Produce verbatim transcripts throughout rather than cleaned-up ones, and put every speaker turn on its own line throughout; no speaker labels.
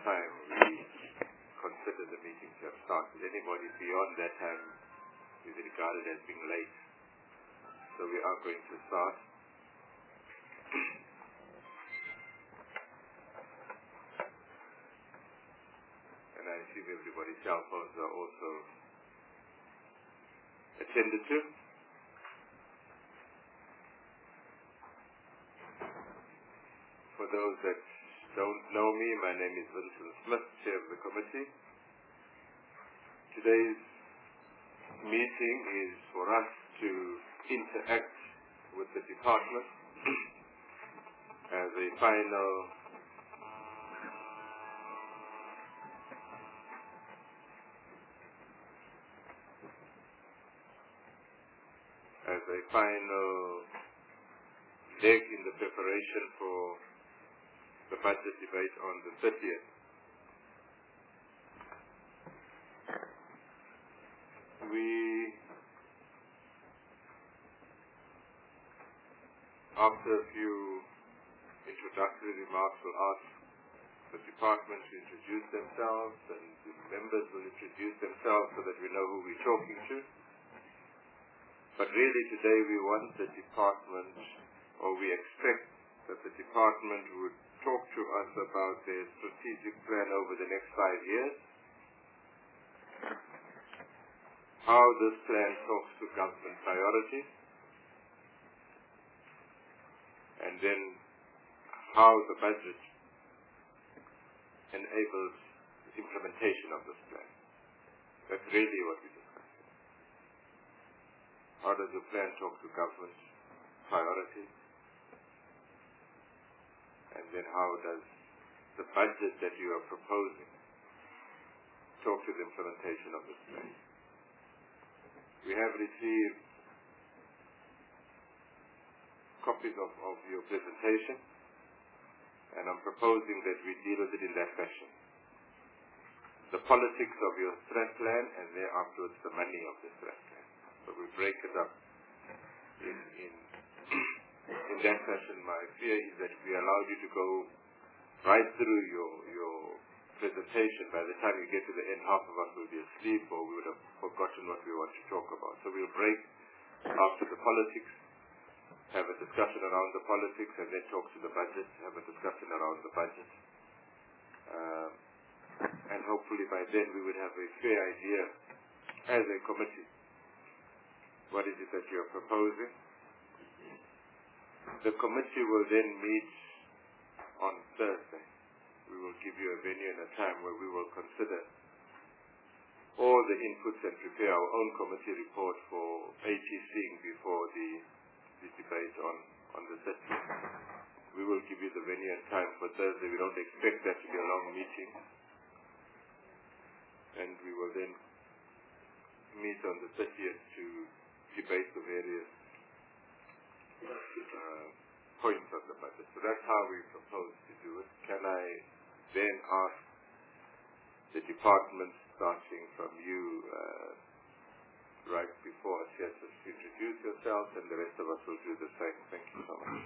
time we consider the meeting to have started. Anybody beyond that time is regarded as being late. So we are going to start. And I assume everybody's cell phones are also attended to. For those that don't know me, my name is Vincent Smith, Chair of the committee. Today's meeting is for us to interact with the department as a final as a final leg in the preparation for the budget debate on the thirtieth. We, after a few introductory remarks, will ask the department to introduce themselves, and the members will introduce themselves so that we know who we're talking to. But really today we want the department, or we expect that the department would talk to us about their strategic plan over the next five years, how this plan talks to government priorities, and then how the budget enables the implementation of this plan. That's really what we're discussing. How does the plan talk to government priorities? And then how does the budget that you are proposing talk to the implementation of this plan? We have received copies of, of your presentation, and I'm proposing that we deal with it in that fashion. The politics of your strat plan, and then afterwards the money of the strat plan. So we break it up in, in In that fashion. My fear is that if we allow you to go right through your your presentation, by the time you get to the end, half of us will be asleep, or we would have forgotten what we want to talk about. So we'll break after the politics, have a discussion around the politics, and then talk to the budget, have a discussion around the budget. Uh, and hopefully by then we would have a fair idea as a committee what is it that you're proposing. The committee will then meet on Thursday. We will give you a venue and a time where we will consider all the inputs and prepare our own committee report for ATCing before the, the debate on, on the thirtieth. We will give you the venue and time for Thursday. We don't expect that to be a long meeting. And we will then meet on the thirtieth to debate the various Uh, points of the budget. So that's how we propose to do it. Can I then ask the department, starting from you, uh, right before us, yes, to introduce yourself, and the rest of us will do the same. Thank you so much.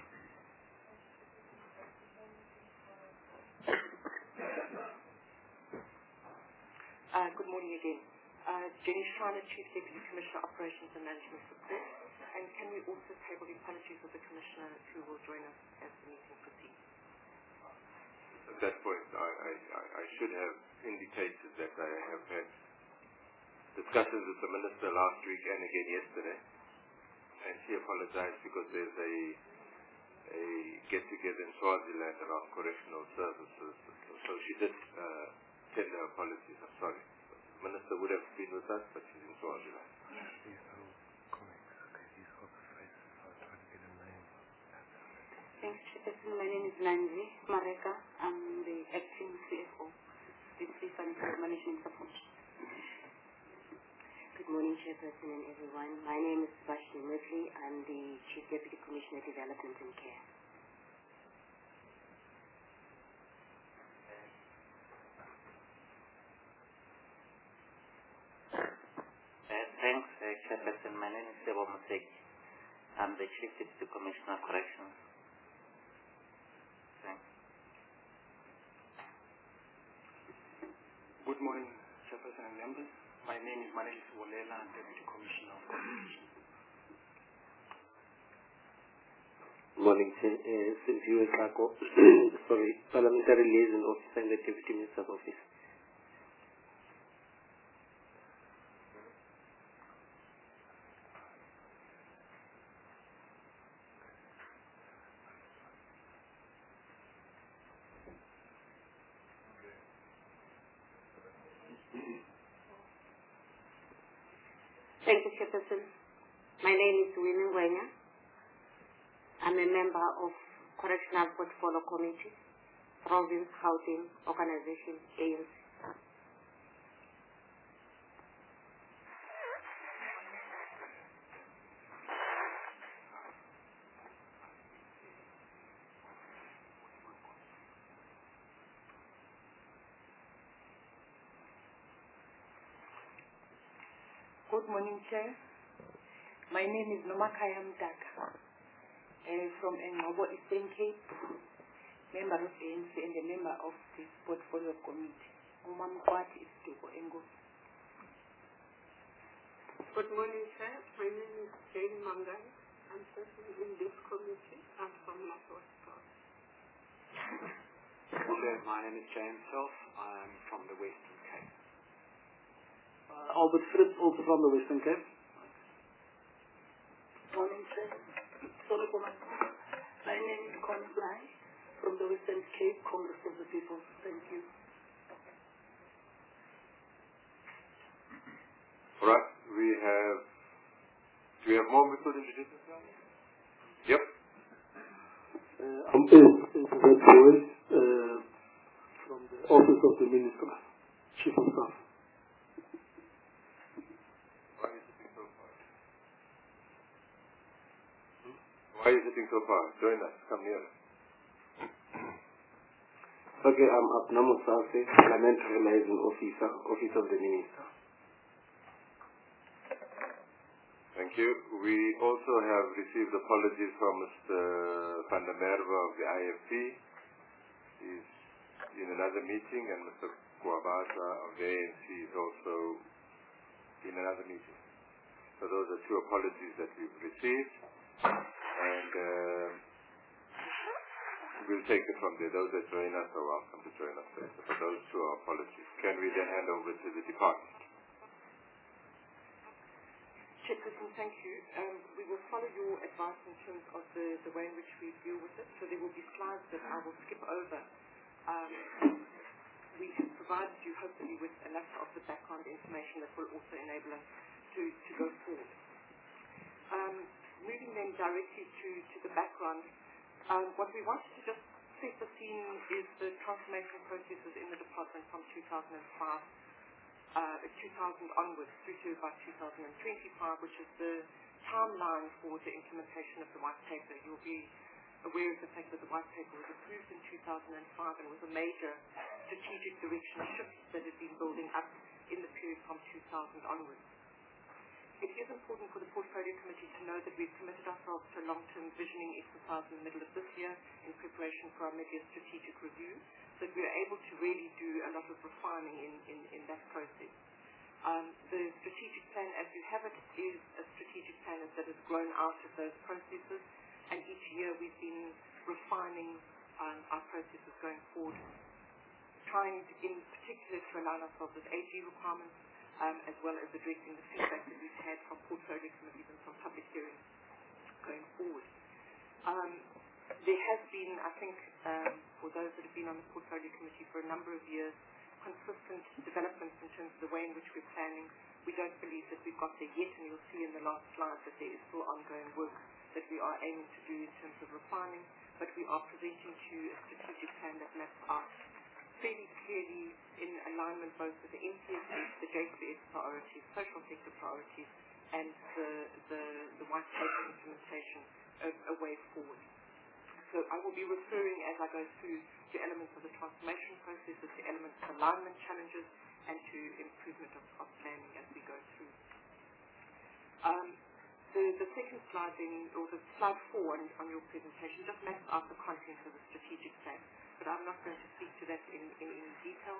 Uh, good morning again. Uh, Jenny Schreiner, Chief Deputy Commissioner, Operations and Management Support. And can we also table the apologies of the Commissioner who will join us as the meeting proceeds?
At that point, I, I, I should have indicated that I have had discussions with the Minister last week and again yesterday. And she apologized because there's a, a get-together in Swaziland around correctional services. So she did uh, tender apologies. I'm sorry. The Minister would have been with us, but she's in Swaziland.
Thanks, Chairperson. My name is Nanzi Mareka. I'm the acting C F O, Deputy Financial Management Support.
Good morning, Chairperson and everyone. My name is Vashni Murthy. I'm the Chief Deputy Commissioner, Development and Care.
Uh, thanks, uh, Chairperson. My name is Sebo Museki. I'm the Chief Deputy Commissioner of Corrections. Thanks.
Good morning, Chairperson and members. My name is Manelis Wolela, Deputy Commissioner of Communication.
Good morning, uh, Simphiwe Kako, sorry, Parliamentary Liaison Officer in the Deputy Minister's Office.
Thank you, Chairperson. My name is Winnie Wenya. I'm a member of Correctional Portfolio Committee, Province Housing Organization, A N C.
Good morning, Chair. My name is Nomakaya Mdaka, uh, from Ngobo Eastern Cape, member of A N C and a member of this portfolio committee. Umamkwati Istuko Engo.
Good morning, Chair. My name is Jane Mangai. I'm serving in this committee. I'm from Northwest Province.
Chair, my name is James Self. I'm from the Western Cape.
Uh, Albert Fritz, also from the Western Cape.
Morning, Chair. Sorry for my My name is Connie Bly from the Western Cape Congress of the People. Thank you.
All right, we have, do we have more people to introduce themselves? Yep.
Uh, I'm Elizabeth Boyd, uh, from the Office of the Minister, Chief of Staff.
Why are you sitting so far? Hmm? Why are you sitting so far? Join us, come near us.
Okay, I'm Abnamo Sase, Parliamentary Liaison Officer, Office of the Minister.
Thank you. We also have received apologies from Mister Van der Merwe of the I F P. He's in another meeting, and Mister Kwabata of the A N C is also in another meeting. So those are two apologies that we've received, and uh, we'll take it from there. Those that join us are welcome to join us later, but those two are apologies. Can we then hand over to the department?
Chairperson, thank you. Um, we will follow your advice in terms of the, the way in which we deal with it. So there will be slides that I will skip over. Um, we have provided you, hopefully, with enough of the background information that will also enable us to, to go forward. Um, moving then directly to, to the background, um, what we wanted to just set the scene is the transformation processes in the department from two thousand five Uh, two thousand onwards through to about two thousand twenty-five, which is the timeline for the implementation of the white paper. You'll be aware of the fact that the white paper was approved in two thousand five and was a major strategic direction shift that had been building up in the period from two thousand onwards. It is important for the Portfolio Committee to know that we've committed ourselves to a long-term visioning exercise in the middle of this year in preparation for our mid-year strategic review, so that we are able to really do a lot of refining in, in, in that process. Um, the strategic plan, as you have it, is a strategic plan that has grown out of those processes, and each year we've been refining um, our processes going forward, trying in particular to align ourselves with A G requirements, um, as well as addressing the feedback that we've had from portfolio committees and from public hearings going forward. Um, There has been, I think, um, for those that have been on the Portfolio Committee for a number of years, consistent developments in terms of the way in which we're planning. We don't believe that we've got there yet, and you'll see in the last slide that there is still ongoing work that we are aiming to do in terms of refining, but we are presenting to you a strategic plan that maps out fairly clearly in alignment both with the N C S S, the J P S priorities, social sector priorities, and the, the, the white paper implementation, a, a way forward. So I will be referring, as I go through, to elements of the transformation process, to elements of alignment challenges, and to improvement of, of planning as we go through. Um, the, the second slide, then, or the slide four on, on your presentation, just maps out the contents of the strategic plan, but I'm not going to speak to that in, in, in detail.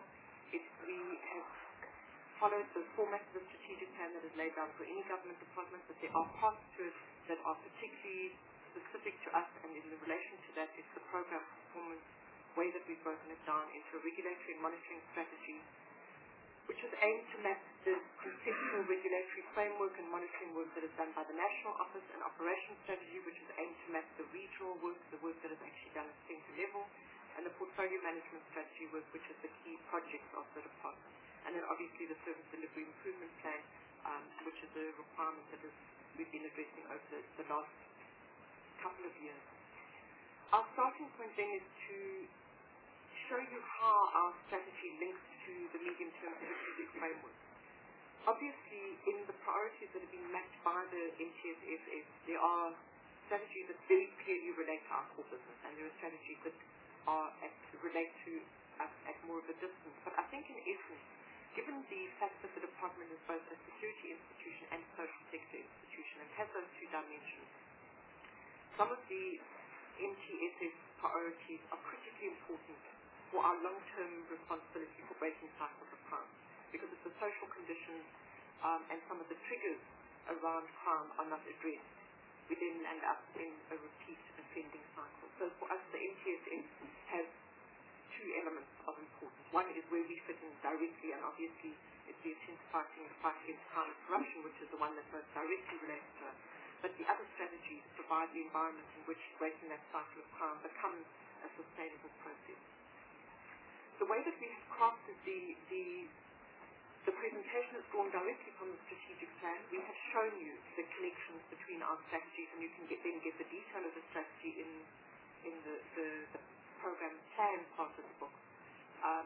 It, we have followed the format of the strategic plan that is laid down for any government department, but there are parts to it that are particularly specific to us, and in relation to that is the program performance way that we've broken it down into a regulatory and monitoring strategy, which is aimed to map the conceptual regulatory framework and monitoring work that is done by the National Office, and operations strategy, which is aimed to map the regional work, the work that is actually done at centre level, and the portfolio management strategy work, which is the key projects of the department. And then obviously the service delivery improvement plan, um, which is a requirement that is, we've been addressing over the, the last couple of years. Our starting point then is to show you how our strategy links to the medium-term strategic framework. Obviously, in the priorities that have been mapped by the N T S F S, there are strategies that very clearly relate to our core business, and there are strategies that are at, relate to us at more of a distance. But I think in essence, given the fact that the department is both a security institution and a social sector institution and has those two dimensions, some of the N T S F priorities are critically important for our long-term responsibility for breaking cycles of crime, because if the social conditions um, and some of the triggers around crime are not addressed, we then end up in a repeat offending cycle. So for us, the N T S F has two elements of importance. One is where we fit in directly, and obviously it's the intensifying of fight against crime and corruption, which is the one that most directly relates to us. But the other strategies provide the environment in which breaking that cycle of crime becomes a sustainable process. The way that we have crafted the, the, the presentation is drawn directly from the strategic plan. We have shown you the connections between our strategies, and you can get, then get the detail of the strategy in, in the, the, the program plan part of the book. Um,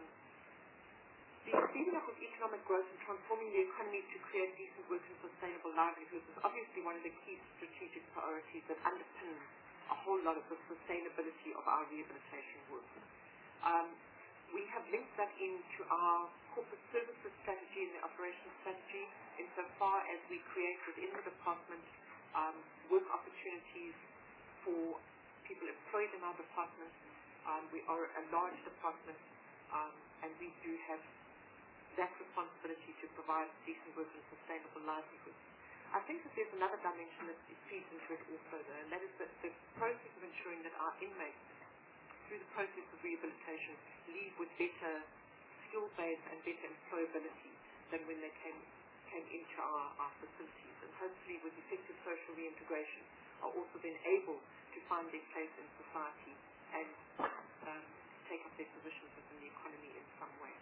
the speeding up of economic growth and transforming the economy to create decent work and sustainable livelihoods is obviously one of the key strategic priorities that underpins a whole lot of the sustainability of our rehabilitation work. Um, We have linked that into our corporate services strategy and the operations strategy insofar as we create within the department um, work opportunities for people employed in our department. Um, we are a large department, um, and we do have that responsibility to provide decent work and sustainable livelihoods. I think that there's another dimension that feeds into it also, though, and that is the, the process of ensuring that our inmates, through the process of rehabilitation, leave with better skill base and better employability than when they came came into our, our facilities. And hopefully with effective social reintegration are also then able to find their place in society and um, take up their positions within the economy in some way.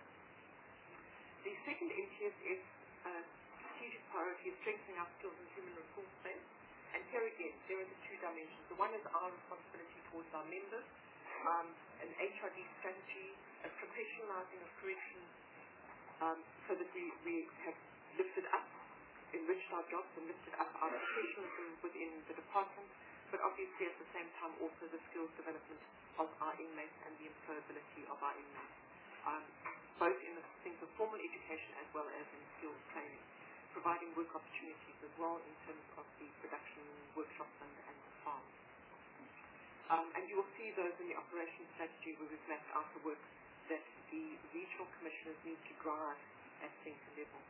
The second N T S F uh, strategic priority is strengthening our skills and human resource base. And here again, there are the two dimensions. The one is our responsibility towards our members, Um, an H R D strategy, a professionalizing of corrections, um, so that we, we have lifted up, enriched our jobs and lifted up our professionalism within the department, but obviously at the same time also the skills development of our inmates and the employability of our inmates, um, both in the sense of formal education as well as in skills training, providing work opportunities as well in terms of the production workshops and, and the farms. Um, and you will see those in the operations strategy where we've mapped out the work that the regional commissioners need to drive at centre level.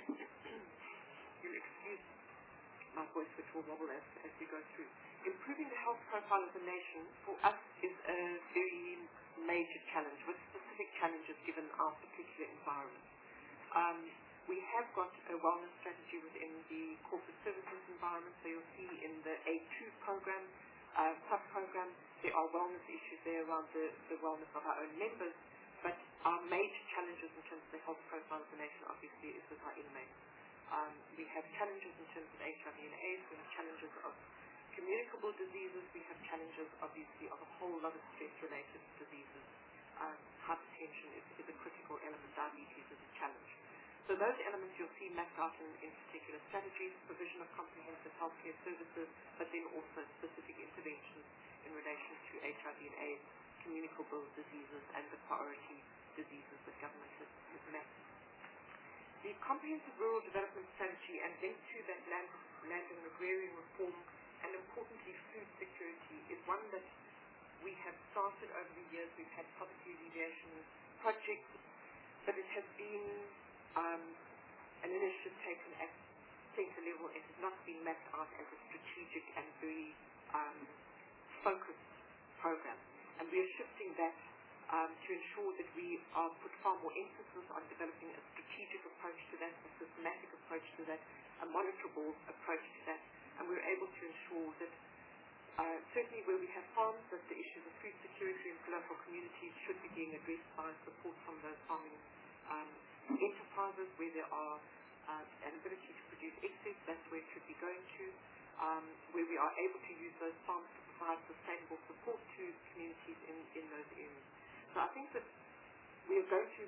You'll excuse my voice, which will wobble as, as we go through. Improving the health profile of the nation for us is a very major challenge, with specific challenges given our particular environment. Um, we have got a wellness strategy within the corporate services environment, so you'll see in the A two program, Uh, sub-program, there are wellness issues there around the, the wellness of our own members, but our major challenges in terms of the health profile of the nation obviously is with our inmates. Um, we have challenges in terms of H I V and AIDS, we have challenges of communicable diseases, we have challenges obviously of a whole lot of stress-related diseases. Um, hypertension is, is a critical element, diabetes is a challenge. So those elements you'll see mapped out in, in particular strategies, provision of comprehensive healthcare services, but then also specific interventions in relation to H I V and AIDS, communicable diseases, and the priority diseases that government has, has mapped. The comprehensive rural development strategy and linked to that land, land and agrarian reform, and importantly food security, is one that we have started over the years. We've had poverty alleviation projects, but it has been um, an initiative taken at centre level. It has not been mapped out as a strategic and very um, focused program. And we are shifting that um, to ensure that we are put far more emphasis on developing a strategic approach to that, a systematic approach to that, a monitorable approach to that, and we're able to ensure that uh, certainly where we have farms, that the issues of food security in local communities should be being addressed by support from those farming um, enterprises where there are uh, an ability to produce excess, that's where it should be going to, um, where we are able to use those farms to provide sustainable support to communities in, in those areas. So I think that we are going to,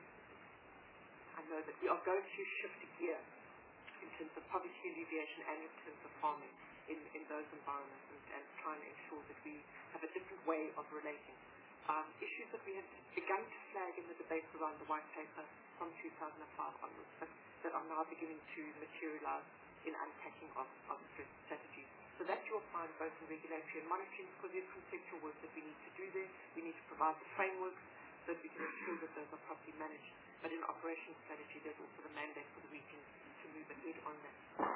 I know that we are going to shift gear in terms of poverty alleviation and in terms of farming in, in those environments and, and try and ensure that we have a different way of relating. Um, issues that we had begun to flag in the debates around the white paper from two thousand five onwards, but that are now beginning to materialize in unpacking of, of strategies. So that you'll find both in regulatory and monitoring, because there's conceptual work that we need to do there. We need to provide the framework so that we can ensure that those are properly managed. But in operational strategy, there's also the mandate for the region to move ahead on that.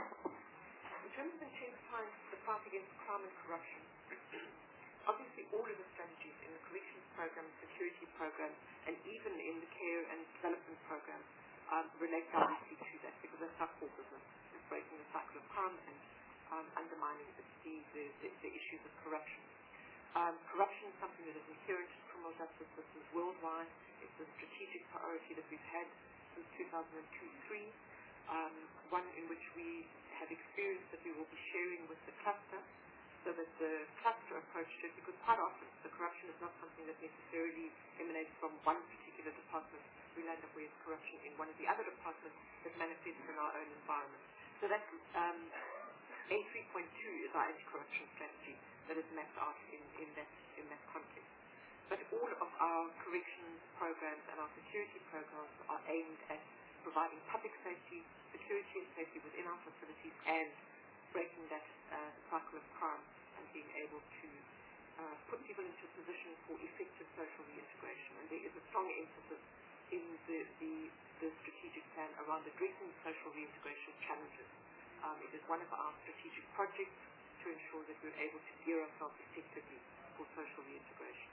In terms of intensifying the fight against crime and corruption, obviously all of the strategies in the corrections program, security program, and even in the care and development program um, relate directly to that, because that's our core business, is breaking the cycle of crime and um, undermining the, the, the, the issues of corruption. Um, corruption is something that is inherent to criminal justice systems worldwide. It's a strategic priority that we've had since two thousand two to three, um, one in which we have experienced that we will be sharing with the cluster, so that the cluster approach to it, because quite often the corruption is not something that necessarily emanates from one particular department. We land up with corruption in one of the other departments that manifests in our own environment. So that um, A three point two is our anti-corruption strategy that is mapped out in, in, that, in that context. But all of our corrections programs and our security programs are aimed at providing public safety, security and safety within our facilities, and breaking that uh, cycle of crime and being able to uh, put people into a position for effective social reintegration. And there is a strong emphasis in the, the, the strategic plan around addressing social reintegration challenges. Um, it is one of our strategic projects to ensure that we're able to gear ourselves effectively for social reintegration.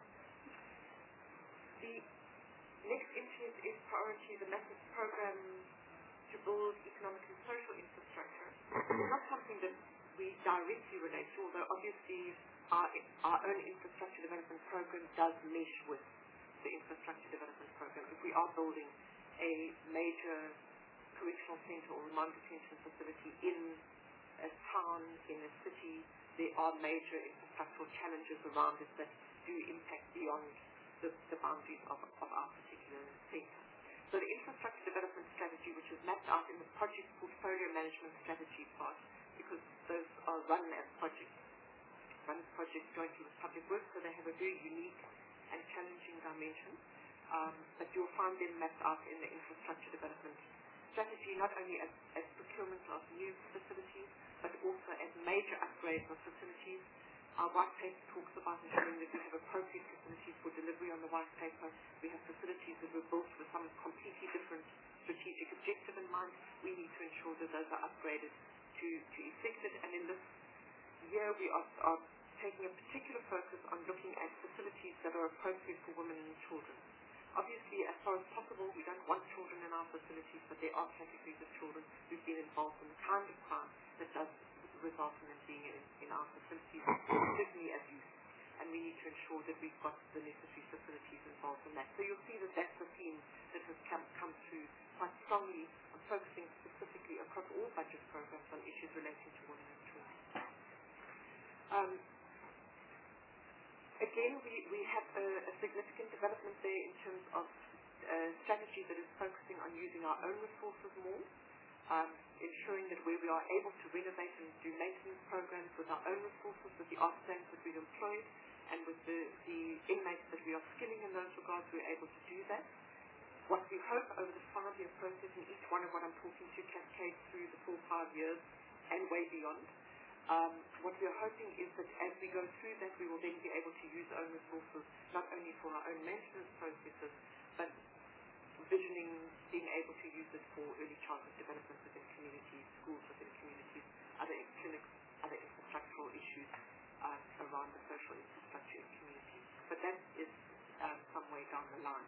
The next interest is priority, the massive program to build economic and social infrastructure. It's not something that we directly relate to, although obviously our, our own infrastructure development program does mesh with the infrastructure development program. If we are building a major correctional centre or remand detention facility in a town, in a city, there are major infrastructural challenges around it that do impact beyond the, the boundaries of, of our particular centre. So the infrastructure development strategy, which is mapped out in the project portfolio management strategy part, because those are run as projects, run as projects jointly with public works, so they have a very unique and challenging dimension. Um, but you'll find them mapped out in the infrastructure development strategy, not only as, as procurement of new facilities, but also as major upgrades of facilities. Our white paper talks about ensuring that we have appropriate facilities for delivery on the white paper. We have facilities that were built with some completely different strategic objective in mind. We need to ensure that those are upgraded to, to effect it. And in this year, we are, are taking a particular focus on looking at facilities that are appropriate for women and children. Obviously, as far as possible, we don't want children in our facilities, but there are categories of children who've been involved in the kind of crime that does result in them being in, in our facilities, certainly as youth. And we need to ensure that we've got the necessary facilities involved in that. So you'll see that that's the theme that has come, come through quite strongly, and focusing specifically across all budget programs on issues relating to women and children. Um, Again, we, we have a, a significant development there in terms of uh, strategy that is focusing on using our own resources more, um, ensuring that where we are able to renovate and do maintenance programs with our own resources, with the artisans that we've employed, and with the, the inmates that we are skilling in those regards, we're able to do that. What we hope over the five-year process, and each one of what I'm talking to cascades through the full five years and way beyond, Um, what we are hoping is that as we go through that, we will then be able to use own resources, not only for our own maintenance processes, but visioning, being able to use it for early childhood development within communities, schools within communities, other clinics, other infrastructural issues um, around the social infrastructure in communities. But that is um, some way down the line.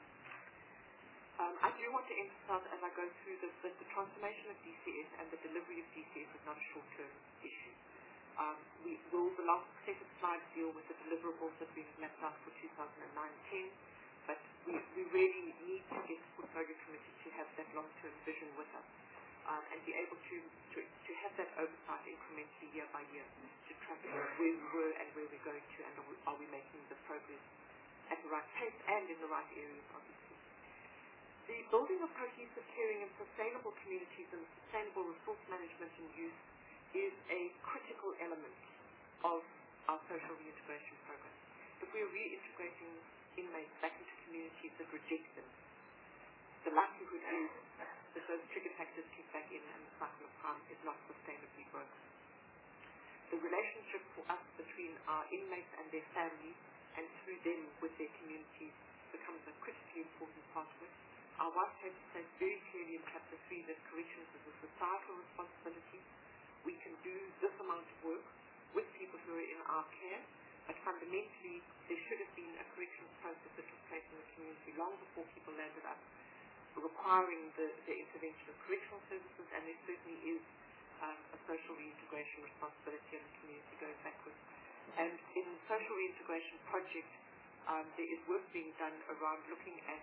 Um, I do want to emphasize as I go through this that the transformation of D C S and the delivery of D C S is not a short-term issue. Um, we will, the last set of slides deal with the deliverables that we've mapped out for two thousand nineteen, but we, we really need to get the portfolio committee to have that long-term vision with us um, and be able to, to, to have that oversight incrementally year by year to track where we were and where we're going to, and are we, are we making the progress at the right pace and in the right areas, obviously. The building of cohesive, caring and sustainable communities and sustainable resource management and use is a critical element of our social reintegration program. If we're reintegrating inmates back into communities that reject them, the likelihood is that those trigger factors kick back in and the cycle of crime is not sustainably broken. The relationship for us between our inmates and their families and through them with their communities becomes a critically important part of it. Our white paper says very clearly in chapter three that corrections is a societal responsibility. We can do this amount of work with people who are in our care, but fundamentally there should have been a corrections process that took place in the community long before people landed up requiring the, the intervention of correctional services, and there certainly is um, a social reintegration responsibility in the community going backwards. And in the social reintegration project, um, there is work being done around looking at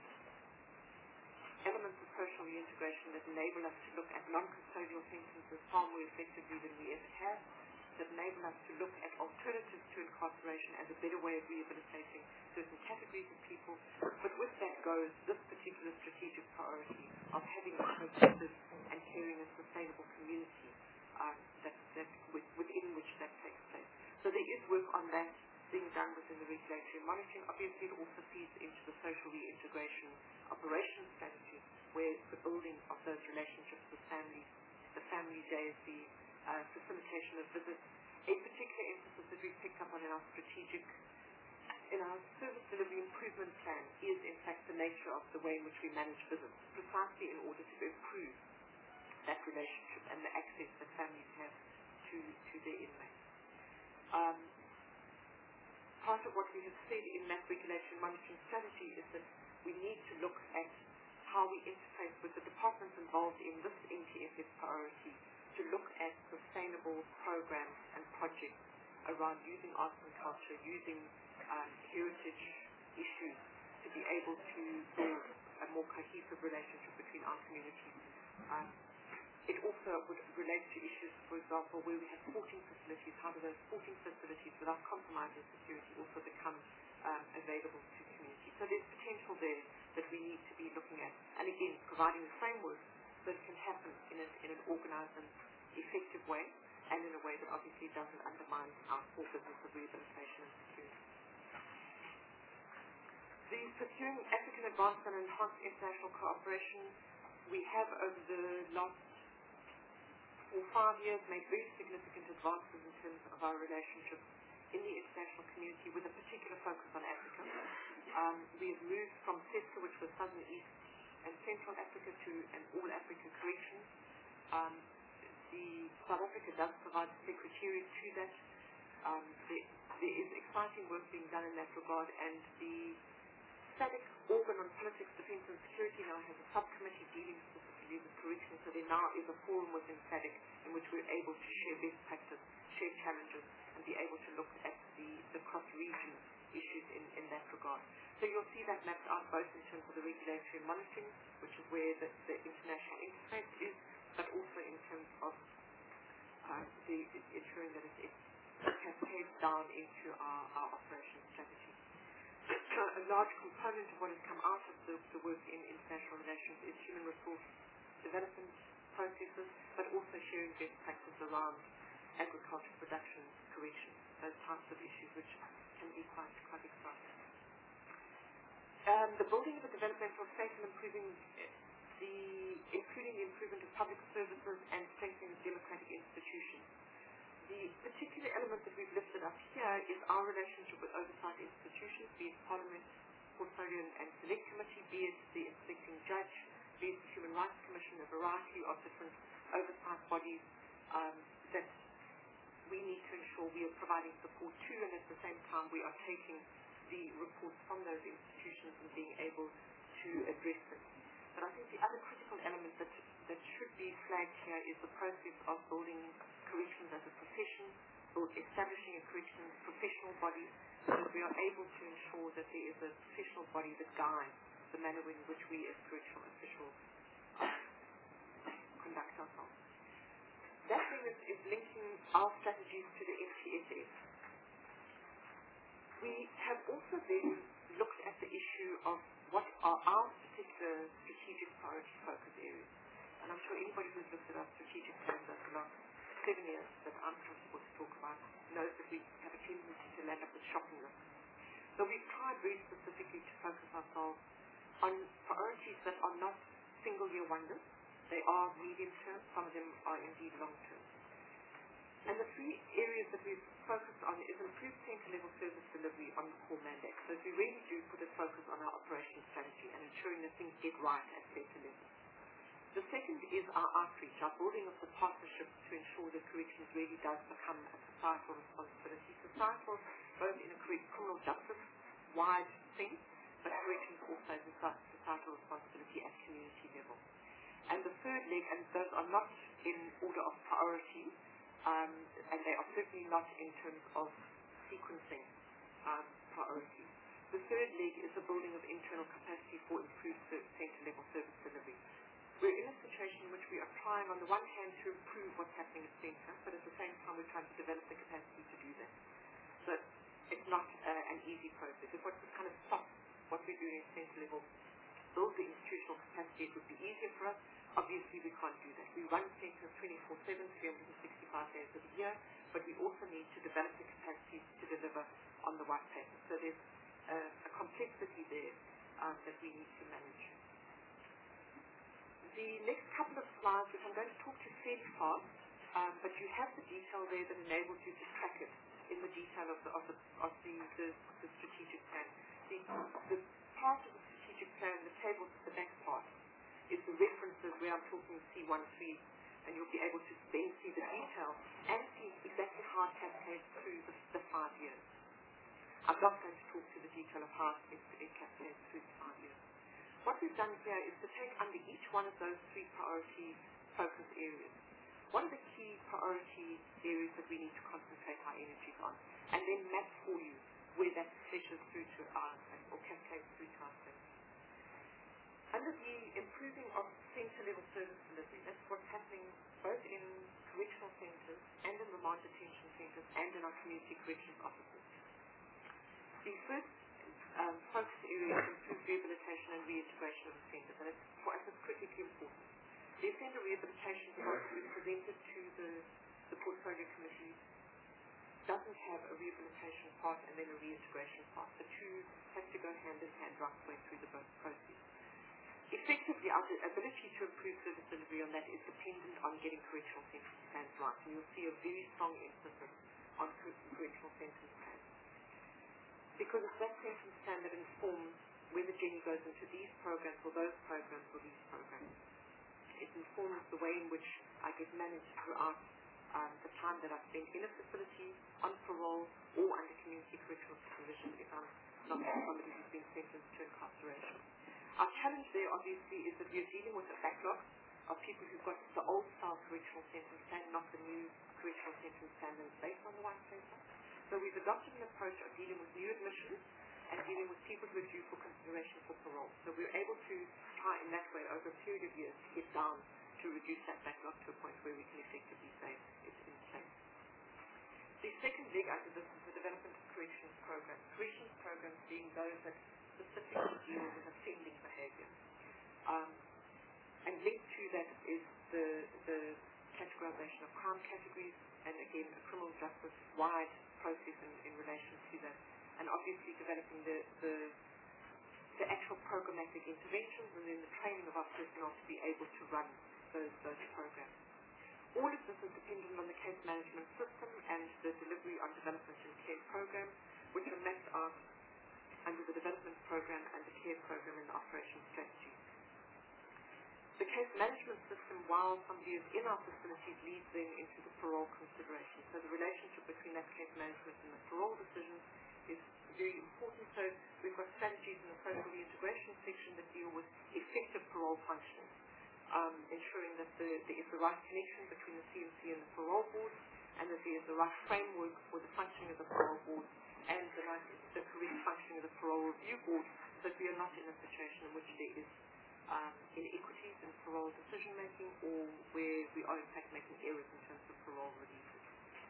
elements of social reintegration that enable us to look at non-custodial sentences far more effectively than we ever have, that enable us to look at alternatives to incarceration as a better way of rehabilitating certain categories of people. But with that goes this particular strategic priority of having a cohesive and caring and sustainable community um, that, that with, within which that takes place. So there is work on that being done within the regulatory monitoring. Obviously, it also feeds into the social reintegration operations strategy, where the building of those relationships with families, the family J S C, uh, facilitation of visits, a particular emphasis that we've picked up on in our strategic, in our service delivery improvement plan is in fact the nature of the way in which we manage visits, precisely in order to improve that relationship and the access that families have to, to their inmates. Um, part of what we have said in that regulatory monitoring strategy is that we need to look at how we interface with the departments involved in this N T F S priority to look at sustainable programs and projects around using arts and culture, using um, heritage issues to be able to build a more cohesive relationship between our communities. Um, It also would relate to issues, for example, where we have sporting facilities. How do those sporting facilities, without compromising security, also become um, available to communities? So there's potential there that we need to be looking at. And again, providing the framework so it can happen in, a, in an organized and effective way, and in a way that obviously doesn't undermine our core business of rehabilitation and security. The Securing African Advanced and Enhanced International Cooperation, we have over the last for five years made very significant advances in terms of our relationship in the international community with a particular focus on Africa. Um, we have moved from CESCA, which was Southern, East and Central Africa, to an all-Africa correction. Um, the South Africa does provide a secretariat to that. Um, there, there is exciting work being done in that regard, and the SADC organ on politics, defense and security now has a subcommittee dealing specifically with correction, so there now is a forum within SADC in which we're able to share best practice, share challenges, and be able to look at the, the cross-region issues in, in that regard. So you'll see that mapped out both in terms of the regulatory monitoring, which is where the, the international interface is, but also in terms of uh, the, ensuring that it, it cascades down into our, our operations strategy. So a large component of what has come out of the, the work in international relations is human resource development processes, but also sharing best practice around agriculture production, correction, those types of issues which can be quite, quite exciting. Um, the building of a developmental state and improving the, including the improvement of public services and strengthening democratic institutions. The particular element that we've lifted up here is our relationship with oversight institutions, be it Parliament, portfolio and select committee, be it the inspecting judge, be it the Human Rights Commission, a variety of different oversight bodies um, that we need to ensure we are providing support to, and at the same time we are taking the reports from those institutions and being able to address them. But I think the other critical element that, that should be flagged here is the process of building corrections as a profession, or establishing a corrections professional body, so that we are able to ensure that there is a professional body that guides the manner in which we as correctional officials conduct ourselves. That thing is, is linking our strategies to the M T S S. We have also then looked at the issue of what are our particular strategic priority focus areas. And I'm sure anybody who's looked at our strategic plans over the last seven years that I'm comfortable to talk about knows that we have a tendency to land up with shopping lists. So we've tried very specifically to focus ourselves on priorities that are not single year wonders. They are medium term, some of them are indeed long term. And the three areas that we've focused on is improved centre level service delivery on the core mandate. So we really do put a focus on our operational strategy and ensuring that things get right at centre level. The second is our outreach, our building of the partnerships to ensure that corrections really does become a societal responsibility. Societal, both in a criminal justice wide sense, but corrections also as a societal responsibility at community level. And the third leg, and those are not in order of priority, um, and they are certainly not in terms of sequencing um, priority. The third leg is the building of internal capacity for improved centre level service delivery. We're in a situation in which we are trying on the one hand to improve what's happening at centre, but at the same time we're trying to develop the capacity to do that. So it's not uh, an easy process. If what was kind of stop what we're doing at centre level, build the institutional capacity, it would be easier for us. Obviously we can't do that. We run centres twenty-four seven, three hundred sixty-five days of the year, but we also need to develop the capacity to deliver on the white paper. So there's uh, a complexity there um, that we need to manage. The next couple of slides, which I'm going to talk to fairly fast, um, but you have the detail there that enables you to track it in the detail of the, of the, of the, the, the strategic plan. The, the part of the strategic plan, the tables at the back part, is the references where I'm talking C thirteen, and you'll be able to then see the detail and see exactly how it cascades through the, the five years. I'm not going to talk to the detail of how it, it cascades through the five years. What we've done here is to take under each one of those three priority focus areas, what are the key priority areas that we need to concentrate our energies on, and then map for you where that filters through to our, or cascades through to our service. Under the improving of centre level service delivery, that's what's happening both in correctional centres and in remand detention centres and in our community corrections offices. The first um, focus area is improved rehabilitation and reintegration of the centres, and it's, for us it's critically important. The offender rehabilitation policy we presented to the, the portfolio committee doesn't have a rehabilitation part and then a reintegration part. The two have to go hand in hand right the way through the process. Effectively, our ability to improve service delivery on that is dependent on getting correctional sentence plans right. And you'll see a very strong emphasis on correctional sentence plans. Because it's that sentence plan that informs whether Jenny goes into these programs or those programs or these programs. It informs the way in which I get managed throughout um, the time that I spend in a facility, on parole, or under community correctional supervision if I'm not somebody who's been sentenced to incarceration. Our challenge there, obviously, is that we're dealing with a backlog of people who've got the old style correctional sentence plan, not the new correctional sentence plan that's based on the white paper. So we've adopted an approach of dealing with new admissions and dealing with people who are due for consideration for parole. So we're able to try in that way over a period of years to get down to reduce that backlog to a point where we can effectively say it's in place. The second leg under this is the development of corrections programs. Corrections programs being those that specifically deal with offending behaviour. Um, and linked to that is the, the categorisation of crime categories, and again a criminal justice wide process in, in relation to that. And obviously developing the, the, the actual programmatic interventions and then the training of our personnel to be able to run those, those programs. All of this is dependent on the case management system and the delivery on development and care programs, which are mapped out under the development program and the care program in the operations strategy. The case management system, while somebody is in our facilities, leads them into the parole consideration. So the relationship between that case management and the parole decisions is very important. So we've got strategies in the social reintegration section that deal with effective parole functioning, um, ensuring that the, there is the right connection between the C M C and the parole board, and that there is the right framework for the functioning of the parole board and the, right, the correct functioning of the parole review board, so that we are not in a situation in which there is Um, inequities in parole decision making, or where we are in fact making errors in terms of parole releases.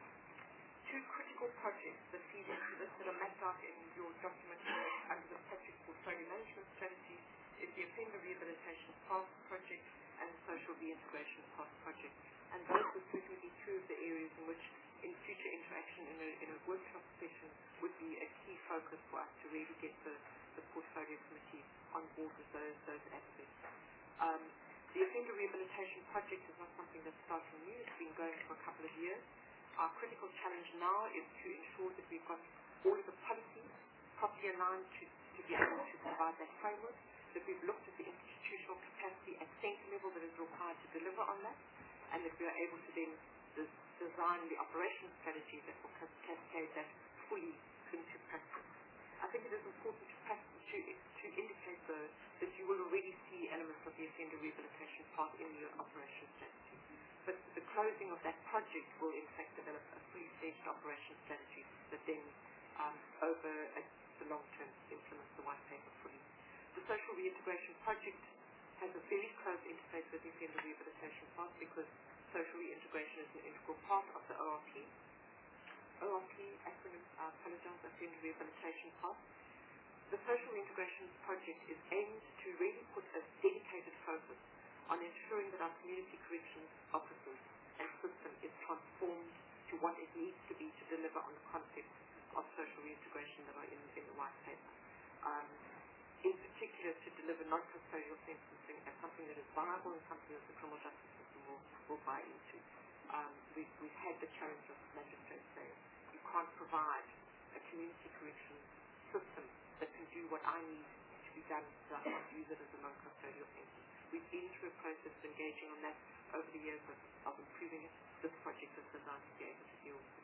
Two critical projects that feed into this that are mapped out in your document under the Patrick Portfolio Management Strategy is the Offender Rehabilitation Path Project and the Social Reintegration Path Project. And those would certainly be two of the areas in which in future interaction in a, in a workshop session would be a key focus for us to really get the, the portfolio committee on board with those, those aspects. Um, the Offender Rehabilitation Project is not something that's starting new. It's been going for a couple of years. Our critical challenge now is to ensure that we've got all of the policies properly aligned to, to be able to provide that framework, that we've looked at the institutional capacity at centre level that is required to deliver on that, and that we are able to then des- design the operation strategy that will cascade that fully into practice. I think it is important to, practice, to, to indicate, though, that you will already see elements of the offender rehabilitation part in your operation strategy. But the closing of that project will, in fact, develop a fully staged operation strategy that then, um, over a, the long term, implements the white paper fully. The social reintegration project has a very close interface with the offender rehabilitation part, because social reintegration is an integral part of the O R P. O R P acronym, I apologize, Offender Rehabilitation Path. The Social Reintegration Project is aimed to really put a dedicated focus on ensuring that our community corrections officers and system is transformed to what it needs to be to deliver on the concepts of social reintegration that are in, in the white paper. Um, in particular, to deliver non-custodial sentencing as something that is viable and something that the criminal justice system will, will buy into. Um, we've, we've had the challenge of magistrates saying, you can't provide a community correction system that can do what I need to be done, so I can't use it as a non-custodial sentence. We've been through a process of engaging on that over the years of, of improving it. This project is designed to be able to deal with it.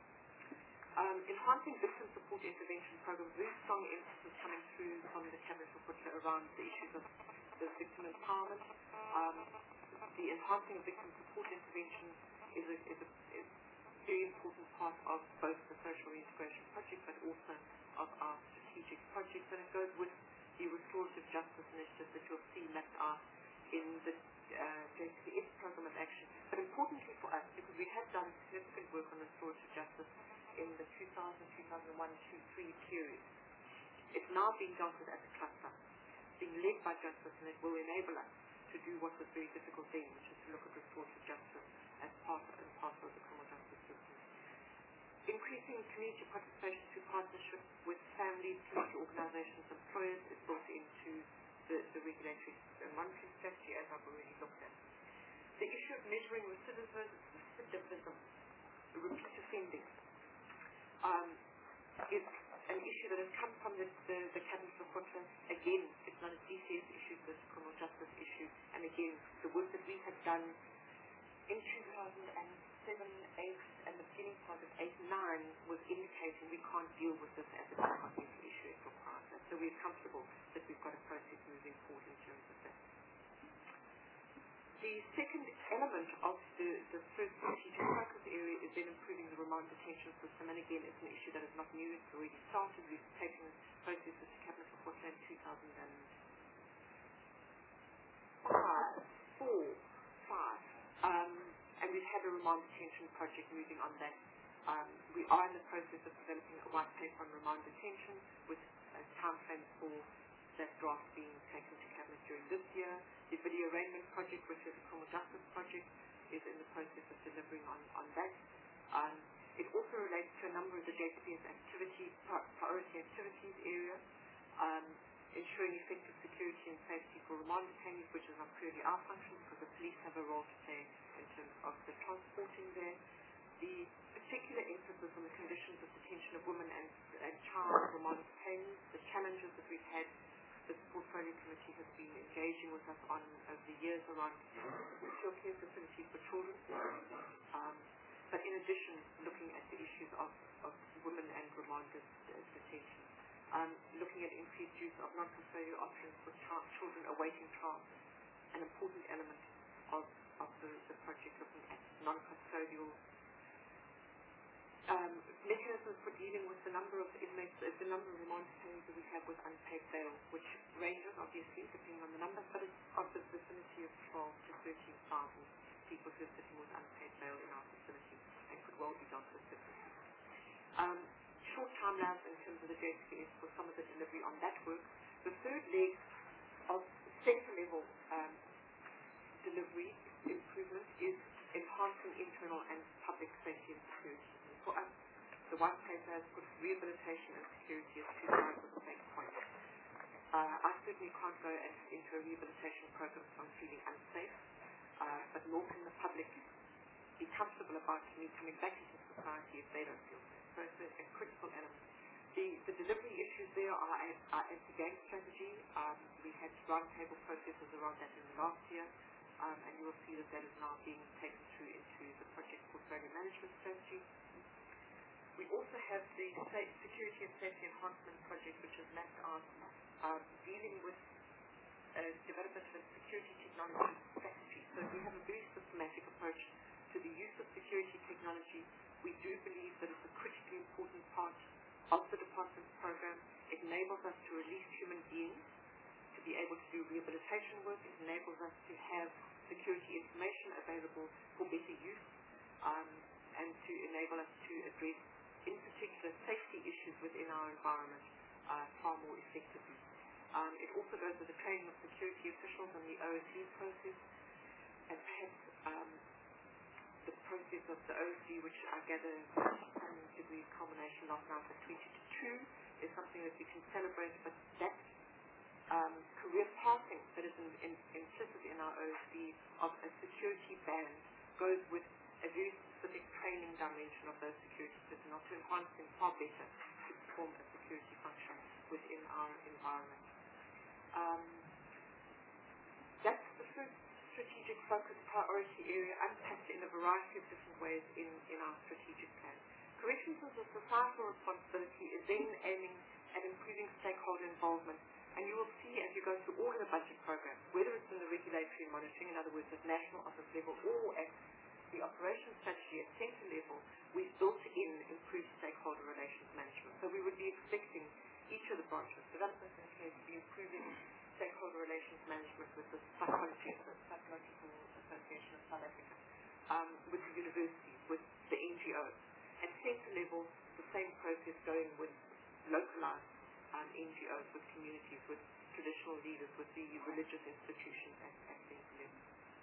Um, enhancing victim support intervention program, very strong emphasis coming through from the Cabinet report around the issues of the victim empowerment. Um, the enhancing of victim support intervention is a, is a is very important part of both the social reintegration project, but also of our strategic projects, and it goes with the restorative justice initiative that you'll see mapped out in the uh, J C P S program of action. But importantly for us, because we had done significant work on restorative justice in the two thousand, two thousand one, two thousand three period, it's now being dealt with as a cluster, being led by justice, and it will enable us to do what was very difficult then, which is to look at restorative justice as part and parcel of the criminal justice system. Increasing community participation through partnership with families, community organizations, employers is built into the, the regulatory and monitoring strategy, as I've already looked at. The issue of measuring recidivism, recidivism repeat offending, um, is an issue that has come from the, the, the Cabinet report. Again, it's not a D C S issue, but it's a criminal justice issue. And again, the work that we had done in two thousand seven, eight, and the beginning part of eight, nine was indicating we can't deal with this as a confidential issue. It requires that. So we're comfortable that we've got a process moving forward in terms of that. The second element of the, the first strategic focus area is then improving the remand detention system. And again, it's an issue that is not new. It's already started. We've taken processes to Cabinet report in two thousand five, four, five. Um, and we've had a remand detention project moving on that. Um, we are in the process of developing a white paper on remand detention with a time frame for that draft being taken to Cabinet during this year. The video arraignment project, which is a criminal justice project, is in the process of delivering on, on that. Um, it also relates to a number of the J C P S activities, priority activities area, um, ensuring effective security and safety for remand detainees, which is not purely our function, because the police have a role to play in terms of the transporting there. The particular emphasis on the conditions of detention of women and, and child remand detainees trends, the challenges that we've had. The portfolio committee has been engaging with us on over the years around secure care facilities for children. Um, but in addition, looking at the issues of, of women and remand detention. Um, looking at increased use of non-custodial options for child, children awaiting trial. An important element of, of the, the project, looking at non-custodial um, mechanisms for dealing with the number of inmates, uh, the number of remand detainees that we have with unpaid bail, which ranges obviously depending on the number, but it's of the vicinity of twelve to thirteen thousand people who are sitting with unpaid bail in our facility and could well be dealt with differently. Um, short timelines in terms of the J C S for some of the delivery on that work. The third leg of centre level um, delivery improvement is enhancing internal and public safety and security. For us, the white paper has put rehabilitation and security as two sides of the same coin. Uh, I certainly can't go and, into a rehabilitation program if I'm feeling unsafe, uh, but nor can the public be comfortable about me coming back into society if they don't feel safe. So it's a, a critical element. The, the delivery issues there are, are anti-gang strategy. Um, we had roundtable processes around that in the last year, um, and you will see that that is now being taken through into the project portfolio management strategy. We also have the safe, security and safety enhancement project, which is mapped out um, dealing with uh, development of security technology strategy. So we have a very systematic approach to the use of security technology. We do believe that it's a critically important part of the department's program. It enables us to release human beings to be able to do rehabilitation work. It enables us to have security information available for better use, um, and to enable us to address, in particular, safety issues within our environment uh, far more effectively. Um, it also goes with the training of security officials and the O S C process, and perhaps um, the process of the O S C, which I gather some degree of culmination last night at twenty to two, is something that we can celebrate, but that um, career pathing that is in, in, implicit in our O S C of a security band goes with a very specific training dimension of those security personnel to enhance them far better to perform a security function within our environment. Um, that's the first strategic focus priority area, unpacked in a variety of different ways in, in our strategic plan. Corrections as a societal responsibility is then aiming at improving stakeholder involvement, and you will see as you go through all of the budget programs, whether it's in the regulatory and monitoring, in other words at national office level, or at the operations strategy at centre level, we've built in improved stakeholder relations management. So we would be expecting each of the branches, development and care, to be improving stakeholder relations management with the Psychology, the Psychological Association of South Africa, um, with the universities, with the N G Os. At centre level, the same process going with localised um, N G Os, with communities, with traditional leaders, with the religious institutions at, at centre level.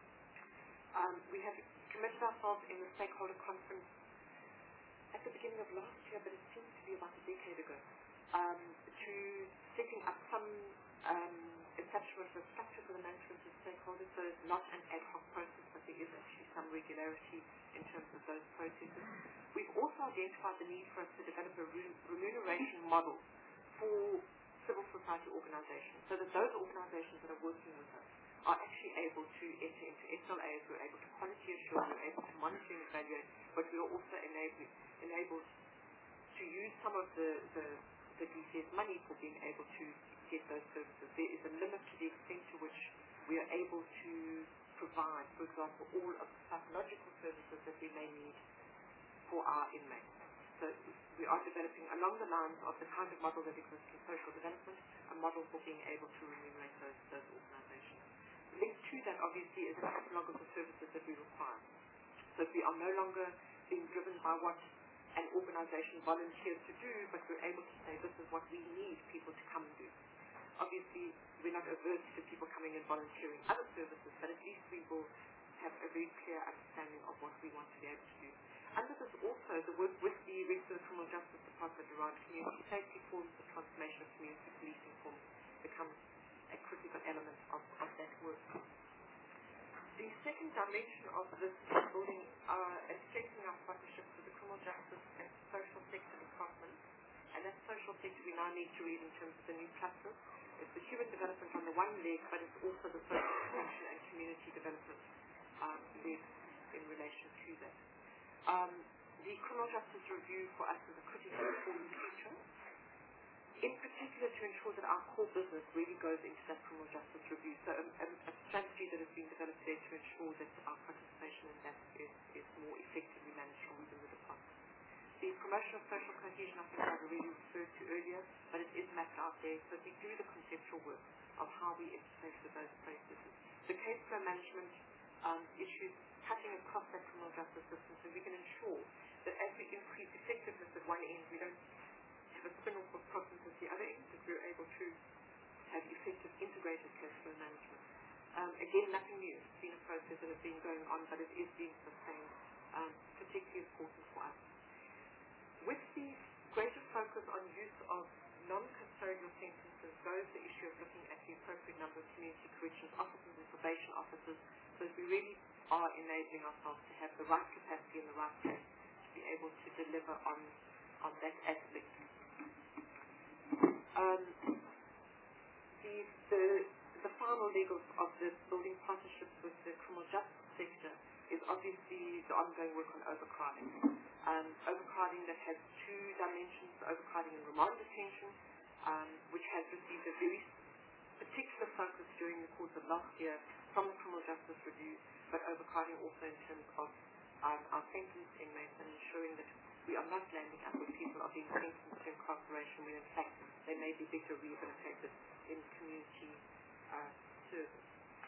Um, we have committed ourselves in the stakeholder conference at the beginning of last year, but it seems to be about a decade ago, um, to setting up some um, establishment of structure for the management of stakeholders. So it's not an ad hoc process, but there is actually some regularity in terms of those processes. We've also identified the need for us to develop a remuneration model for civil society organizations, so that those organizations that are working with us are actually able to enter into S L As, we're able to quality assure, we're able to monitor and evaluate, but we are also enabling, enabled to use some of the, the, the D C S money for being able to get those services. There is a limit to the extent to which we are able to provide, for example, all of the psychological services that we may need for our inmates. So we are developing along the lines of the kind of model that exists in social development, a model for being able to remunerate those, those organizations. Linked to that, obviously, is a catalogue of the services that we require. So we are no longer being driven by what an organization volunteers to do, but we're able to say this is what we need people to come and do. Obviously, we're not averse to people coming and volunteering other services, but at least we will have a very clear understanding of what we want to be able to do. Under this also, the work with the Regular Criminal Justice Department around community safety forms, the transformation of community policing forms becomes a critical element of, of that work. The second dimension of this is building uh, and strengthening our partnerships with the criminal justice and social sector departments, and that social sector objective we now need to read in terms of the new cluster is the human development on the one leg, but it's also the social protection and community development um, leg in relation to that. Um, the criminal justice review for us is a critically important feature, in particular to ensure that our core business really goes into that criminal justice review. So a, a, a strategy that has been developed there to ensure that our participation in that is, is more effectively managed from within the department. The promotion of social cohesion, I think I've already referred to earlier, but it is mapped out there, so we do the conceptual work of how we interface with those processes. The case flow management um, issues cutting across that criminal justice system, so we can ensure that as we increase effectiveness at one end, we don't have a spin-off of problems at the other end, that we're able to have effective integrated case flow management. Um, again, nothing new. It's been a process that has been going on, but it is being sustained, um, particularly important for us. With the greater focus on use of non-custodial sentences goes the issue of looking at the appropriate number of community corrections officers and probation officers, so that we really are enabling ourselves to have the right capacity in the right place to be able to deliver on, on that aspect. Um, the, the, the final leg of, of the building partnerships with the criminal justice sector is obviously the ongoing work on overcrowding. Um, overcrowding that has two dimensions, overcrowding in remand detention, um, which has received a very particular focus during the course of last year from the Criminal Justice Review, but overcrowding also in terms of um, our sentenced inmates and ensuring that we are not landing up with people are being sentenced to incarceration when in fact they may be better rehabilitated in community uh, service.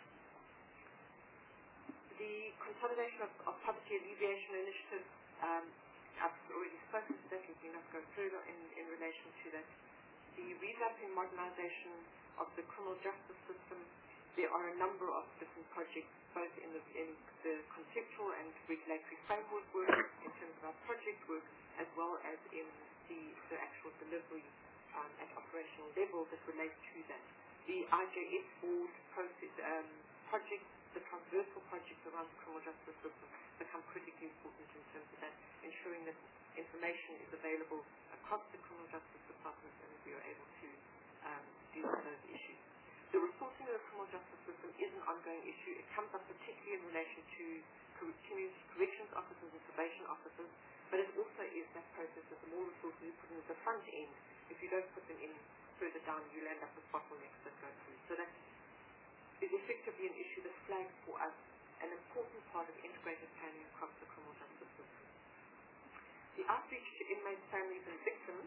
The consolidation of, of poverty alleviation initiatives, um, I've already spoken to that, let me not go further in, in relation to that. The revamping modernization of the criminal justice system, there are a number of different projects, both in the, in the conceptual and regulatory framework work, in terms of our project work, as well as in the, the actual delivery um, at operational level that relate to that. The I J S board process, um, projects, the transversal projects around the criminal justice system become critically important in terms of that, ensuring that information is available across the criminal justice department and we are able to um, deal with those issues. The resourcing of the criminal justice system is an ongoing issue. It comes up particularly in relation to community corrections officers and probation officers, but it also is that process that the more resources you put in at the front end, if you don't put them in further down, you'll end up with bottlenecks that go through. So that is effectively an issue that flags for us an important part of integrated planning across the criminal justice system. The outreach to inmates, families and victims.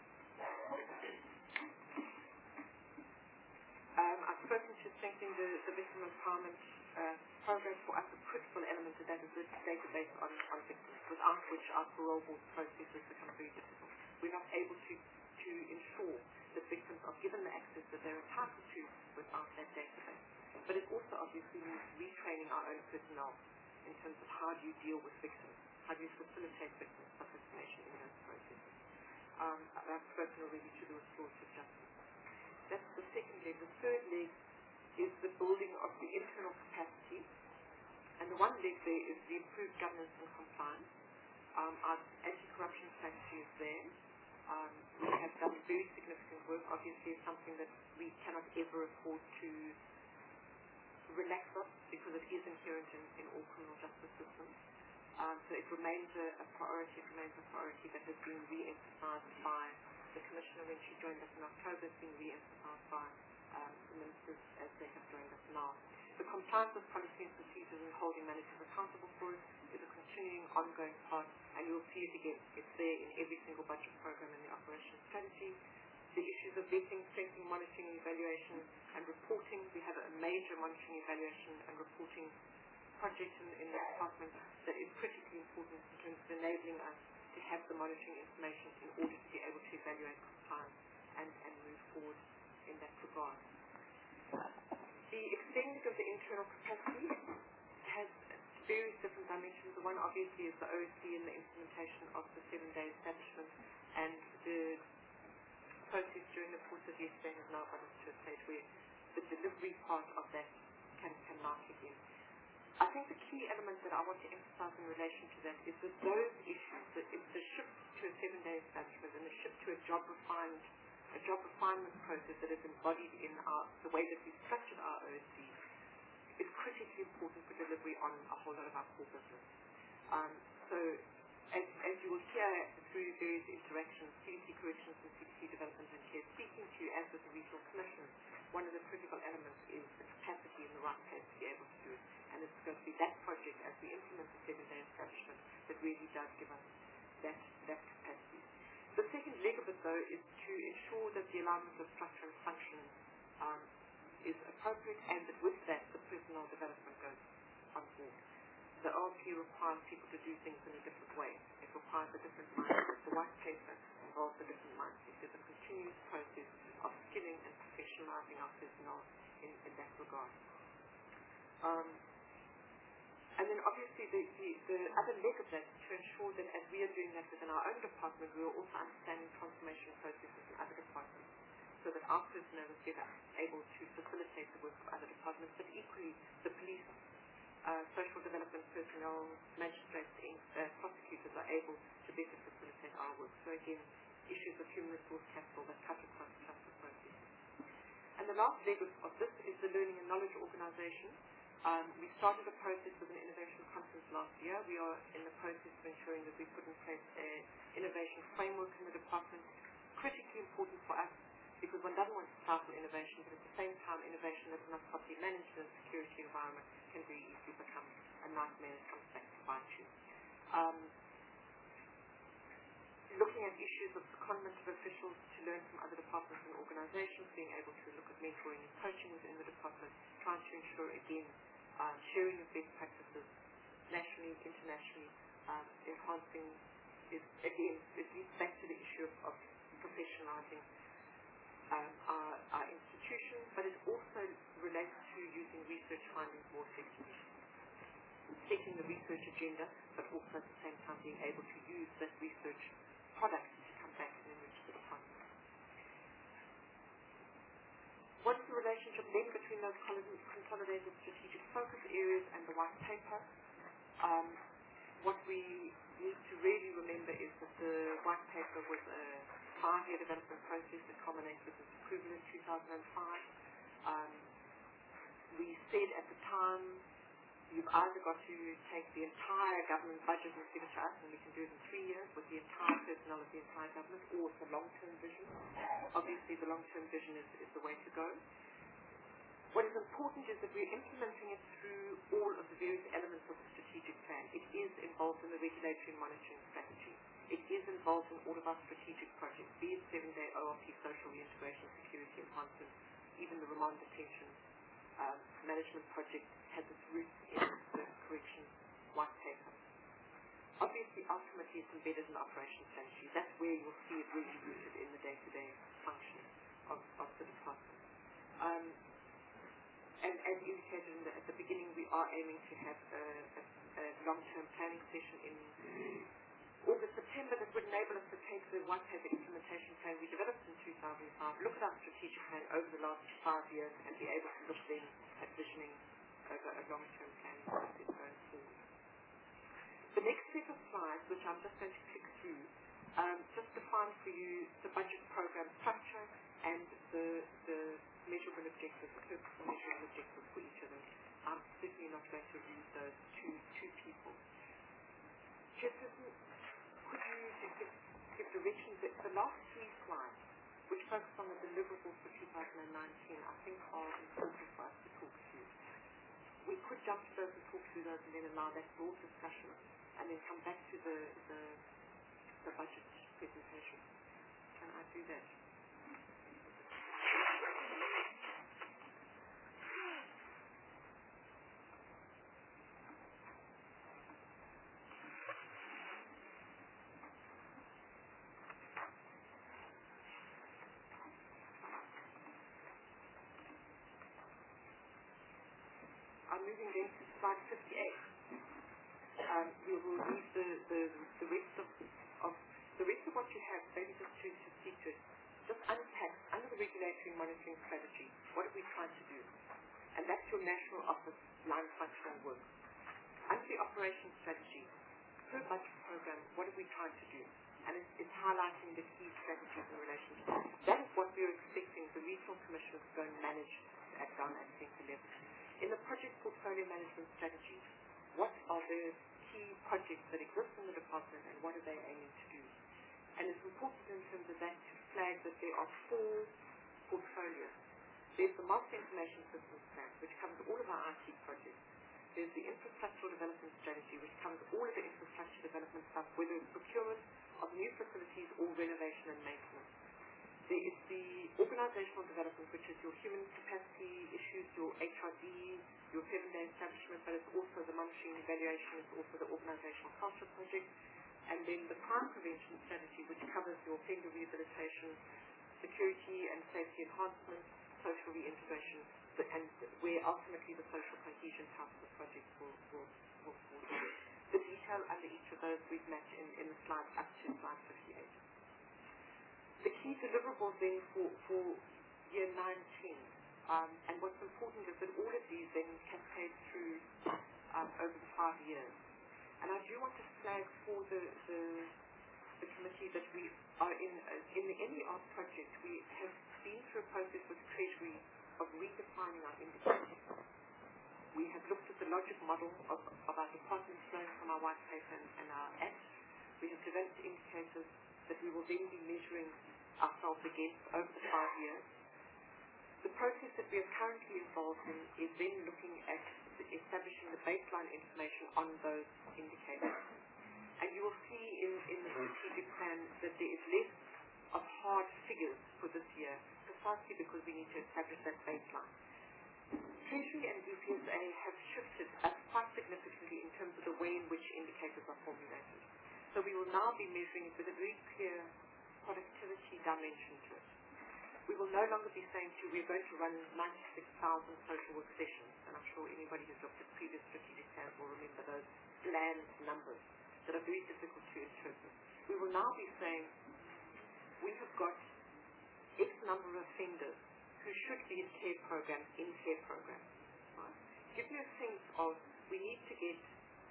Um, I've spoken to strengthening the, the victim empowerment uh, program. For us, a critical element of that is the database on, on victims, without which our parole board processes become very difficult. We're not able to, to ensure that victims are given the access that they're entitled to without that database. But it also obviously means retraining our own personnel in terms of how do you deal with victims, how do you facilitate victims' participation in those processes. Um, I've spoken already to the restorative justice. That's the second leg. The third leg is the building of the internal capacity. And the one leg there is the improved governance and compliance. Um, our anti-corruption strategy is there. Um, we have done very significant work. Obviously, it's something that we cannot ever afford to relax on because it is inherent in, in all criminal justice systems. Um, so it remains a, a priority. It remains a priority that has been re-emphasized by the Commissioner when she joined us in October. It's been re-emphasized by um, the ministers as they have joined us now. The compliance with policy and procedures and holding managers accountable for it is a continuing, ongoing part, and you'll see it again. It's there in every single budget program in the operations strategy. The issues of vetting, strengthening, monitoring, evaluation, and reporting. We have a major monitoring, evaluation, and reporting project in, in the department that is critically important in terms of enabling us to have the monitoring information in order to be able to evaluate compliance and, and move forward in that regard. The extending of the internal capacity has various different dimensions. The one obviously is the O S C and the implementation of the seven-day establishment, and the process during the course of yesterday has now got us to a stage where the delivery part of that can, can now kick in. I think the key element that I want to emphasize in relation to that is that those issues, that it's the shift to a seven-day establishment and the shift to to a job refined, a job refinement process that is embodied in our, the way that we structured our O S C is critically important for delivery on a whole lot of our core business. Um, so, as, as you will hear through various interactions, C D C Corrections and C D C Development and Care speaking to you as with the regional commissioners, one of the critical elements is the capacity in the right place to be able to do it. And it's going to be that project, as we implement the seven-day establishment, that really does give us that, that capacity. The second leg of it, though, is to ensure that the alignment of structure and function um, is appropriate, and that with that, the personal development goes on board. The O R P requires people to do things in a different way. It requires a different mindset. The white paper involves a different mindset. There's a continuous process of skilling and professionalizing our personnel in, in that regard. Um, and then obviously the, the, the other leg of that is to ensure that as we are doing that within our own department, we are also understanding transformation processes in other departments, so that our personnel is better able to facilitate the work of other departments, but equally the police, uh, social development personnel, magistrates, uh, prosecutors are able to better facilitate our work. So again, issues of human resource capital that cut across justice processes. And the last leg of, of this is the learning and knowledge organization. Um, we started a process with an innovation conference last year. We are in the process of ensuring that we put in place an innovation framework in the department. Critically important for us, because one doesn't want to stifle innovation, but at the same time, innovation that's not properly managed in a security environment can very easily become a nightmare that comes back to bite you. Um, looking at issues of secondment of officials to learn from other departments and organizations, being able to look at mentoring and coaching within the department, trying to ensure, again, uh, sharing of best practices nationally, internationally, um, enhancing, is, again, it leads back to the issue of, of professionalizing um, our, our institution, but it also relates to using research findings more effectively. Setting the research agenda, but also at the same time being able to use that research product to come back and enrich the department. What's the relationship then between those consolidated strategic focus areas and the white paper? Um, what we need to really remember is that the white paper was a five-year development process that culminated with its approval in two thousand five. Um, we said at the time, you've either got to take the entire government budget and give it to us, and we can do it in three years with the entire personnel of the entire government, or it's a long-term vision. Obviously, the long-term vision is, is the way to go. What is important is that we're implementing it through all of the various elements of the strategic plan. It is involved in the regulatory and monitoring strategy. It is involved in all of our strategic projects, be it seven-day O R P, social reintegration, security enhancement, even the remand detention um, management project has its roots in the corrections white paper. Obviously, ultimately, it's embedded in the operation strategy. That's where you'll see it really rooted in the day-to-day function of, of the department. Um, and as indicated in the, at the beginning, we are aiming to have a, a, a long-term planning session in August, September that would enable us to take the white paper implementation plan we developed in two thousand five, look at our strategic plan over the last five years, and be able to look then at visioning over a long-term planning process going forward. The next set of slides, which I'm just going to click through, um, just define for you the budget program structure and the, the measurable objectives, the purposeful measurable objectives for each of them. I'm certainly not going to read those to two people. Chairperson, could you give, give directions? That the last three slides, which focus on the deliverables for two thousand nineteen, I think are important for us to talk through. We could jump to those and talk through those and then allow that broad discussion and then come back to the, the, the budget presentation. Can I do that? I'm moving then to slide fifty-eight. Um, we will read the, the, the rest of, of the rest of what you have, maybe just to, to see to it. Just unpack under the regulatory monitoring strategy. What are we trying to do? And that's your national office line functional work. Under the operations strategy, per budget program, what are we trying to do? And it's, it's highlighting the key strategies in relation to that. That is what we're expecting the regional commissioners to go and manage at down at centre level. In the project portfolio management strategy, what are the key projects that exist in the department and what are they aiming to do? And it's important in terms of that to flag that there are four portfolios. There's the Master Information Systems Plan, which covers all of our I T projects. There's the Infrastructural Development Strategy, which covers all of the infrastructure development stuff, whether it's procurement of new facilities or renovation and maintenance. There is the Organizational Development, which is your human capacity issues, your H R D, your seven-day establishment, but it's also the monitoring evaluation, it's also the Organizational Culture Project, and then the Crime Prevention Strategy, which covers your offender rehabilitation, security and safety enhancement, social reintegration, and where ultimately the social cohesion type of the project will, will, will fall down. The detail under each of those we've matched in, in the slides up to slide fifty-eight. The key deliverables then for, for year nineteen, um, and what's important is that all of these then cascade through um, over the five years. And I do want to flag for the, the, the committee that we are in, uh, in the N E R project, we have been through a process with Treasury of redefining our indicators. We have looked at the logic model of, of our departments flowing from our white paper and, and our act. We have developed indicators that we will then be measuring ourselves against over the five years. The process that we are currently involved in is then looking at establishing the baseline information on those indicators. And you will see in, in the strategic plan that there is less of hard figures for this year, precisely because we need to establish that baseline. Treasury and D P S A have shifted us quite significantly in terms of the way in which indicators are formulated. So we will now be measuring it with a very clear productivity dimension to it. We will no longer be saying to we're going to run ninety-six thousand social work sessions, and I'm sure anybody who's looked at previous strategic plans will remember those bland numbers that are very difficult to interpret. We will now be saying we have got X number of offenders who should be in care programs, in care programs. Right? Give you a sense of we need to get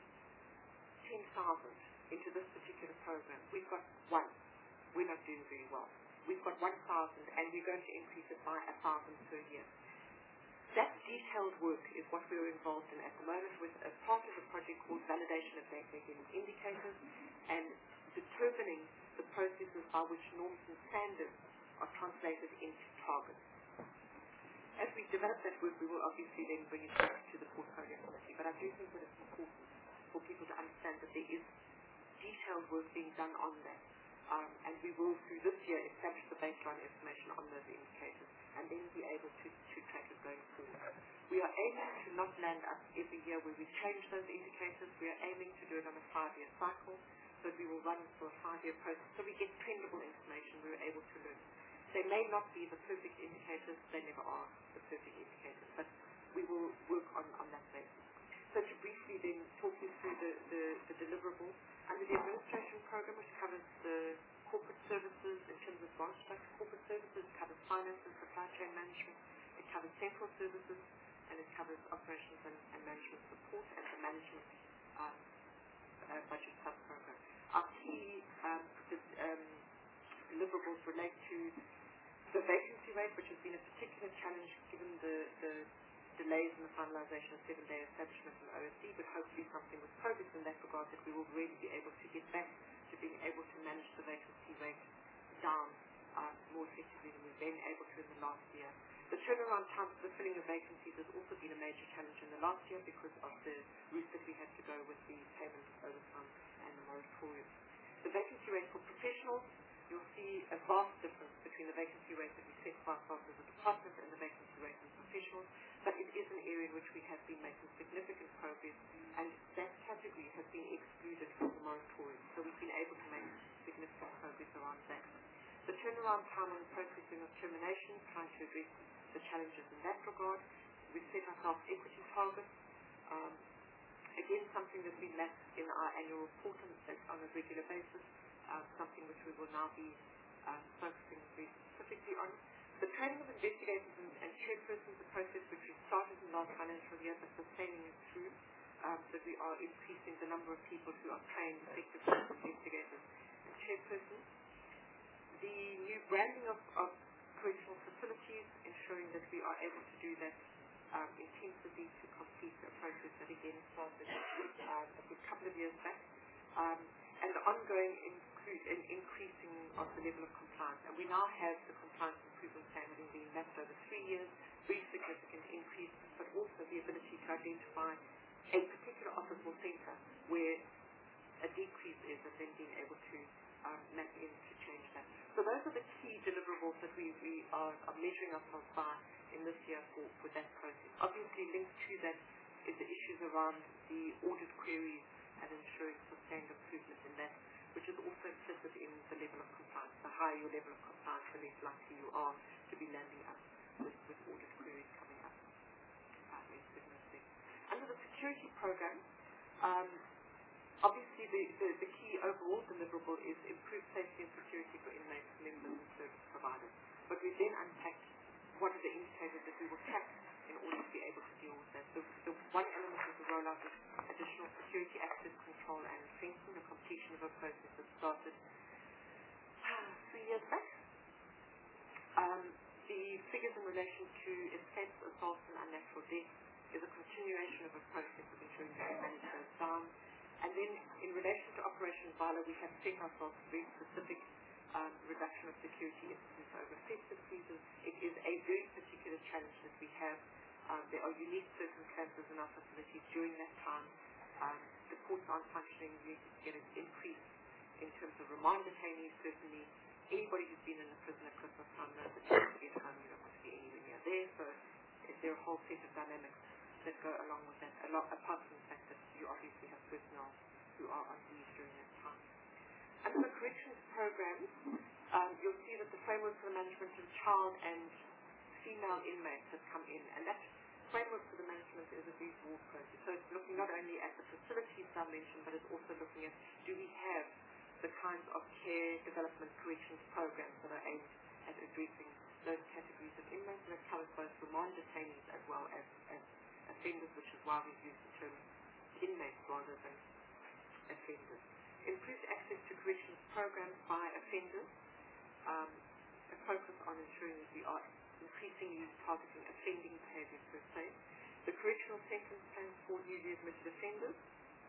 ten thousand into this particular program. We've got one. We're not doing very well. We've got one thousand and we're going to increase it by one thousand per year. That detailed work is what we're involved in at the moment with a part of the project called validation of data indicators and determining the processes by which norms and standards are translated into targets. As we develop that work, we will obviously then bring it back to the portfolio committee, but I do think that it's important for people to understand that there is detailed work being done on that. Um, and we will, through this year, establish the baseline information on those indicators and then be able to, to track it going forward. We are aiming to not land up every year where we change those indicators. We are aiming to do it on a five-year cycle, so we will run for a five-year process. So we get trendable information we're able to learn. They may not be the perfect indicators. They never are the perfect indicators, but we will work on, on that basis. So to briefly then talk you through the, the, the deliverables, under the administration program, which covers the corporate services in terms of branch structure, corporate services, it covers finance and supply chain management, it covers central services, and it covers operations and, and management support and the management um, uh, budget sub-program. Our key um, the, um, deliverables relate to the vacancy rate, which has been a particular challenge given the, the delays in the finalization of seven-day establishment and O S C, but hopefully something with progress in that regard that we will really be able to get back to being able to manage the vacancy rate down uh, more effectively than we've been able to in the last year. The turnaround time for the filling of vacancies has also been a major challenge in the last year because of the route that we had to go with the payment of overtime and the moratorium. The vacancy rate for professionals, you'll see a vast difference between the vacancy rate that we set for ourselves as a department and the vacancy rate in professionals, but it is an area in which we have been making significant progress, and that category has been excluded from the moratorium, so we've been able to make significant progress around that. The turnaround time on the processing of termination, trying to address the challenges in that regard. We've set ourselves equity targets. Um, again, something that we map in our annual report on, on a regular basis. Uh, something which we will now be um, focusing very specifically on. The training of investigators and, and chairpersons, a process which we started in the last financial year but sustaining it through. um, that we are increasing the number of people who are trained effective investigators and chairpersons. The new branding of, of correctional facilities, ensuring that we are able to do that um, intensively to complete a process that again started um, a good couple of years back. Um, and the ongoing incre- in increasing of the level of compliance. And we now have the compliance improvement plan having been mapped over three years, very significant increase, but also the ability to identify a particular office or centre where a decrease is and then being able to um, map in to change that. So those are the key deliverables that we, we are, are measuring ourselves by in this year for, for that process. Obviously linked to that is the issues around the audit queries and ensuring sustained improvement in that, which is also implicit in the level of compliance. The higher your level of compliance, the less likely you are to be landing up with, with audit queries coming up. Uh, Under the security program, um, obviously the, the, the key overall deliverable is improved safety and security for inmates, members and service providers. But we then unpacked what are the indicators that we will track in order to be able to deal with that. The, the one element of the rollout is additional security access control and fencing, the completion of a process that started three years back. Um, the figures in relation to escapes, assaults and unnatural death is a continuation of a process of ensuring that we manage those down. And then in relation to Operation Vala, we have set ourselves very specific um, reduction of security incidents over festive seasons. It is a very particular challenge that we have. Um, there are unique circumstances in our facilities during that time. Um, the courts aren't functioning. We need to get an increase in terms of remand detainees, certainly. Anybody who's been in a prison at Christmas time knows that you have to get home, you don't want to be anywhere near there. So there are a whole set of dynamics that go along with that, a lot, apart from the fact that you obviously have personnel who are on leave during that time. Under the corrections program, um, you'll see that the framework for the management of child and female inmates has come in, and that framework for the management is a very broad process. So it's looking not only at the facilities dimension, but it's also looking at, do we have the kinds of care, development, corrections programs that are aimed at addressing those categories of inmates, and it covers both remand detainees as well as, as offenders, which is why we've used the term inmates rather than offenders. Improved access to corrections programs by offenders, um, a focus on ensuring that we are increasingly targeting offending behaviour per se, the correctional sentence plans for newly admitted offenders,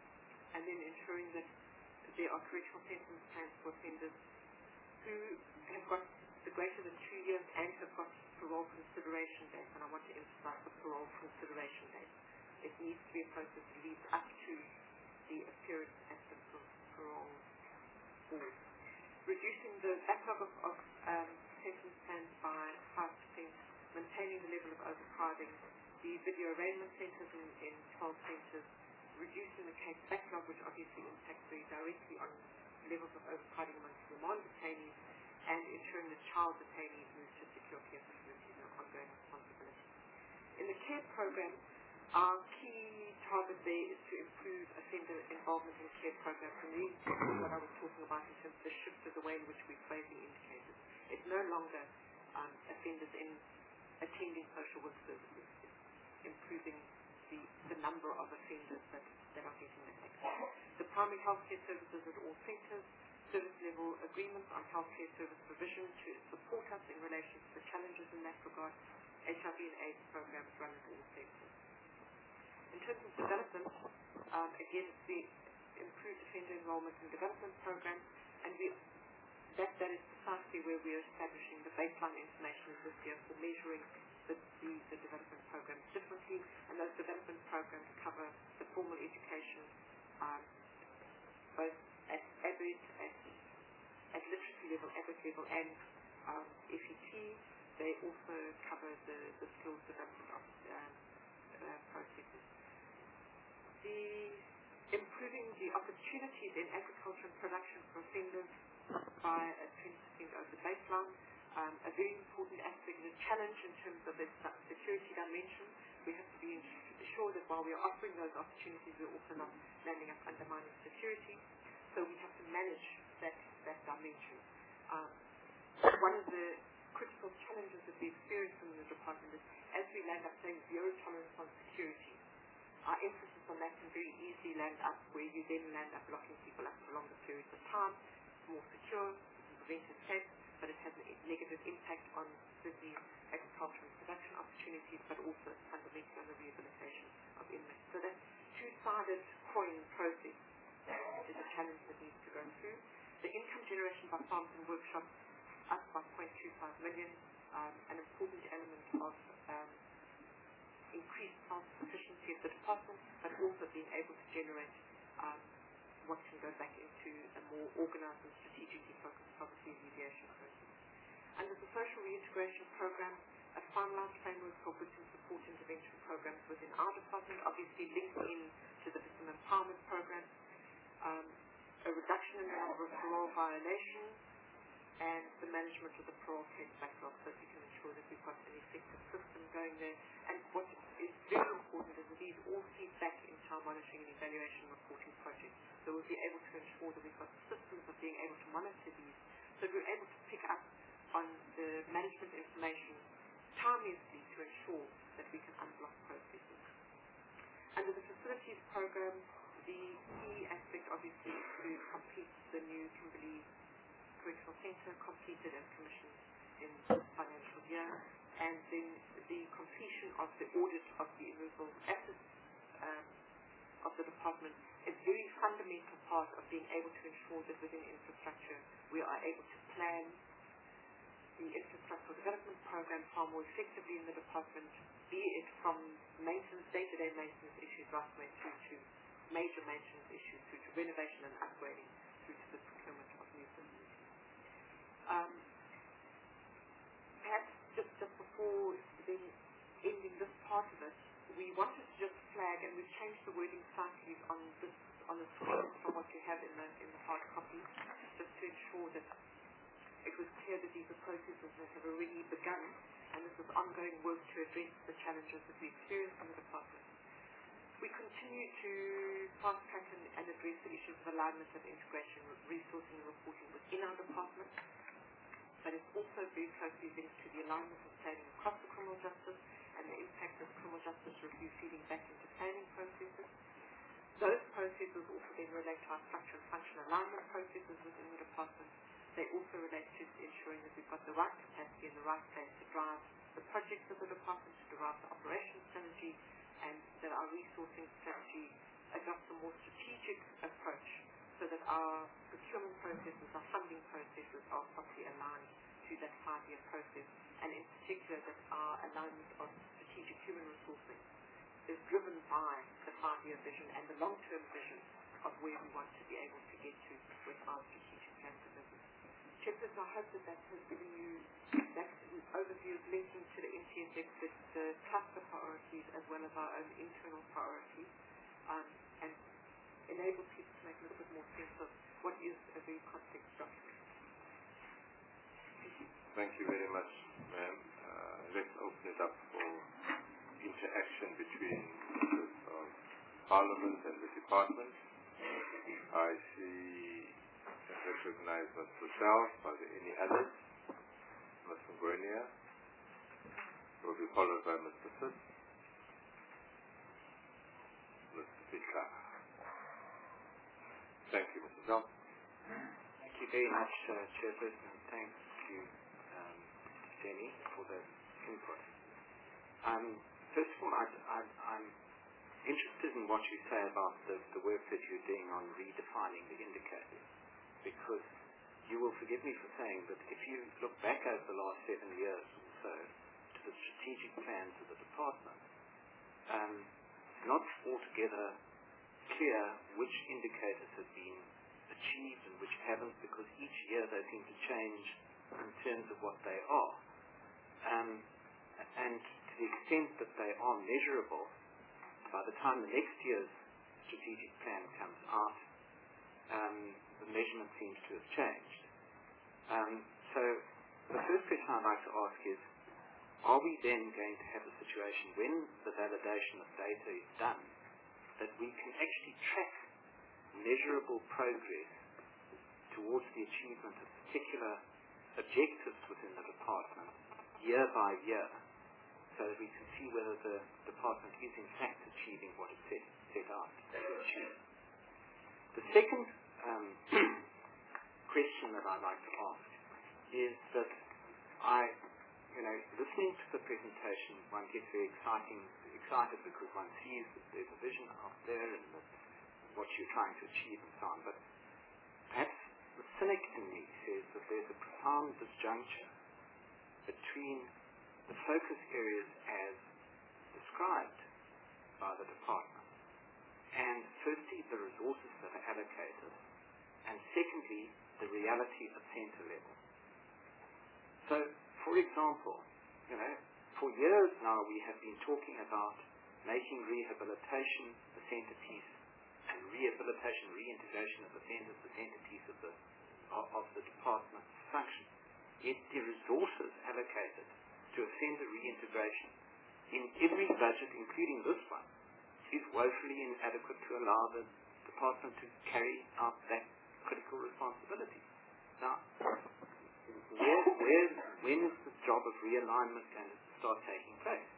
and then ensuring that there are correctional sentence plans for offenders who have got the greater than two years and have got parole consideration dates, and I want to emphasize the parole consideration date. It needs to be a process that leads up to the appearance at the parole board. Reducing the backlog of, of um, sentence plans by five percent, maintaining the level of overcrowding, the video arraignment centres in, in twelve centres, reducing the case backlog, which obviously impacts very directly on levels of overcrowding amongst remand detainees, and ensuring that child detainees move to secure care facilities is an ongoing responsibility. In the care program, our key target there is to improve offender involvement in care programs, and these is what I was talking about in terms of the shift of the way in which we're phrasing indicators. It's no longer um, offenders in attending social work services. It's improving the, the number of offenders that, that are getting that access. The primary healthcare services at all centres, service level agreements on healthcare service provision to support us in relation to the challenges in that regard. H I V and AIDS programs run at all centres. In terms of development, um, again, it's the improved offender enrollment and development program, and we, that, that is precisely where we are establishing the baseline information this year for measuring the, the, the development programs differently, and those development programs cover the formal education, um, both at average, at, at literacy level, average level, and um, F E T. They also cover the, the skills development of um, uh, processes. The improving the opportunities in agriculture and production for offenders by a twenty percent over the baseline. Um, a very important aspect, a challenge in terms of its security dimension. We have to be sure that while we are offering those opportunities, we're also not landing up undermining security. So we have to manage that, that dimension. Um, one of the critical challenges that we experience in the department is as we land up saying zero tolerance on security, our emphasis on that can very easily land up where you then land up locking people up for longer periods of time. It's more secure, it's preventive safe, but it has a negative impact on certainly agriculture and production opportunities, but also fundamentally on the rehabilitation of inmates. So that two-sided coin process is a challenge that needs to go through. The income generation by farms and workshops up by zero point two five million, um, an important element of um, increased self-sufficiency of the department, but also being able to generate um, what can go back into a more organized and strategically focused poverty alleviation process. Under the social reintegration program, a finalized framework for victim support intervention programs within our department, obviously linked in to the victim empowerment program, um, a reduction in the number of parole violations, and the management of the parole case backlog, so that we can ensure that we've got an effective system going there. And what is very important is that these all feed back into our monitoring and evaluation and reporting project. So we'll be able to ensure that we've got systems of being able to monitor these, so we're able to pick up on the management information timeously to ensure that we can unblock processes. Under the facilities program, the key aspect obviously is to complete the new Kimberley Correctional Centre, completed and commissioned in this financial year, and then the completion of the audit of the immovable assets um, of the department is a very fundamental part of being able to ensure that within infrastructure we are able to plan the infrastructural development program far more effectively in the department, be it from maintenance, day-to-day maintenance issues right the way through to major maintenance issues, through to renovation and upgrading, through to the procurement of new facilities. Um, perhaps just, just before then ending this part of it, we wanted to just flag, and we've changed the wording slightly on this on the screen from what you have in the in the hard copy, just to ensure that it was clear that these are processes that have already begun, and this is ongoing work to address the challenges that we experience in the department. We continue to fast track and, and address the issues of alignment and integration, resourcing and reporting within our department, but it's also very closely linked to the alignment of planning across the criminal justice and the impact of criminal justice review feeding back into planning processes. Those processes also then relate to our structure and function alignment processes within the department. They also relate to ensuring that we've got the right capacity in the right place to drive the projects of the department, to derive the operations strategy, and that our resourcing strategy adopts a more strategic approach so that our procurement processes, our funding processes are properly aligned to that five-year process, and in particular that our alignment of strategic human resourcing is driven by the five-year vision and the long-term vision of where we want to be able to get to with our strategic plan for business. Chairperson, I hope that that has given you that overview of linking to the N T S X, the, the cluster priorities as well as our own internal priorities, um, and enable people to make a little bit more sense of what is a very complex document.
Thank you very much, ma'am. Uh, let's open it up for interaction between members of Parliament and the department. I see and recognize Mister South. Are there any others? Mister Ngwenya will be followed by Mister Sid, Mister Pika. Thank you, Mister South.
Thank you very much, uh, Chairperson, and thanks to um, Jenny for the input. Um, first of all, I, I, I'm interested in what you say about the, the work that you're doing on redefining the indicators, because you will forgive me for saying that if you look back over the last seven years or so to the strategic plans of the department, um, it's not altogether clear which indicators have been achieved and which haven't, because each year they seem to change in terms of what they are. Um, and to the extent that they are measurable, by the time the next year's strategic plan comes out, um, the measurement seems to have changed. Um, so the first question I'd like to ask is, are we then going to have a situation when the validation of data is done that we can actually track measurable progress towards the achievement of particular objectives within the department year by year, so that we can see whether the department is in fact achieving what it set, set out to achieve. The second um, question that I'd like to ask is that I, you know, listening to the presentation, one gets very exciting, excited because one sees that there's a vision out there and that what you're trying to achieve and so on. But perhaps the cynic in me says that there's a profound disjuncture between the focus areas as described by the department and firstly the resources that are allocated and secondly the reality at centre level. So, for example, you know, for years now we have been talking about making rehabilitation the centerpiece and rehabilitation, reintegration of offenders the centerpiece of the of, of the department's function. Yet the resources allocated to offender reintegration in every budget, including this one, is woefully inadequate to allow the department to carry out that critical responsibility. Now, where, where, when is the job of realignment going to start taking place?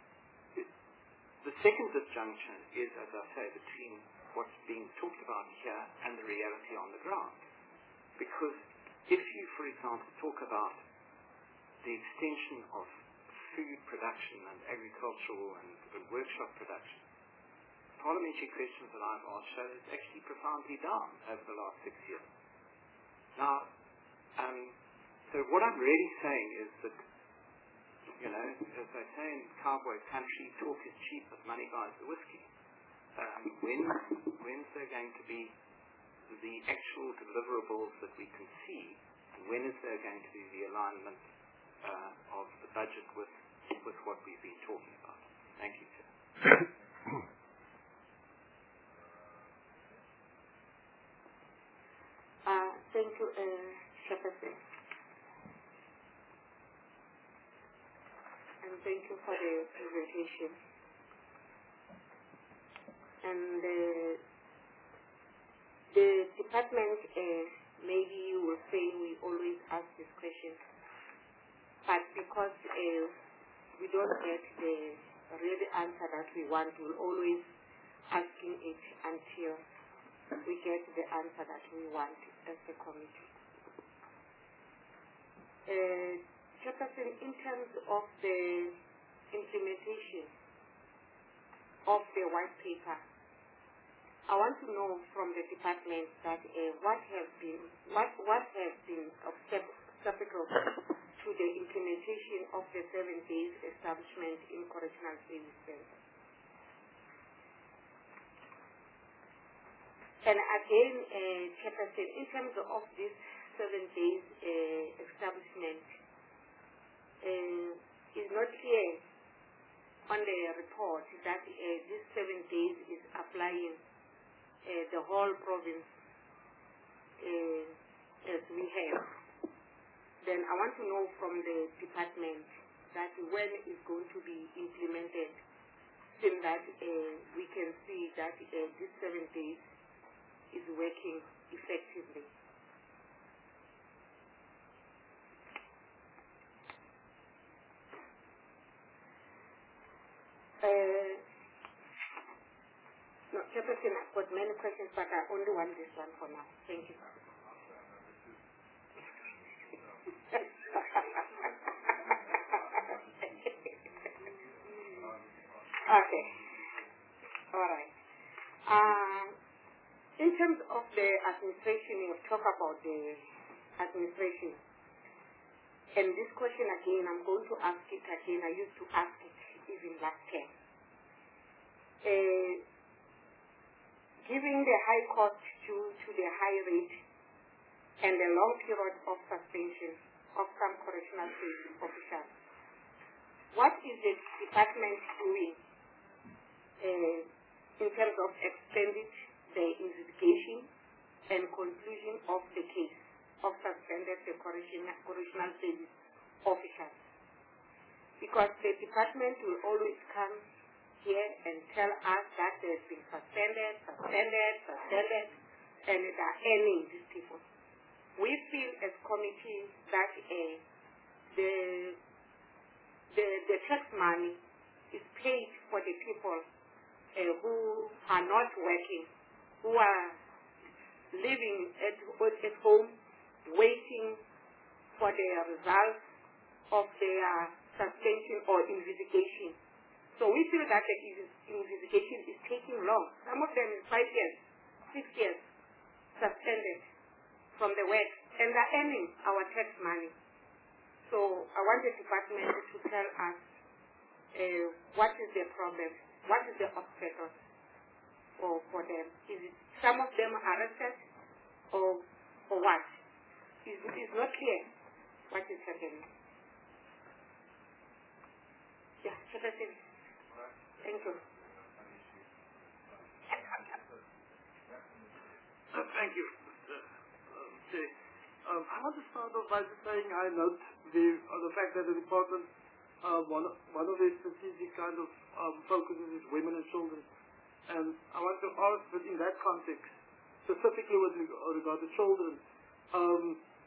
The second disjunction is, as I say, between what's being talked about here and the reality on the ground. Because if you, for example, talk about the extension of food production and agricultural and, and workshop production, parliamentary questions that I've asked show it's actually profoundly down over the last six years. Now, um, so what I'm really saying is that, you know, as they say in cowboy country, talk is cheap but money buys the whiskey. Um, when, when's there going to be the actual deliverables that we can see? And when is there going to be the alignment uh, of the budget with, with what we've been talking about? Thank you, Chair.
Uh, thank you, uh, Chairperson. And thank you for the presentation. And uh, the department, uh, maybe you will say we always ask this question, but because uh, we don't get the real answer that we want, we'll always asking it until we get the answer that we want as a committee. Uh, Chairperson, in terms of the implementation of the white paper, I want to know from the department that uh, what has been what what has been obstacles to the implementation of the seven days establishment in correctional service centers. And again, uh, Chairperson, in terms of this seven days uh, establishment, uh, is not clear on the report that uh, this seven days is applying uh, the whole province uh, as we have. Then I want to know from the department that when it's going to be implemented, so that uh, we can see that uh, this seven days is working effectively. Uh, no, Chairperson, I've got many questions, but I only want this one for now. Thank you. Okay. All right. Uh, in terms of the administration, you talk about the administration. And this question again, I'm going to ask it again. I used to ask it even last year. Uh, giving the high cost to, to the high rate and the long period of suspension of some correctional service officials, what is the department doing uh, in terms of extending the investigation and conclusion of the case of suspended the correctional, correctional service officers? Because the department will always come here and tell us that they've been suspended, suspended, suspended, and they are earning these people. We feel as committee that uh, the the, the tax money is paid for the people uh, who are not working, who are living at, at home, waiting for the results of their suspension or investigation. So we feel that the investigation is taking long. Some of them is five years, six years suspended from the work, and they're earning our tax money. So I want the department to tell us uh, what is the problem, what is the obstacle for, for them. Is it some of them are arrested or, or what? It is not clear what is happening. Yeah, Secretary. Thank you.
Uh, thank you. Okay. Um, I want to start off by just saying I note the, uh, the fact that the department, uh, one, of, one of their strategic kind of um, focuses is women and children. And I want to ask that in that context, specifically with regard, regard to children, um,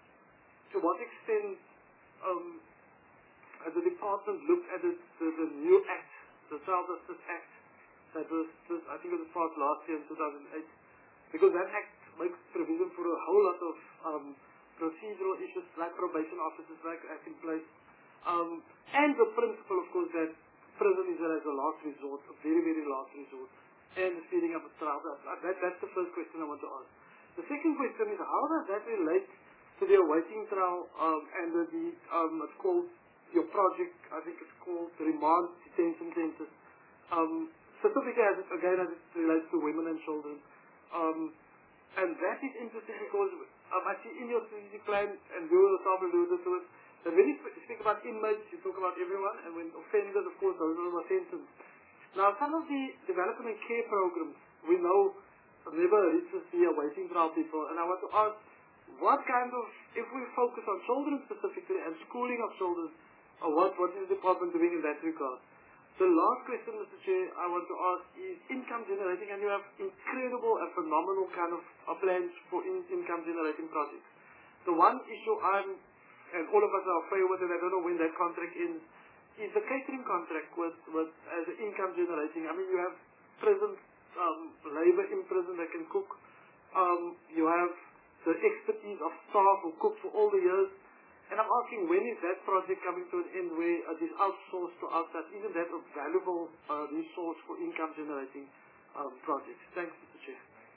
to what extent um, has the department looked at it, the, the new act, the Child Justice Act, that was, just, I think it was passed last year in two thousand eight, because that act makes provision for a whole lot of um, procedural issues like probation officers, like act in place, um, and the principle, of course, that prison is as a last resort, a very, very last resort, and the speeding up of trial. That, that, that's the first question I want to ask. The second question is, how does that relate to the awaiting trial um, and the, the um, it's called, your project, I think it's called the remand detention centers, um, specifically as it, again as it relates to women and children. Um, and that is interesting because um, I see in your strategic plan, and you yourself alluded to it, that when you speak about inmates, you talk about everyone, and when offenders, of course, those who are sentenced. Now, some of the development and care programs, we know, never reaches the awaiting trial people, and I want to ask, what kind of, if we focus on children specifically and schooling of children, or what, what is the department doing in that regard? The last question, Mister Chair, I want to ask is income generating, and you have incredible and phenomenal kind of uh, plans for in, income generating projects. The one issue I'm, and all of us are afraid with, and I don't know when that contract ends, is the catering contract with, with as an income generating. I mean, you have prison um, labor in prison that can cook. Um, you have the expertise of staff who cook for all the years. And I'm asking, when is that project coming to an end where it is outsourced to outside? Isn't that a valuable uh, resource for income generating um, projects? Thanks, Mister Chair.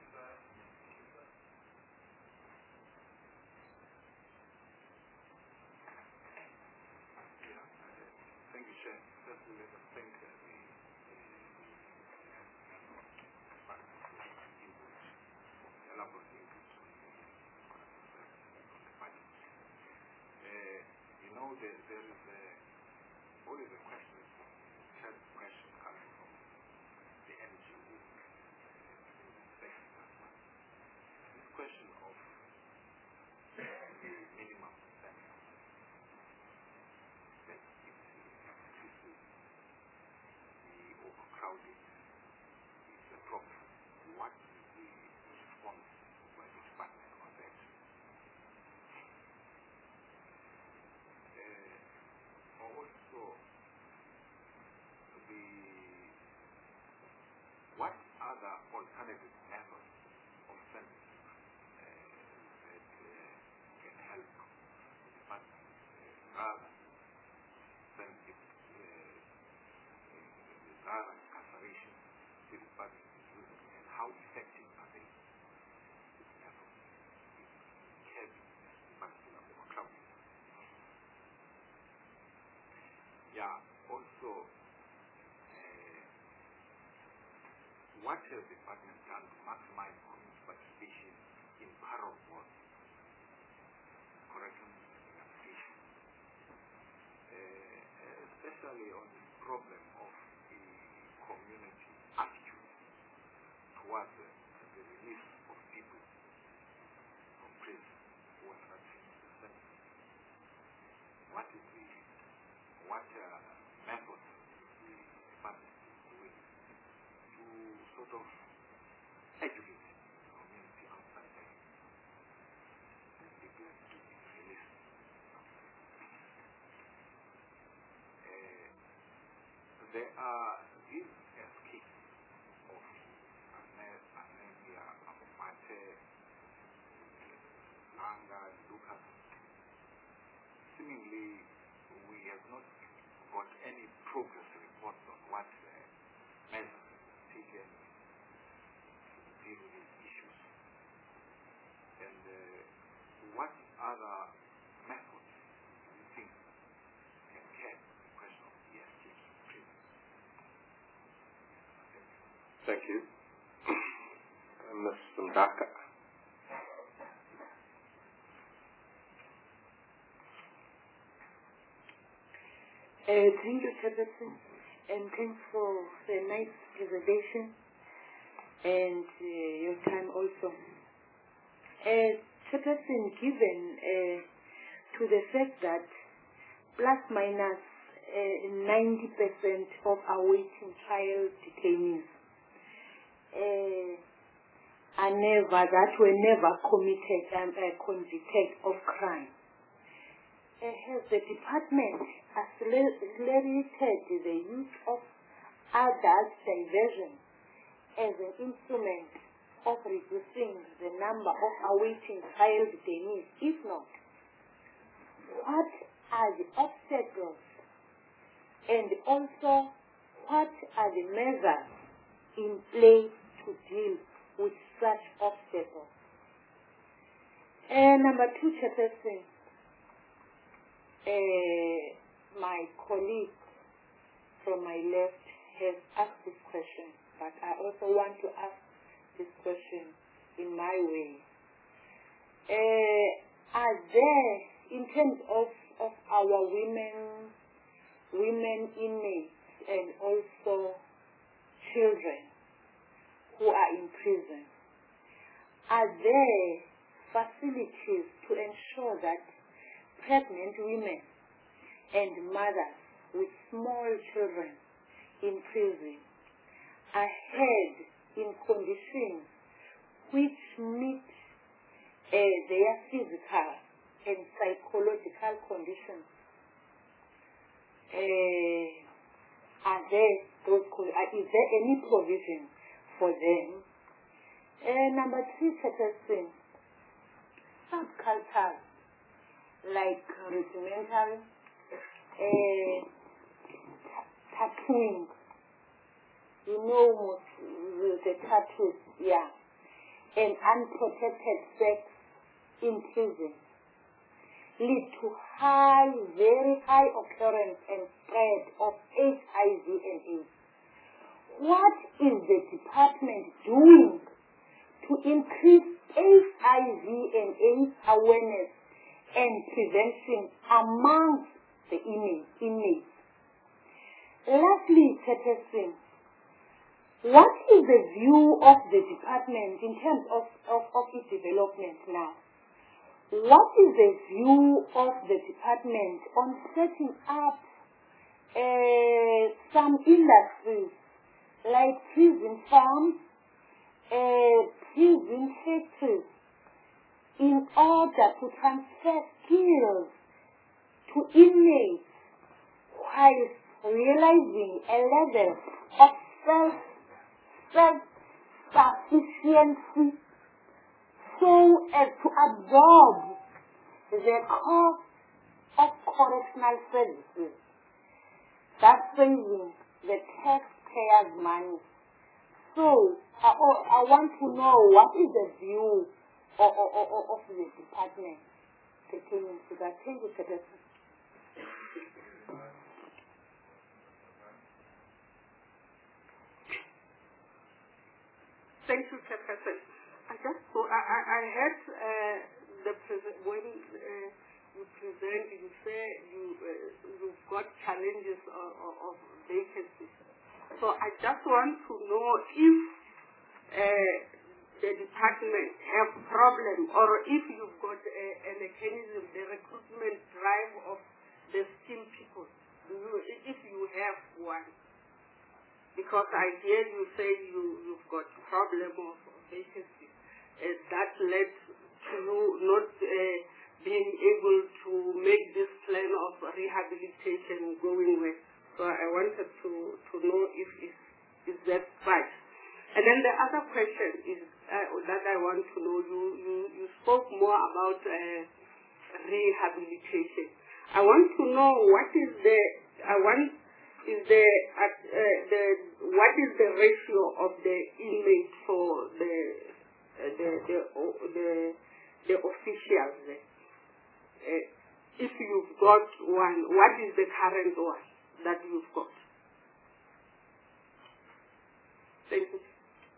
Thank you, Chair. Firstly, let us thank uh, the elaborate input on the budget. You know, there, there is a, always a question, a question coming from the N G O sector. This question of the minimum standard that it increases the overcrowding is a problem. What is the response by the department on that? Also, the what other alternative methods of sentencing uh, that uh, can help the department uh, rather than it, uh, uh, rather incarceration the department is using, and how effective are they? These methods in curbing the maximum overcrowding. Yeah, also, uh, what has the department done to maximize community participation in parole board correction application, uh, especially on the problem of the community attitude towards the, the release of people from prison who are not finished the sentence? What is the what uh, methods the department is doing to sort of educate the community outside there and people to be released. Uh, there are these escapes of anemia, amate, Langa, Lucas. Seemingly, we have not got any progress reports on what uh, measures taken to deal with these issues. And uh, what other methods do you think can help the question of E S Ks in prison?
Thank you. uh, Miz Mdaka.
Uh, thank you, Chairperson, and thanks for the nice presentation and uh, your time also. Uh, Chairperson, given uh, to the fact that plus minus uh, ninety percent of our waiting trial detainees uh, are never, that were never committed and uh, convicted of crime. Uh, has the department accelerated the use of adult diversion as an instrument of reducing the number of awaiting trial detainees? If not, what are the obstacles, and also what are the measures in place to deal with such obstacles? And number two, Chairperson, Uh, my colleague from my left has asked this question, but I also want to ask this question in my way. Uh, are there, in terms of, of our women, women inmates and also children who are in prison, are there facilities to ensure that pregnant women and mothers with small children in prison are held in conditions which meet uh, their physical and psychological conditions? Uh, are there those? Uh, is there any provision for them? Uh, number three, Chairperson, subcultures like regimental uh, tattooing, you know, most, the, the tattoos, yeah, and unprotected sex in prison lead to high, very high occurrence and spread of H I V and AIDS. What is the department doing to increase H I V and AIDS awareness and prevention amongst the inmates? Lastly, Chairperson, what is the view of the department in terms of, of, of its development now? What is the view of the department on setting up uh, some industries like prison farms, uh, prison factories, in order to transfer skills to inmates while realizing a level of self, self-sufficiency so as to absorb the cost of correctional services, thus saving the taxpayers' money. So, I, I want to know what is the view of, of, of, of the department pertaining to that. Thank you, Chairperson.
Thank you, Chairperson. I just so I I, I heard uh, the present when uh, you present, you say you uh, you've got challenges of, of, of vacancies. So I just want to know if uh, the department have problem, or if you've got a, a mechanism, the recruitment drive of the skilled people, do you, if you have one. Because I hear you say you, you've got problem of vacancy. Uh, that led to you not uh, being able to make this plan of rehabilitation going well. So So I wanted to, to know if is, is that right. And then the other question is uh, that I want to know, you, you, you spoke more about uh, rehabilitation. I want to know what is the, I want, is the, uh, uh, the, what is the ratio of the inmates for the, uh, the, the, uh, the, the officials? Uh, if you've got one, what is the current one that you've got? Thank you.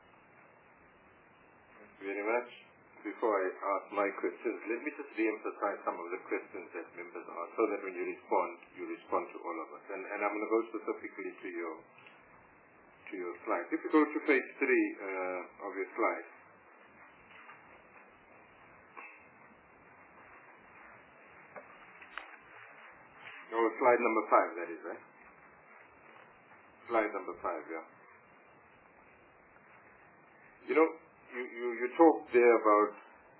Thank you very much. Before I ask my questions, let me just re-emphasize some of the questions that members ask, so that when you respond, you respond to all of us. And, and I'm going to go specifically to your to your slide. If you go to page three uh, of your slide, or slide number five, that is, right? Slide number five, yeah. You know, you, you, you talked there about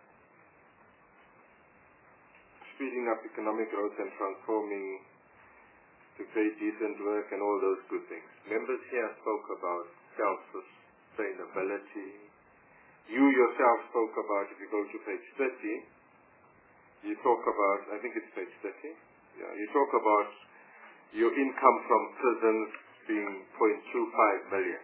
speeding up economic growth and transforming to create decent work and all those good things. Members here spoke about self-sustainability. You yourself spoke about, if you go to page thirty, you talk about, I think it's page thirty, yeah, you talk about your income from prisons being zero point two five million.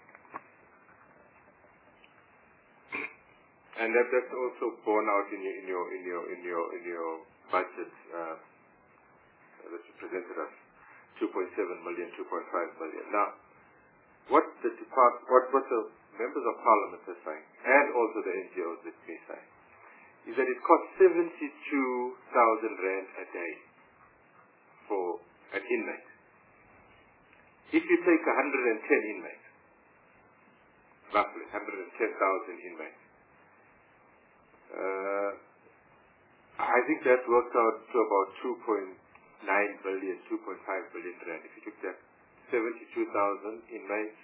And that, that's also borne out in your in your in your in your in your budget uh, that you presented us, two point seven million, two point five million. Now, what the depart, what what the members of parliament are saying, and also the N G Os that may say, is that it costs seventy-two thousand rand a day for an inmate. If you take one hundred ten inmates, roughly one hundred ten thousand inmates, Uh, I think that works out to about two point nine billion, two point five billion rand. If you took that seventy-two thousand inmates,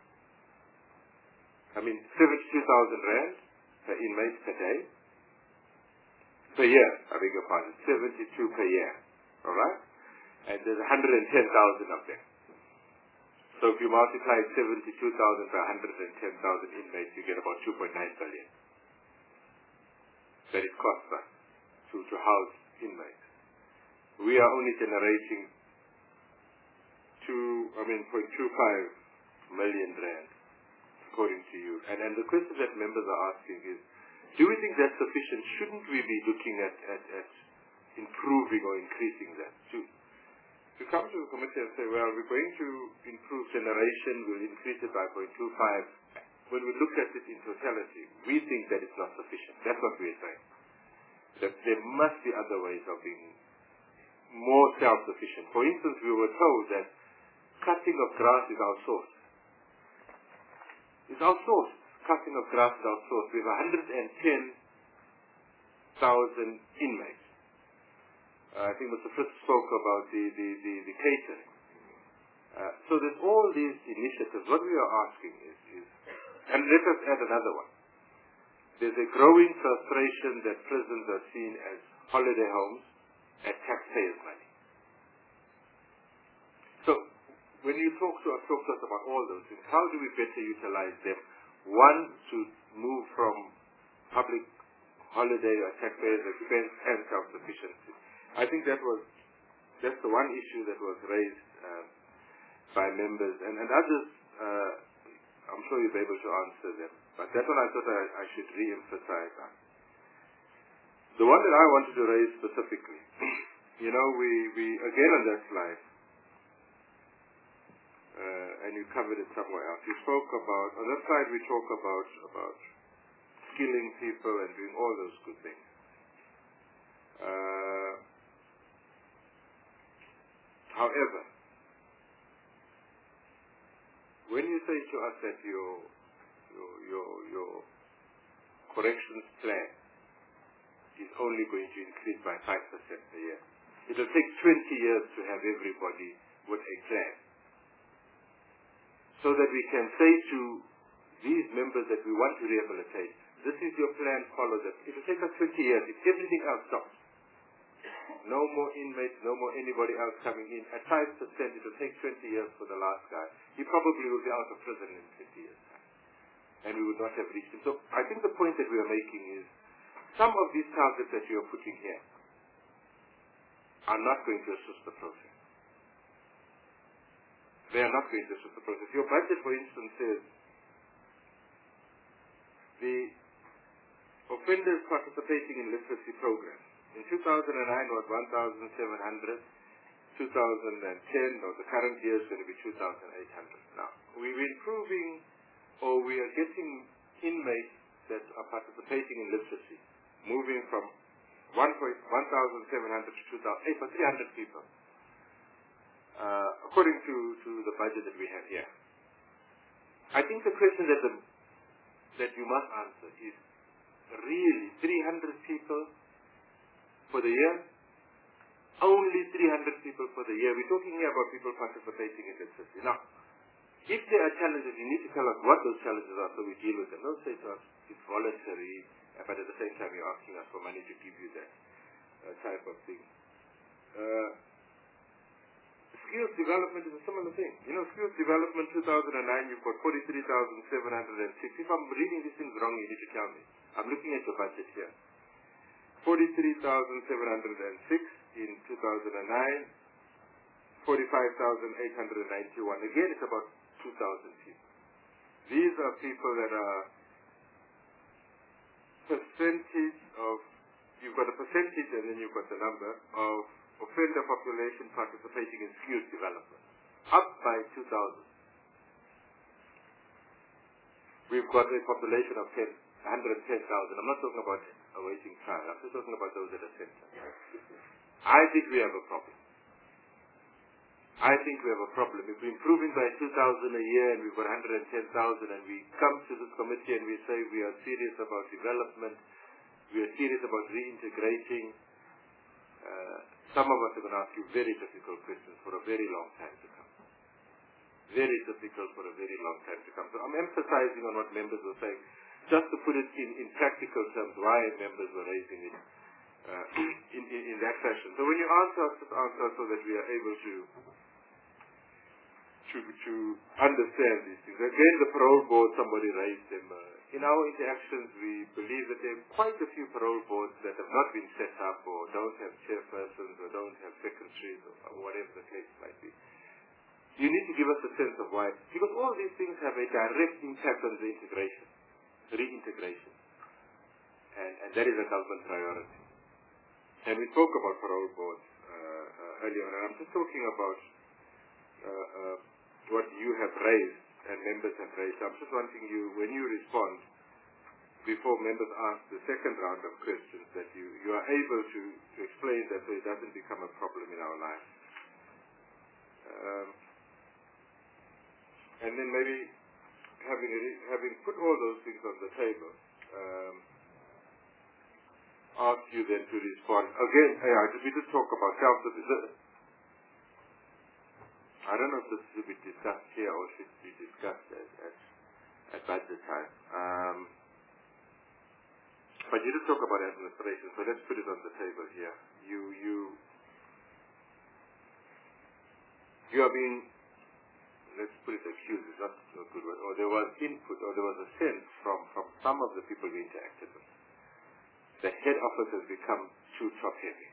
I mean seventy-two thousand rand per inmate per day, per year, I beg your pardon, seventy-two per year, alright? And there's one hundred ten thousand of them. So if you multiply seventy-two thousand by one hundred ten thousand inmates, you get about two point nine billion. That it costs us to, to house inmates. We are only generating two, I mean, zero point two five million rand, according to you. And, and the question that members are asking is, do we think that's sufficient? Shouldn't we be looking at, at, at improving or increasing that? To, to come to the committee and say, well, we're going to improve generation, we'll increase it by zero point two five. When we look at it in totality, we think that it's not sufficient. That's what we're saying. That there must be other ways of being more self-sufficient. For instance, we were told that cutting of grass is outsourced. It's outsourced. Cutting of grass is outsourced. We have one hundred ten thousand inmates. Uh, I think Mister Fritz spoke about the, the, the, the catering. Uh, so there's all these initiatives. What we are asking is, is and let us add another one. There's a growing frustration that prisons are seen as holiday homes at taxpayers' money. So, when you talk to us, talk to us about all those things, how do we better utilize them? One, to move from public holiday at taxpayers' expense and self-sufficiency. I think that was, that's the one issue that was raised uh, by members, and, and others, uh, I'm sure you'll be able to answer them. But that one I thought I, I should re-emphasize on. The one that I wanted to raise specifically, you know, we, we again on that slide, uh, and you covered it somewhere else. You spoke about, on that slide we talk about, about skilling people and doing all those good things. Uh, however, when you say to us that your your your, your corrections plan is only going to increase by five percent a year, it will take twenty years to have everybody with a plan, so that we can say to these members that we want to rehabilitate, this is your plan, follow that. It will take us twenty years if everything else stops. no more inmates, no more anybody else coming in. At five percent, it will take twenty years for the last guy. He probably will be out of prison in twenty years' time. And we would not have reached him. So I think the point that we are making is some of these targets that you are putting here are not going to assist the process. They are not going to assist the process. Your budget, for instance, says the offenders participating in literacy programs. In two thousand nine was one thousand seven hundred. two thousand ten, or the current year, is going to be two thousand eight hundred. Now, we're improving, or we are getting inmates that are participating in literacy, moving from one thousand seven hundred to two thousand eight, for three hundred people, uh, according to, to the budget that we have here. I think the question that, the, that you must answer is, really, three hundred people for the year? Only three hundred people for the year. We're talking here about people participating in literacy. Now, if there are challenges, you need to tell us what those challenges are so we deal with them. Don't say to us, it's voluntary, but at the same time you're asking us for money to give you that uh, type of thing. Uh, skills development is a similar thing. You know, skills development two thousand nine, you've got forty-three thousand seven hundred six. If I'm reading these things wrong, you need to tell me. I'm looking at the budget here. forty-three thousand seven hundred six in two thousand nine, forty-five thousand eight hundred ninety-one. Again, it's about two thousand people. These are people that are percentage of, you've got a percentage and then you've got the number of offender population participating in skills development, up by two thousand. We've got a population of ten, one hundred ten thousand. I'm not talking about awaiting trial. I'm just talking about those that are sentenced. I think we have a problem. I think we have a problem. If we're improving by two thousand a year and we've got one hundred ten thousand and we come to this committee and we say we are serious about development, we are serious about reintegrating, uh, some of us are going to ask you very difficult questions for a very long time to come. Very difficult for a very long time to come. So I'm emphasizing on what members were saying, just to put it in, in practical terms, why members were raising it uh, in, in, in that fashion. So when you answer us, just answer so that we are able to to, to understand these things. Again, the parole board, somebody raised them. Uh, in our interactions, we believe that there are quite a few parole boards that have not been set up or don't have chairpersons or don't have secretaries or, or whatever the case might be. You need to give us a sense of why. Because all these things have a direct impact on the integration, reintegration. And, and that is a government priority. And we spoke about parole boards uh, uh, earlier on, and I'm just talking about uh, uh, what you have raised and members have raised. I'm just wanting you, when you respond, before members ask the second round of questions, that you, you are able to, to explain that so it doesn't become a problem in our lives. Um, and then maybe having, having put all those things on the table, um, ask you then to respond. Again, yeah, we just talk about self-sufficiency. I don't know if this should be discussed here or should be discussed at, at, at budget time. Um, but you did talk about administration, so let's put it on the table here. You, you, you are being, let's put it accused, is not a good word, or there was input, or there was a sense from, from some of the people we interacted with. The head office has become too top-heavy.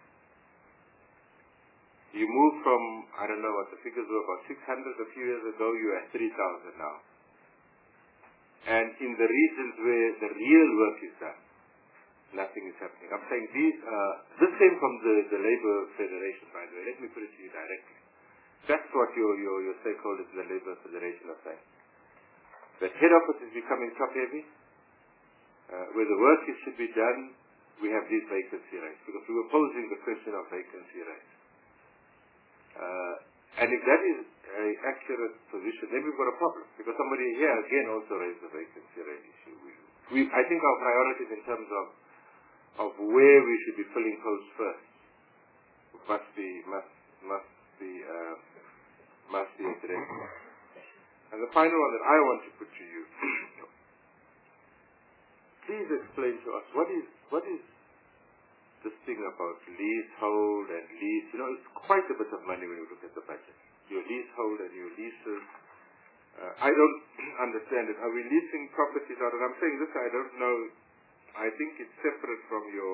You move from, I don't know what the figures were, about six hundred a few years ago, you're at three thousand now. And in the regions where the real work is done, nothing is happening. I'm saying these, uh, this came from the, the Labour Federation, by the way. Let me put it to you directly. That's what your, your, your stakeholders in the Labour Federation are saying. The head office is becoming top-heavy. Uh, where the work is, should be done, we have these vacancy rates. Because we were posing the question of vacancy rates. Uh, and if that is an accurate position, then we've got a problem. Because somebody here again also raised the vacancy rate issue. We, we, I think our priorities in terms of of where we should be filling posts first must be must must be uh, must be addressed. And the final one that I want to put to you, please explain to us what is what is this thing about leasehold and lease, you know, it's quite a bit of money when you look at the budget. Your leasehold and your leases. Uh, I don't understand it. Are we leasing properties out? And I'm saying this, I don't know. I think it's separate from your,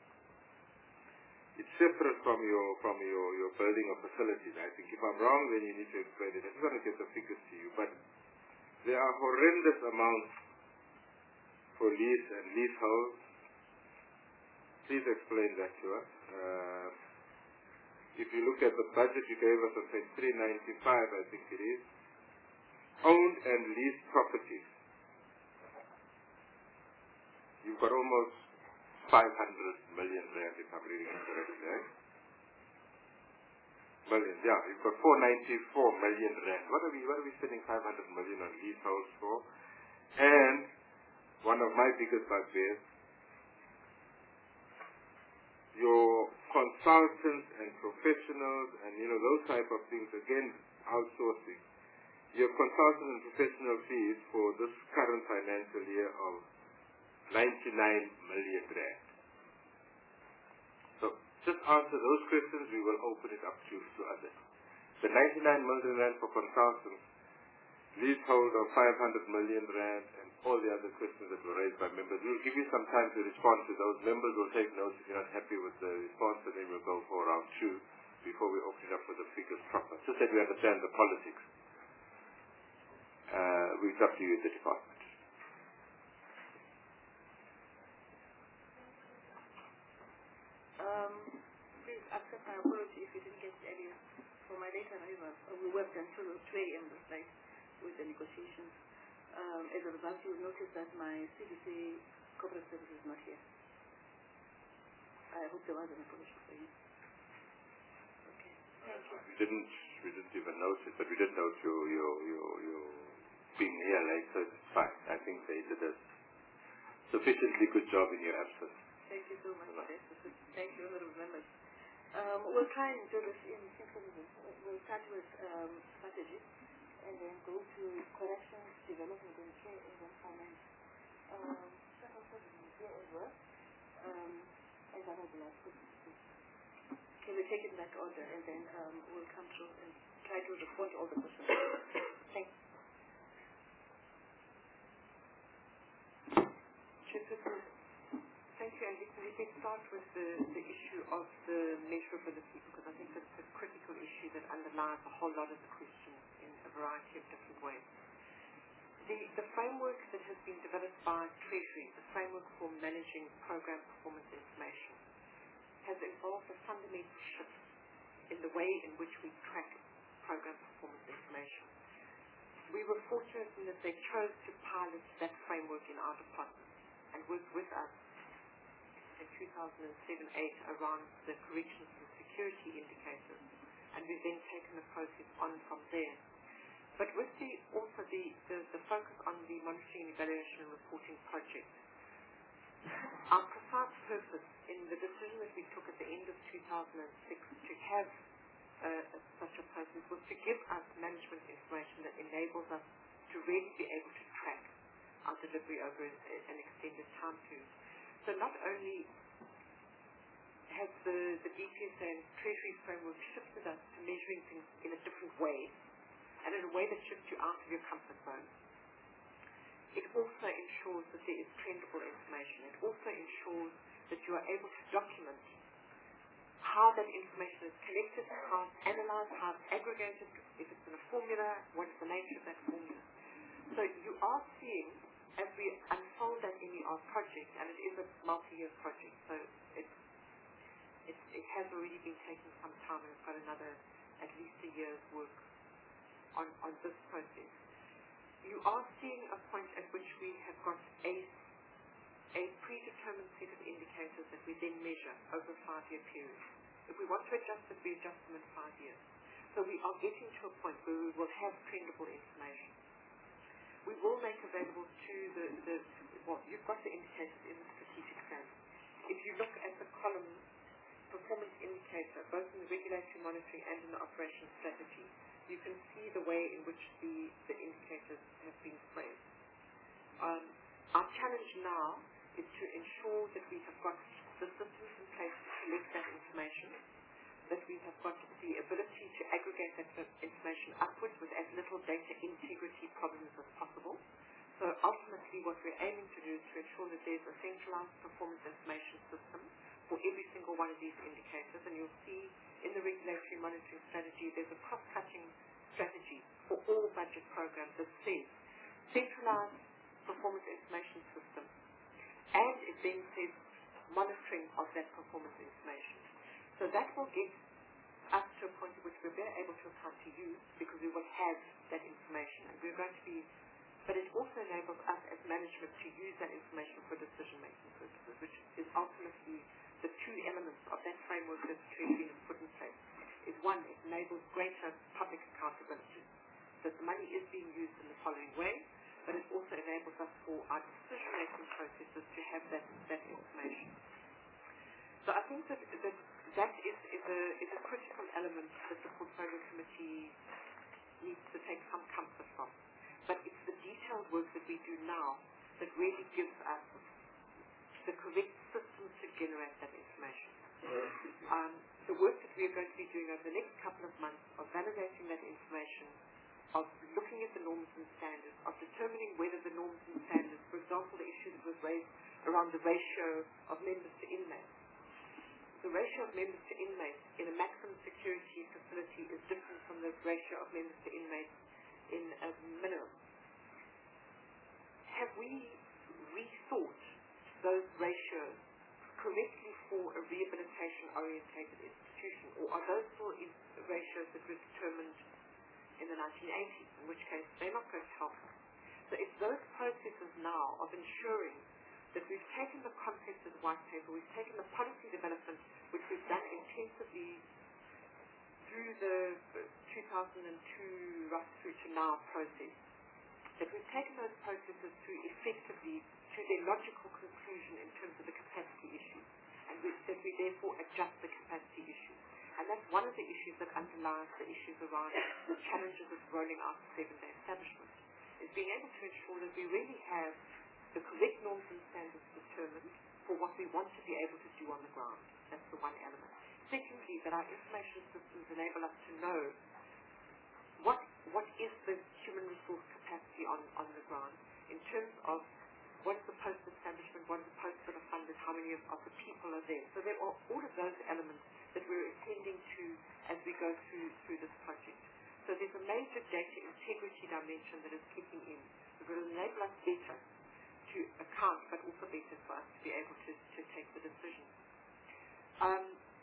it's separate from your, from your, your building of facilities. I think if I'm wrong, then you need to explain it. I just want to get the figures to you. But there are horrendous amounts for lease and leaseholds. Please explain that to us. Uh, if you look at the budget you gave us on page three ninety-five, I think it is, owned and leased properties. You've got almost five hundred million rand, if I'm reading it correctly, right? Million, yeah. You've got four hundred ninety-four million rand. What are we, what are we spending five hundred million on leaseholds for? And one of my biggest bugbears, your consultants and professionals and, you know, those type of things, again, outsourcing. Your consultant and professional fees for this current financial year of ninety-nine million rand. So just answer those questions, we will open it up to, to others. The ninety-nine million rand for consultants, leasehold of five hundred million rand, and all the other questions that were raised by members. We'll give you some time to respond to those. Members will take notes if you're not happy with the response, and then we'll go for round two before we open it up for the figures proper. Just that we understand the politics. Uh, it's up to you in the department.
Um, please accept my apology if you didn't get it earlier. For my later arrival, we worked until two A M this night with the negotiations. Um, as a result, you will notice that my C D C corporate service is not here. I hope there was an apology for you. Okay. Thank you.
We didn't, we didn't even notice, but we did note your, your, your, your being here late, so it's fine. I think they did a sufficiently good job in your absence.
Thank you so much. Right. Thank you, honorable members. Um, we'll try and do this in synchronism. We'll start with um, strategy, and then go to corrections, development, and care, and then finance. Um, second strategy is here as well. Um, and that will be last question. Can we take it in that order, and then um, we'll come through and try to respond to all the questions. Thank you. Thank you, and we can start with the, the issue of the measurability, because I think that's a critical issue that underlies a whole lot of the questions in a variety of different ways. The, the framework that has been developed by Treasury, the framework for managing program performance information, has involved a fundamental shift in the way in which we track program performance information. We were fortunate in that they chose to pilot that framework in our department and work with us in two thousand seven eight around the corrections and security indicators, and we've then taken the process on from there. But with the also the, the, the focus on the monitoring, evaluation and reporting project, our precise purpose in the decision that we took at the end of two thousand six to have uh, such a process was to give us management information that enables us to really be able to track our delivery over an extended time period. So not only has the, the D P S A and Treasury framework shifted us to measuring things in a different way, and in a way that shifts you out of your comfort zone, it also ensures that there is trendable information. It also ensures that you are able to document how that information is collected, how it's analyzed, how it's aggregated, if it's in a formula, what is the nature of that formula. So you are seeing, as we unfold that in our project, and it is a multi-year project, so it's, it's, it has already been taking some time, and it's got another at least a year's work on, on this process. You are seeing a point at which we have got a, a predetermined set of indicators that we then measure over a five-year period. If we want to adjust it, we adjust them in five years. So we are getting to a point where we will have trendable information. We will make available to the, the well, you've got the indicators in the strategic plan. If you look at the column performance indicator, both in the regulatory monitoring and in the operations strategy, you can see the way in which the, the indicators have been framed. Um, our challenge now is to ensure that we have got the systems in place to collect that information, that we have got the ability to aggregate that information upwards with as little data integrity problems as possible. So ultimately what we're aiming to do is to ensure that there's a centralized performance information system for every single one of these indicators. And you'll see in the regulatory monitoring strategy, there's a cross-cutting strategy for all budget programs that says centralized performance information system. And it then says monitoring of that performance information. So that will get us to a point at which we're better able to account to you because we will have that information. And we're going to be, but it also enables us as management to use that information for decision-making purposes, which is ultimately the two elements of that framework that's been put in place. Is one, it enables greater public accountability, that the money is being used in the following way, but it also enables us for our decision-making processes to have that, that information. So I think that that, that is, is, a, is a critical element that the Portfolio Committee needs to take some comfort from. But it's the detailed work that we do now that really gives us the correct systems to generate that information. Um, the work that we are going to be doing over the next couple of months of validating that information, of looking at the norms and standards, of determining whether the norms and standards, for example, the issue that was raised around the ratio of members to inmates. The ratio of members to inmates in a maximum security facility is different from the ratio of members to inmates in a minimum. Have we rethought those ratios correctly for a rehabilitation-orientated institution, or are those still ratios that were determined in the nineteen eighties, in which case they're not going to help us? So it's those processes now of ensuring that we've taken the concepts of the white paper, we've taken the policy development, which we've done intensively through the two thousand two right through to now process, that we've taken those processes through effectively to their logical conclusion in terms of the capacity issue, and we, that we therefore adjust the capacity issue. And that's one of the issues that underlies the issues around the challenges of rolling out the seven-day establishment, is being able to ensure that we really have the correct norms and standards determined for what we want to be able to do on the ground. That's the one element. Secondly, that our information systems enable us to know what what is the human resource capacity on, on the ground in terms of what is the post-establishment, what is the posts that are funded, how many of, of the people are there. So there are all of those elements that we're attending to as we go through through this project. So there's a major data integrity dimension that is kicking in that will enable us better to account, but also better for us to be able to, to take the decision. Um,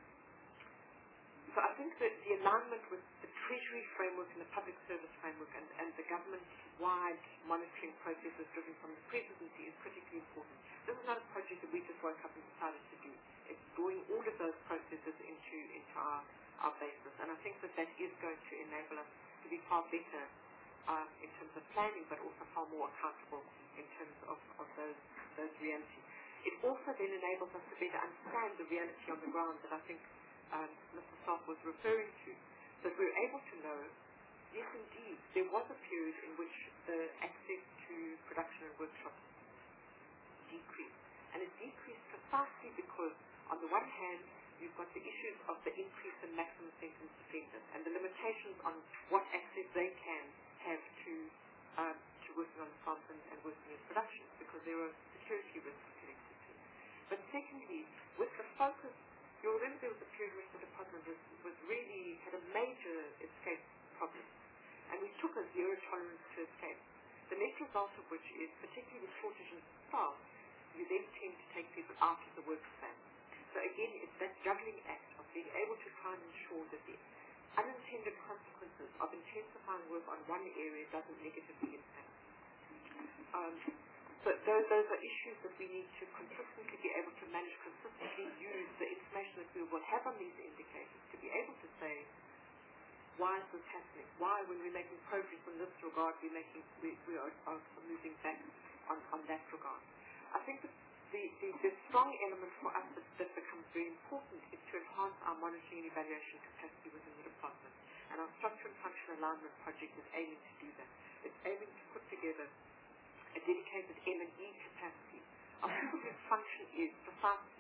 so I think that the alignment with the Treasury framework and the public service framework and, and the government-wide monitoring processes driven from the presidency is critically important. This is not a project that we just woke up and decided to do. It's drawing all of those processes into, into our, our basis. And I think that that is going to enable us to be far better um, in terms of planning, but also far more accountable in terms of, of those, those realities. It also then enables us to better understand the reality on the ground that I think um, Mister Stark was referring to, that we're able to know, yes indeed, there was a period in which the access to production and workshops decreased. And it decreased precisely because, on the one hand, you've got the issues of the increase in maximum sentence offenders and the limitations on what access they can have to um, to working on the farms and, and working in production, because there are security risks connected to it. But secondly, with the focus, you'll remember there was a period where the department was, was really, had a major escape problem. And we took a zero tolerance to escape. The net result of which is, particularly with shortages of staff, you then tend to take people out of the workspace. So again, it's that juggling act of being able to try and ensure that the unintended consequences of intensifying work on one area doesn't negatively impact. Um, so those, those are issues that we need to consistently be able to manage, consistently use the information that we will have on these indicators to be able to say, why is this happening? Why, when we're making progress in this regard, we're making, we, we are, are moving back on, on that regard. I think that the, the, the strong element for us that, that becomes very important is to enhance our monitoring and evaluation capacity within the department. And our structure and function alignment project is aiming to do that. It's aiming to put together a dedicated M and E capacity of people whose function is precisely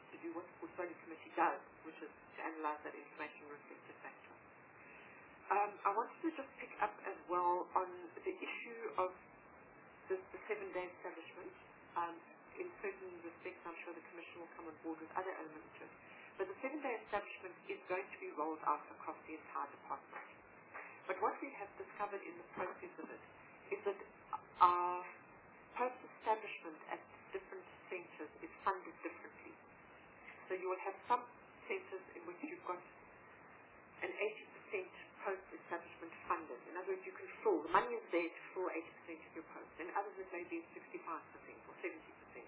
to do what the portfolio committee does, which is to analyze that information reflected factor. Um, I wanted to just pick up as well on the issue of the, the seven-day establishment. Um, in certain respects, I'm sure the Commission will come on board with other elements to it. But the seven-day establishment is going to be rolled out across the entire department. But what we have discovered in the process of it is that our post-establishment at different centres is funded differently. So you will have some centres in which you've got an eighty percent post-establishment funded. In other words, you can fill, the money is there to fill eighty percent of your posts. In others, it may be sixty-five percent or seventy percent.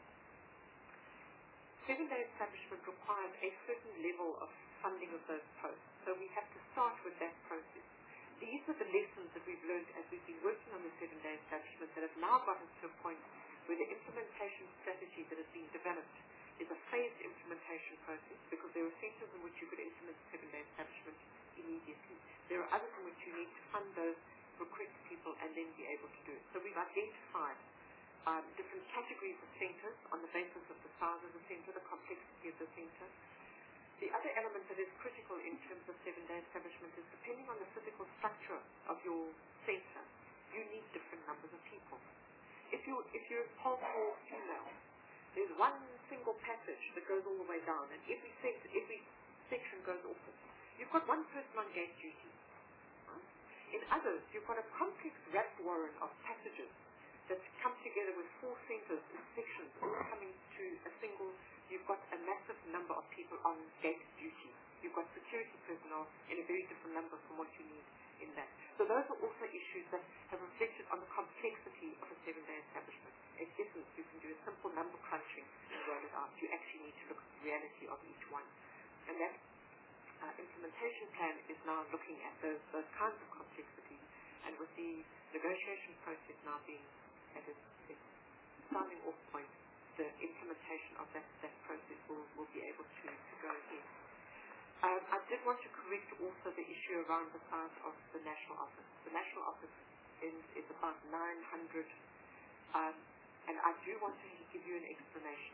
Seven-day establishment requires a certain level of funding of those posts. So we have to start with that process. These are the lessons that we've learned as we've been working on the seven-day establishment that have now gotten to a point where the implementation strategy that has been developed is a phased implementation process, because there are centres in which you could implement seven-day establishment immediately. There are others in which you need to fund those, recruit people, and then be able to do it. So we've identified um, different categories of centres on the basis of the size of the centre, the complexity of the centre. The other element that is critical in terms of seven-day establishment is, depending on the physical structure of your centre, you need different numbers of people. If, you, if you're a pole or female, there's one single passage that goes all the way down, and every, sec- every section goes off it. You've got one person on gate duty. Right? In others, you've got a complex rat warren of passages that come together with four centres and sections all coming to a single. You've got a massive number of people on gate duty. You've got security personnel in a very different number from what you need in that. So those are also issues that have reflected on the complexity of a seven-day establishment. In essence, you can do a simple number crunching and roll it out. You actually need to look at the reality of each one. And that uh, implementation plan is now looking at those, those kinds of complexities. And with the negotiation process now being at its, its starting off point, the implementation of that, that process will, will be able to, to go ahead. Um, I did want to correct also the issue around the size of the national office. The national office is, is about nine hundred, um, and I do want to give you an explanation.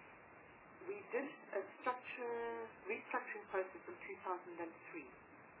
We did a structure restructuring process in two thousand three,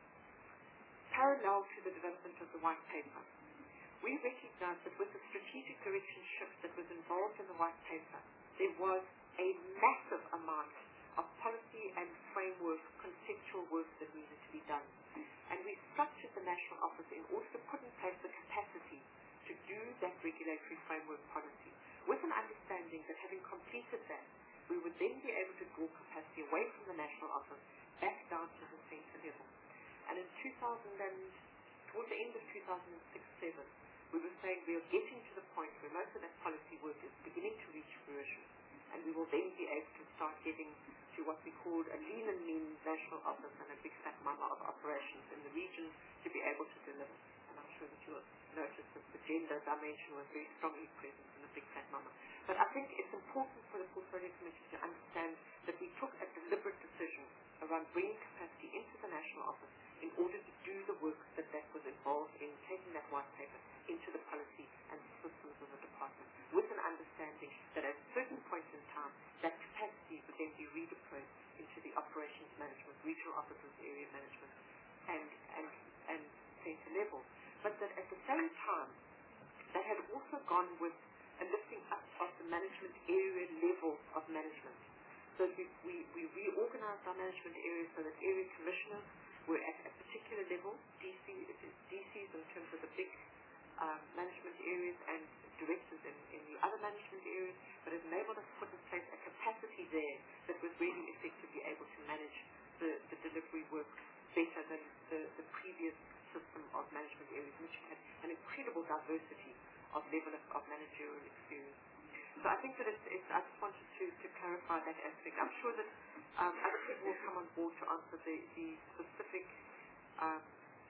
parallel to the development of the white paper. We recognized that with the strategic direction shift that was involved in the white paper, there was a massive amount of policy and framework, conceptual work that needed to be done. And we structured the national office in order to put in place the capacity to do that regulatory framework policy, with an understanding that having completed that, we would then be able to draw capacity away from the national office back down to the centre level. And in two thousand, and towards the end of two thousand six seven, we were saying we are getting to the point where most of that policy work is beginning to reach fruition, and we will then be able to start getting to what we called a lean and mean national office and a big fat mama of operations in the region to be able to deliver. And I'm sure that you'll notice that the gender dimension was very strongly present in the big fat mama. But I think it's important for the Portfolio Committee to understand that we took a deliberate decision around bringing capacity into the national office in order to do the work that that was involved in taking that white paper into the policy and the systems of the department, with an understanding that at a certain point in time, that capacity would then be redeployed into the operations management, regional offices, area management, and, and, and centre level. But that at the same time, that had also gone with a lifting up of the management area level of management. So we, we, we reorganized our management areas so that area commissioners were at a particular level, D C, D Cs in terms of the big um, management areas, and directors in, in the other management areas, but it enabled us to put in place a capacity there that was really effectively able to manage the, the delivery work better than the, the previous system of management areas, which had an incredible diversity of level of, of managerial experience. So I think that it's, it's I just wanted to, to clarify that aspect. I'm sure that um, other people will come on board to answer the, the specific um,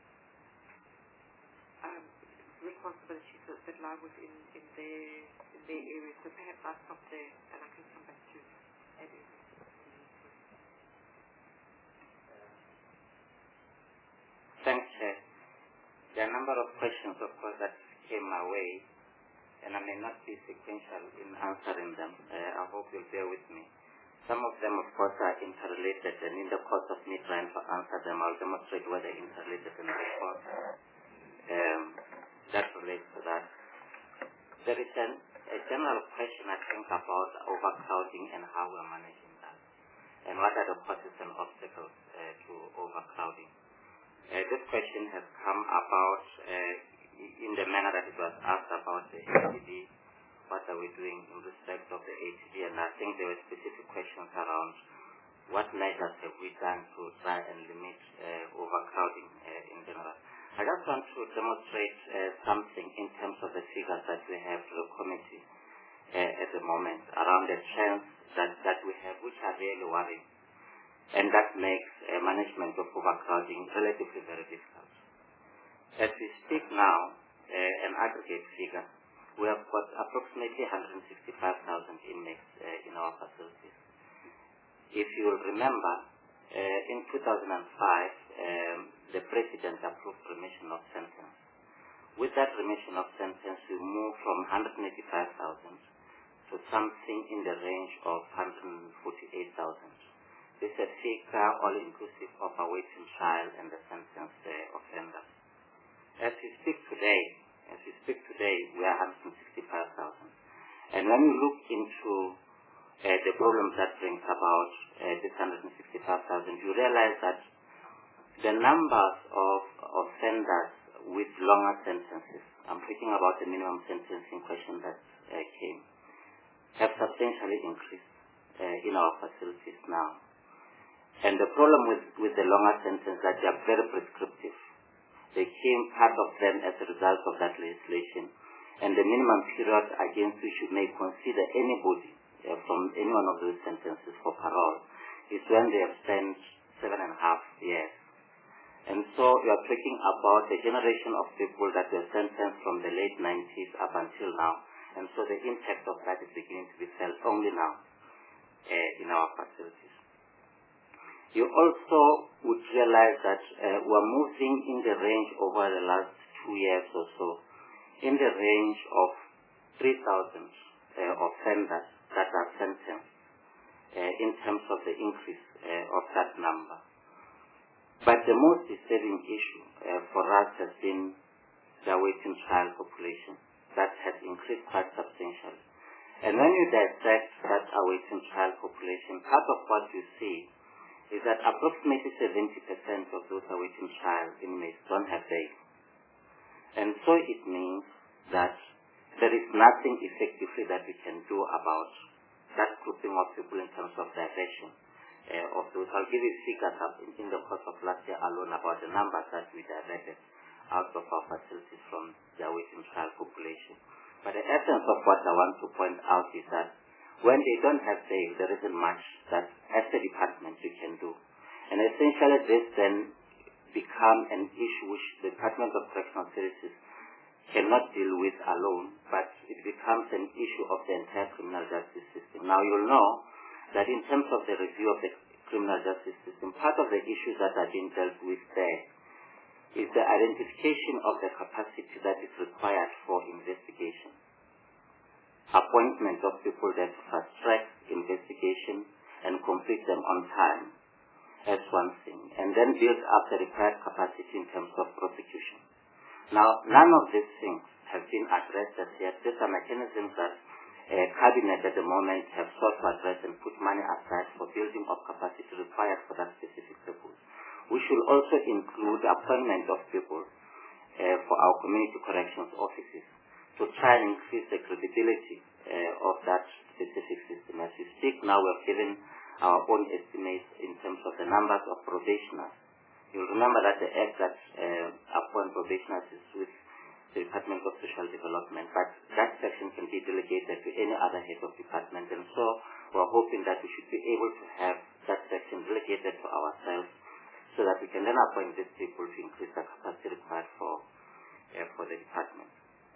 um, responsibilities that, that lie within in their, in their areas. So perhaps I'll stop there and I can come back to Eddie.
Thanks, Chair. There are a number of questions, of course, that came my way, and I may not be sequential in answering them. Uh, I hope you'll bear with me. Some of them, of course, are interrelated, and in the course of me trying to answer them, I'll demonstrate whether interrelated in the response um, that relates to that. There is an, a general question, I think, about overcrowding and how we're managing that, and what are the causes and obstacles uh, to overcrowding. Uh, this question has come about uh, in the manner that it was asked about the A T D. What are we doing in respect of the A T D? And I think there were specific questions around what measures have we done to try and limit uh, overcrowding uh, in general. I just want to demonstrate uh, something in terms of the figures that we have to the committee uh, at the moment around the trends that, that we have, which are really worrying. And that makes uh, management of overcrowding relatively very difficult. As we speak now, uh, an aggregate figure, we have got approximately one hundred sixty-five thousand inmates uh, in our facilities. If you will remember, uh, in two thousand five, um, the President approved remission of sentence. With that remission of sentence, we moved from one hundred eighty-five thousand to something in the range of one hundred forty-eight thousand. This is a figure all-inclusive of awaiting trial and the sentenced uh, offenders. As we speak today, as we speak today, we are one hundred sixty-five thousand. And when you look into uh, the problems that brings about uh, this one hundred sixty-five thousand, you realize that the numbers of offenders with longer sentences, I'm talking about the minimum sentencing question that uh, came, have substantially increased uh, in our facilities now. And the problem with, with the longer sentences that they are very prescriptive. They came, part of them, as a result of that legislation. And the minimum period against which you may consider anybody uh, from any one of those sentences for parole is when they have spent seven and a half years. And so you are talking about a generation of people that were sentenced from the late nineties up until now. And so the impact of that is beginning to be felt only now uh, in our facilities. You also would realize that uh, we're moving in the range over the last two years or so, in the range of three thousand uh, offenders that are sentenced uh, in terms of the increase uh, of that number. But the most disturbing issue uh, for us has been the awaiting trial population. That has increased quite substantially. And when you dissect that awaiting trial population, part of what you see is that approximately seventy percent of those awaiting trial inmates don't have bail. And so it means that there is nothing effectively that we can do about that grouping of people in terms of diversion uh, of those. I'll give you figures up in, in the course of last year alone about the numbers that we diverted out of our facilities from the awaiting trial population. But the essence of what I want to point out is that when they don't have bail, there isn't much that as a department we can do. And essentially this then becomes an issue which the Department of Correctional Services cannot deal with alone, but it becomes an issue of the entire criminal justice system. Now you'll know that in terms of the review of the criminal justice system, part of the issues that are being dealt with there is the identification of the capacity that is required for investigation. Appointment of people that fast-track investigation and complete them on time as one thing, and then build up the required capacity in terms of prosecution. Now, none of these things have been addressed as yet. These are mechanisms that a cabinet at the moment have sought to address and put money aside for building of capacity required for that specific purpose. We should also include the appointment of people uh, for our community corrections offices to try and increase the credibility uh, of that specific system. As we speak now, we have given our own estimates in terms of the numbers of probationers. You'll remember that the act that uh, appoint probationers is with the Department of Social Development, but that section can be delegated to any other head of department, and so we're hoping that we should be able to have that section delegated to ourselves so that we can then appoint these people to increase the capacity required for, uh, for the department.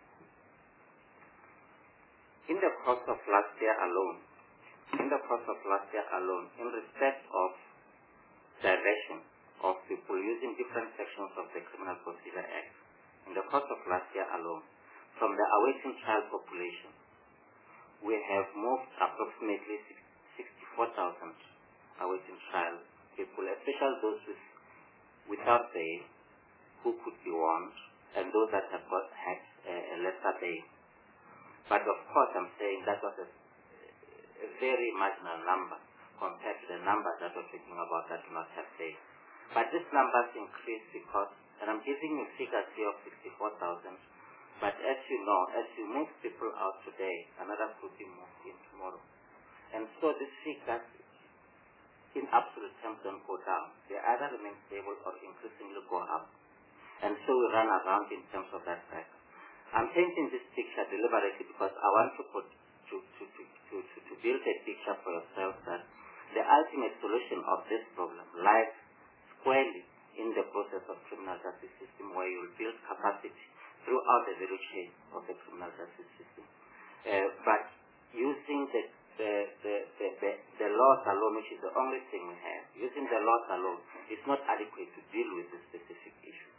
In the course of last year alone, in the course of last year alone, in respect of diversion of people using different sections of the Criminal Procedure Act, in the course of last year alone, from the awaiting trial population, we have moved approximately sixty-four thousand awaiting trial people, especially those with, without bail who could be warned, and those that have got had uh, a lesser bail. But of course, I'm saying that was a, a very marginal number compared to the numbers that we're talking about that do not have bail. But these numbers increase because, and I'm giving you figures here of sixty-four thousand, but as you know, as you move people out today, another could be moved in tomorrow. And so these figures, in absolute terms, don't go down. They either remain stable or increasingly go up. And so we run around in terms of that fact. I'm painting this picture deliberately because I want to put to, to, to, to, to, to build a picture for yourself that the ultimate solution of this problem lies squarely in the process of criminal justice system, where you will build capacity throughout the value chain of the criminal justice system. Uh, but using the the, the, the, the the laws alone, which is the only thing we have, using the laws alone is not adequate to deal with this specific issue.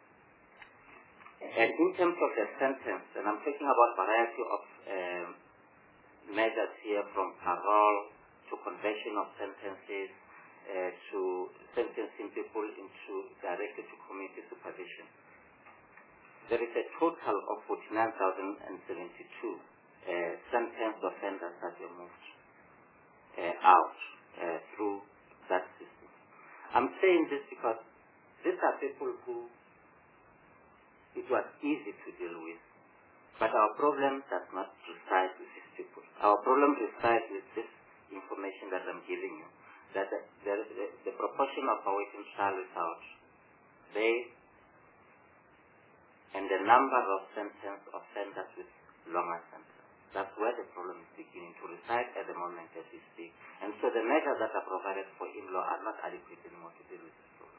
And in terms of the sentence, and I'm talking about variety of um, measures here, from parole to conversion of sentences uh, to sentencing people into directly to community supervision. There is a total of forty-nine thousand seventy-two uh, sentenced offenders that were moved uh, out uh, through that system. I'm saying this because these are people who it was easy to deal with. But our problem does not reside with these people. Our problem resides with this information that I'm giving you, that the, the, the, the proportion of awaiting trial without bail and the number of sentenced offenders with longer sentences. That's where the problem is beginning to reside at the moment as we speak. And so the measures that are provided for in law are not adequate anymore to deal with this problem.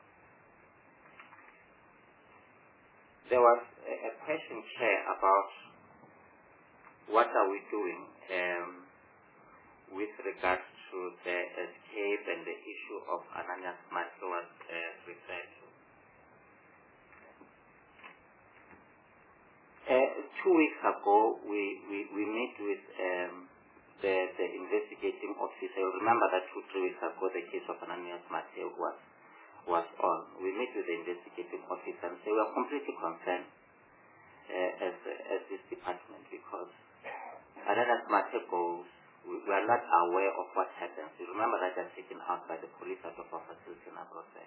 There was a, a question, Chair, about what are we doing um, with regards to the escape and the issue of Ananias Mate was uh, referred to. Uh, two weeks ago, we, we, we met with um, the, the investigating officer. You remember that two, three weeks ago, the case of Ananias Mate was was on. We met with the investigating officer and say we are completely concerned uh, as, as this department because Ananias Mate goes, we, we are not aware of what happens. You remember that they are taken out by the police out of our facility in Abrose.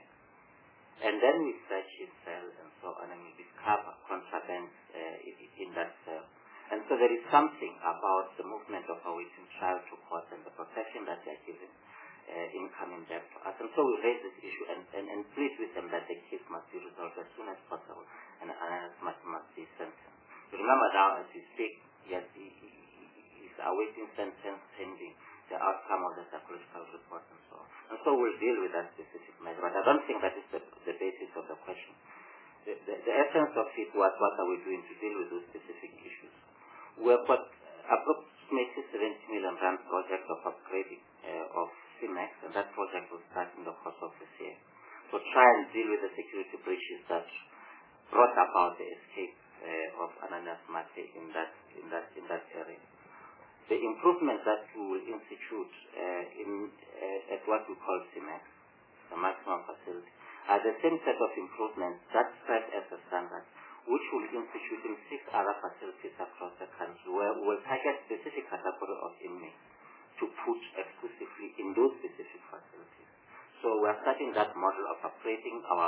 And then we search his cell and so on, and we discover contraband uh, in, in that cell. And so there is something about the movement of awaiting trial to court and the protection that they are given Uh, in coming back to us. And so we raise this issue and, and, and plead with them that the case must be resolved as soon as possible and Ananias must, must be sentenced. You remember now as we speak, yes, he, he, he is awaiting sentence pending the outcome of the psychological report and so on. And so we'll deal with that specific measure. But I don't think that is the, the basis of the question. The, the, the essence of it was what are we doing to deal with those specific issues. We have got approximately seventy million rand project of upgrading uh, of C M E X, and that project will start in the course of this year. To try and deal with the security breaches that brought about the escape uh, of Ananias Mate in that in that in that area. The improvements that we will institute uh, in uh, at what we call C M E X, the maximum facility, are the same set of improvements that set as a standard, which will institute in six other facilities across the country, where we will target specific category of inmates to put exclusively in those specific facilities. So we are starting that model of operating our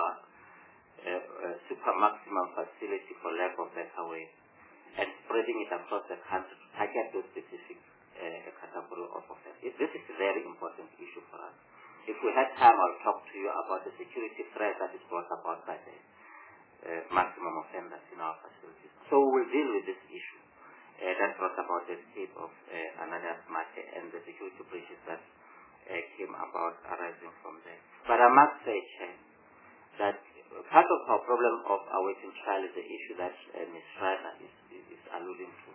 uh, uh, super maximum facility, for lack of better way, and spreading it across the country to target those specific uh, category of offenders. This is a very important issue for us. If we had time, I'll talk to you about the security threat that is brought about by the Uh, maximum offenders in our facilities. So we'll deal with this issue uh, that brought about the escape of uh, Ananias Mate and the security breaches that uh, came about arising from there. But I must say, Chair, that part of our problem of awaiting trial is the issue that uh, Miz Schreiner is, is, is alluding to.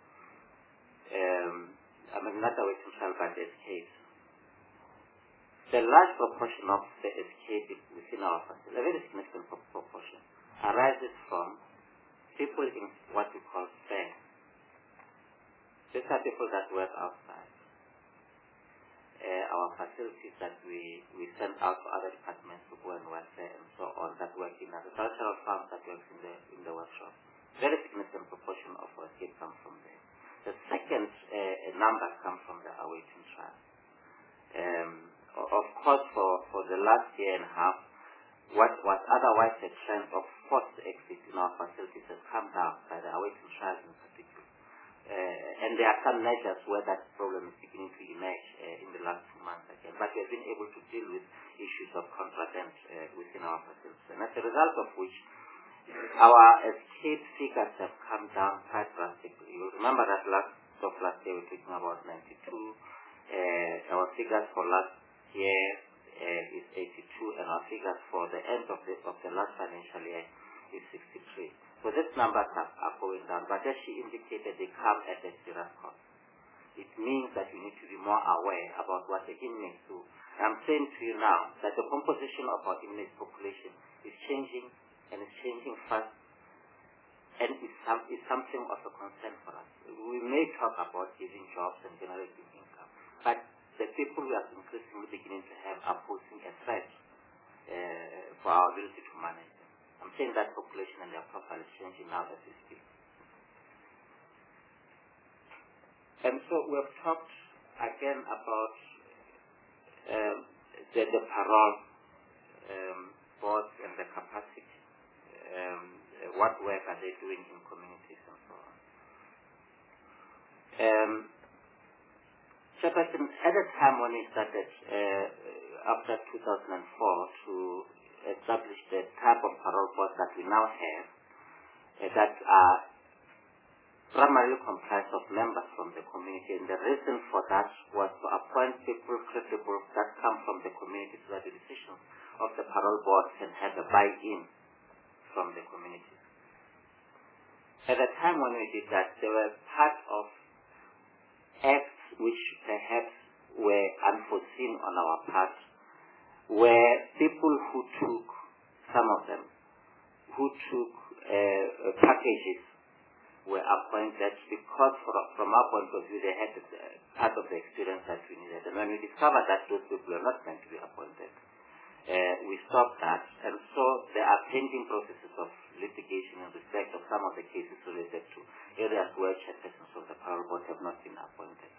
Um, I mean, not awaiting trial, but the escapes. The large proportion of the escape within our facility, a very significant proportion, arises from people in what we call fair. These are people that work outside uh, our facilities that we, we send out to other departments to go and work there and so on that work in agricultural farms that works in the, in the workshop. Very significant proportion of our skip comes from there. The second uh, number comes from the awaiting trial. Um, of course, for, for the last year and a half, what was otherwise a trend of forced exit in our facilities has come down by the awaiting trials in particular. Uh, and there are some measures where that problem is beginning to emerge uh, in the last few months again. But we have been able to deal with issues of contraband uh, within our facilities. And as a result of which, our escape figures have come down quite drastically. You remember that last of last year we were talking about ninety-two. Uh, our figures for last year uh, is eighty-two, and our figures for the end of the of the last financial year is sixty-three. So these numbers are, are going down, but as she indicated, they come at a serious cost. It means that we need to be more aware about what the inmates do. I'm saying to you now that the composition of our inmate population is changing, and it's changing fast, and it's, some, it's something of a concern for us. We may talk about giving jobs and generating income, but the people we are increasingly beginning to have are posing a threat uh, for our ability to manage them. I'm saying that population and their profile is changing now as we speak. And so we have talked again about um, the, the parole um, boards and the capacity. Um, what work are they doing in communities and so on. Um, Chairperson, at a time when we started uh, after two thousand four to establish the type of parole boards that we now have uh, that are primarily comprised of members from the community, and the reason for that was to appoint people credible that come from the community so that the decisions of the parole board can have a buy-in from the community. At the time when we did that, there were part of acts which perhaps were unforeseen on our part, where people who took, some of them, who took uh, packages were appointed because for, from our point of view they had uh, part of the experience that we needed. And when we discovered that those people were not meant to be appointed, uh, we stopped that. And so there are pending processes of litigation in respect of some of the cases related to areas where chairpersons of the parole board have not been appointed.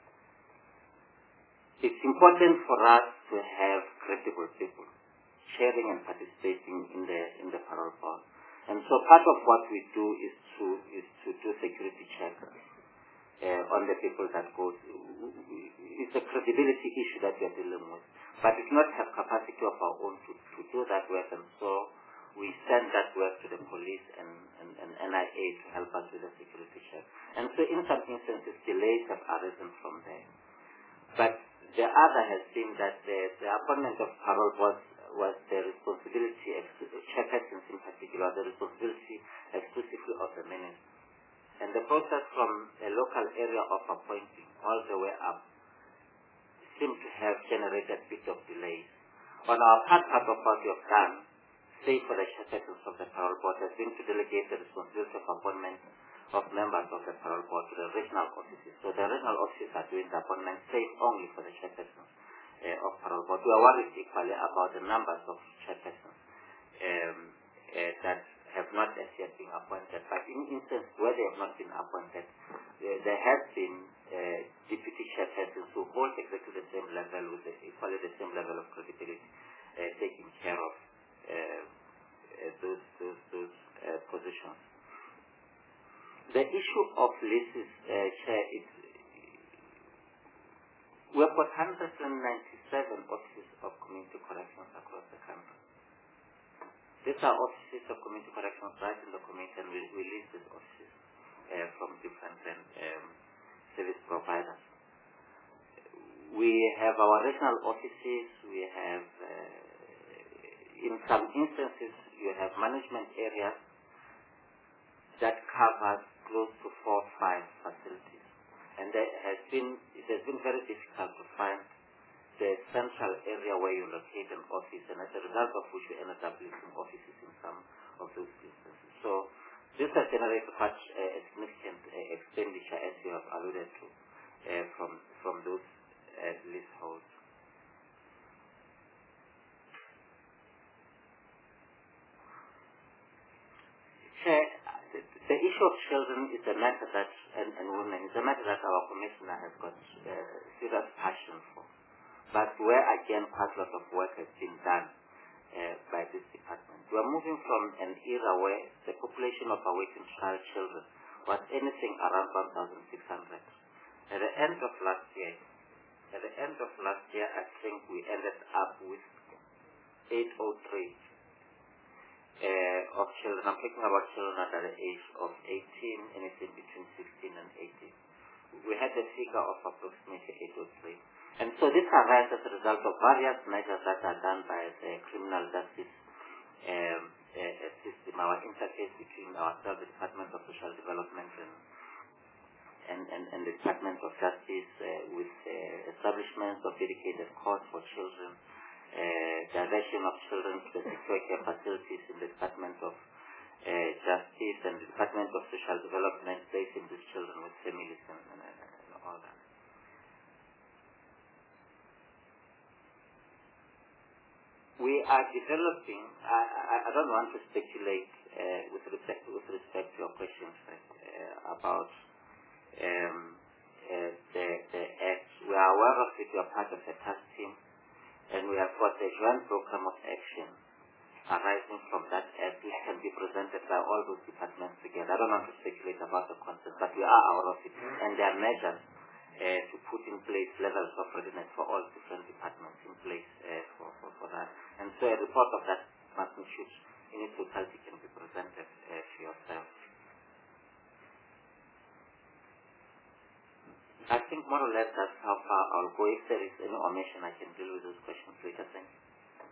It's important for us to have credible people sharing and participating in the in the parole board. And so part of what we do is to is to do security checks uh, on the people that go. It's a credibility issue that we are dealing with. But we do not have capacity of our own to, to do that work, and so we send that work to the police and, and, and N I A to help us with the security check. And so in some instances delays have arisen from there. But the other has been that the, the appointment of parole was, was the responsibility, chairpersons in particular, the responsibility exclusively of the minister. And the process from a local area of appointing all the way up seemed to have generated a bit of delays. On our part, part of what we have done, say for the chairpersons of the parole board, has been to delegate the responsibility of appointment of members of the parole board to the regional offices. So the regional offices are doing the appointment save only for the chairpersons uh, of parole board. We are worried equally about the numbers of chairpersons um, uh, that have not as yet been appointed. But in instances where they have not been appointed, uh, there have been uh, deputy chairpersons who hold exactly the same level with the, equally the same level of credibility, uh, taking care of uh, uh, those, those, those uh, positions. The issue of leases, uh, Chair, is we have got one hundred ninety-seven offices of community corrections across the country. These are offices of community corrections right in the community, and we, we lease these offices uh, from different um, service providers. We have our regional offices, we have, uh, in some instances, you have management areas that covers close to four or five facilities. And there has been, it has been very difficult to find the central area where you locate an office, and as a result of which we ended up leasing offices in some of those instances. So this has generated such a significant uh, expenditure, as you have alluded to, uh, from, from those uh, leaseholds. the issue of children is a matter that, and, and women, is a matter that our commissioner has got uh, serious passion for. But where, again, quite a lot of work has been done uh, by this department. We are moving from an era where the population of awaiting child children was anything around one thousand six hundred. At the end of last year, at the end of last year, I think we ended up with eight oh three uh, of children. I'm talking about children under the age of eighteen, anything between sixteen and eighteen. We had a figure of approximately eight oh three. And so this arises as a result of various measures that are done by the criminal justice um, uh, system, our interface between ourselves, the Department of Social Development and and, and, and the Department of Justice, uh, with uh, establishments of dedicated courts for children, uh, diversion of children to the secure care facilities in the Department of uh, Justice and the Department of Social Development, placing these children with families and, and, and all that. We are developing, I, I, I don't want to speculate uh, with, respect, with respect to your questions uh, about um, uh, the, the Act. We are aware of it, we are part of the task team, and we have got a joint program of action arising from that Act, which can be presented by all those departments together. I don't want to speculate about the content, but we are aware of it, and there are measures uh, to put in place levels of readiness for all different departments in place uh, for, for, for that. And so a report of that magnitude in its totality can be presented uh, to yourself. I think more or less that's how far I'll go. If there is any omission, I can deal with those questions later. Thank you.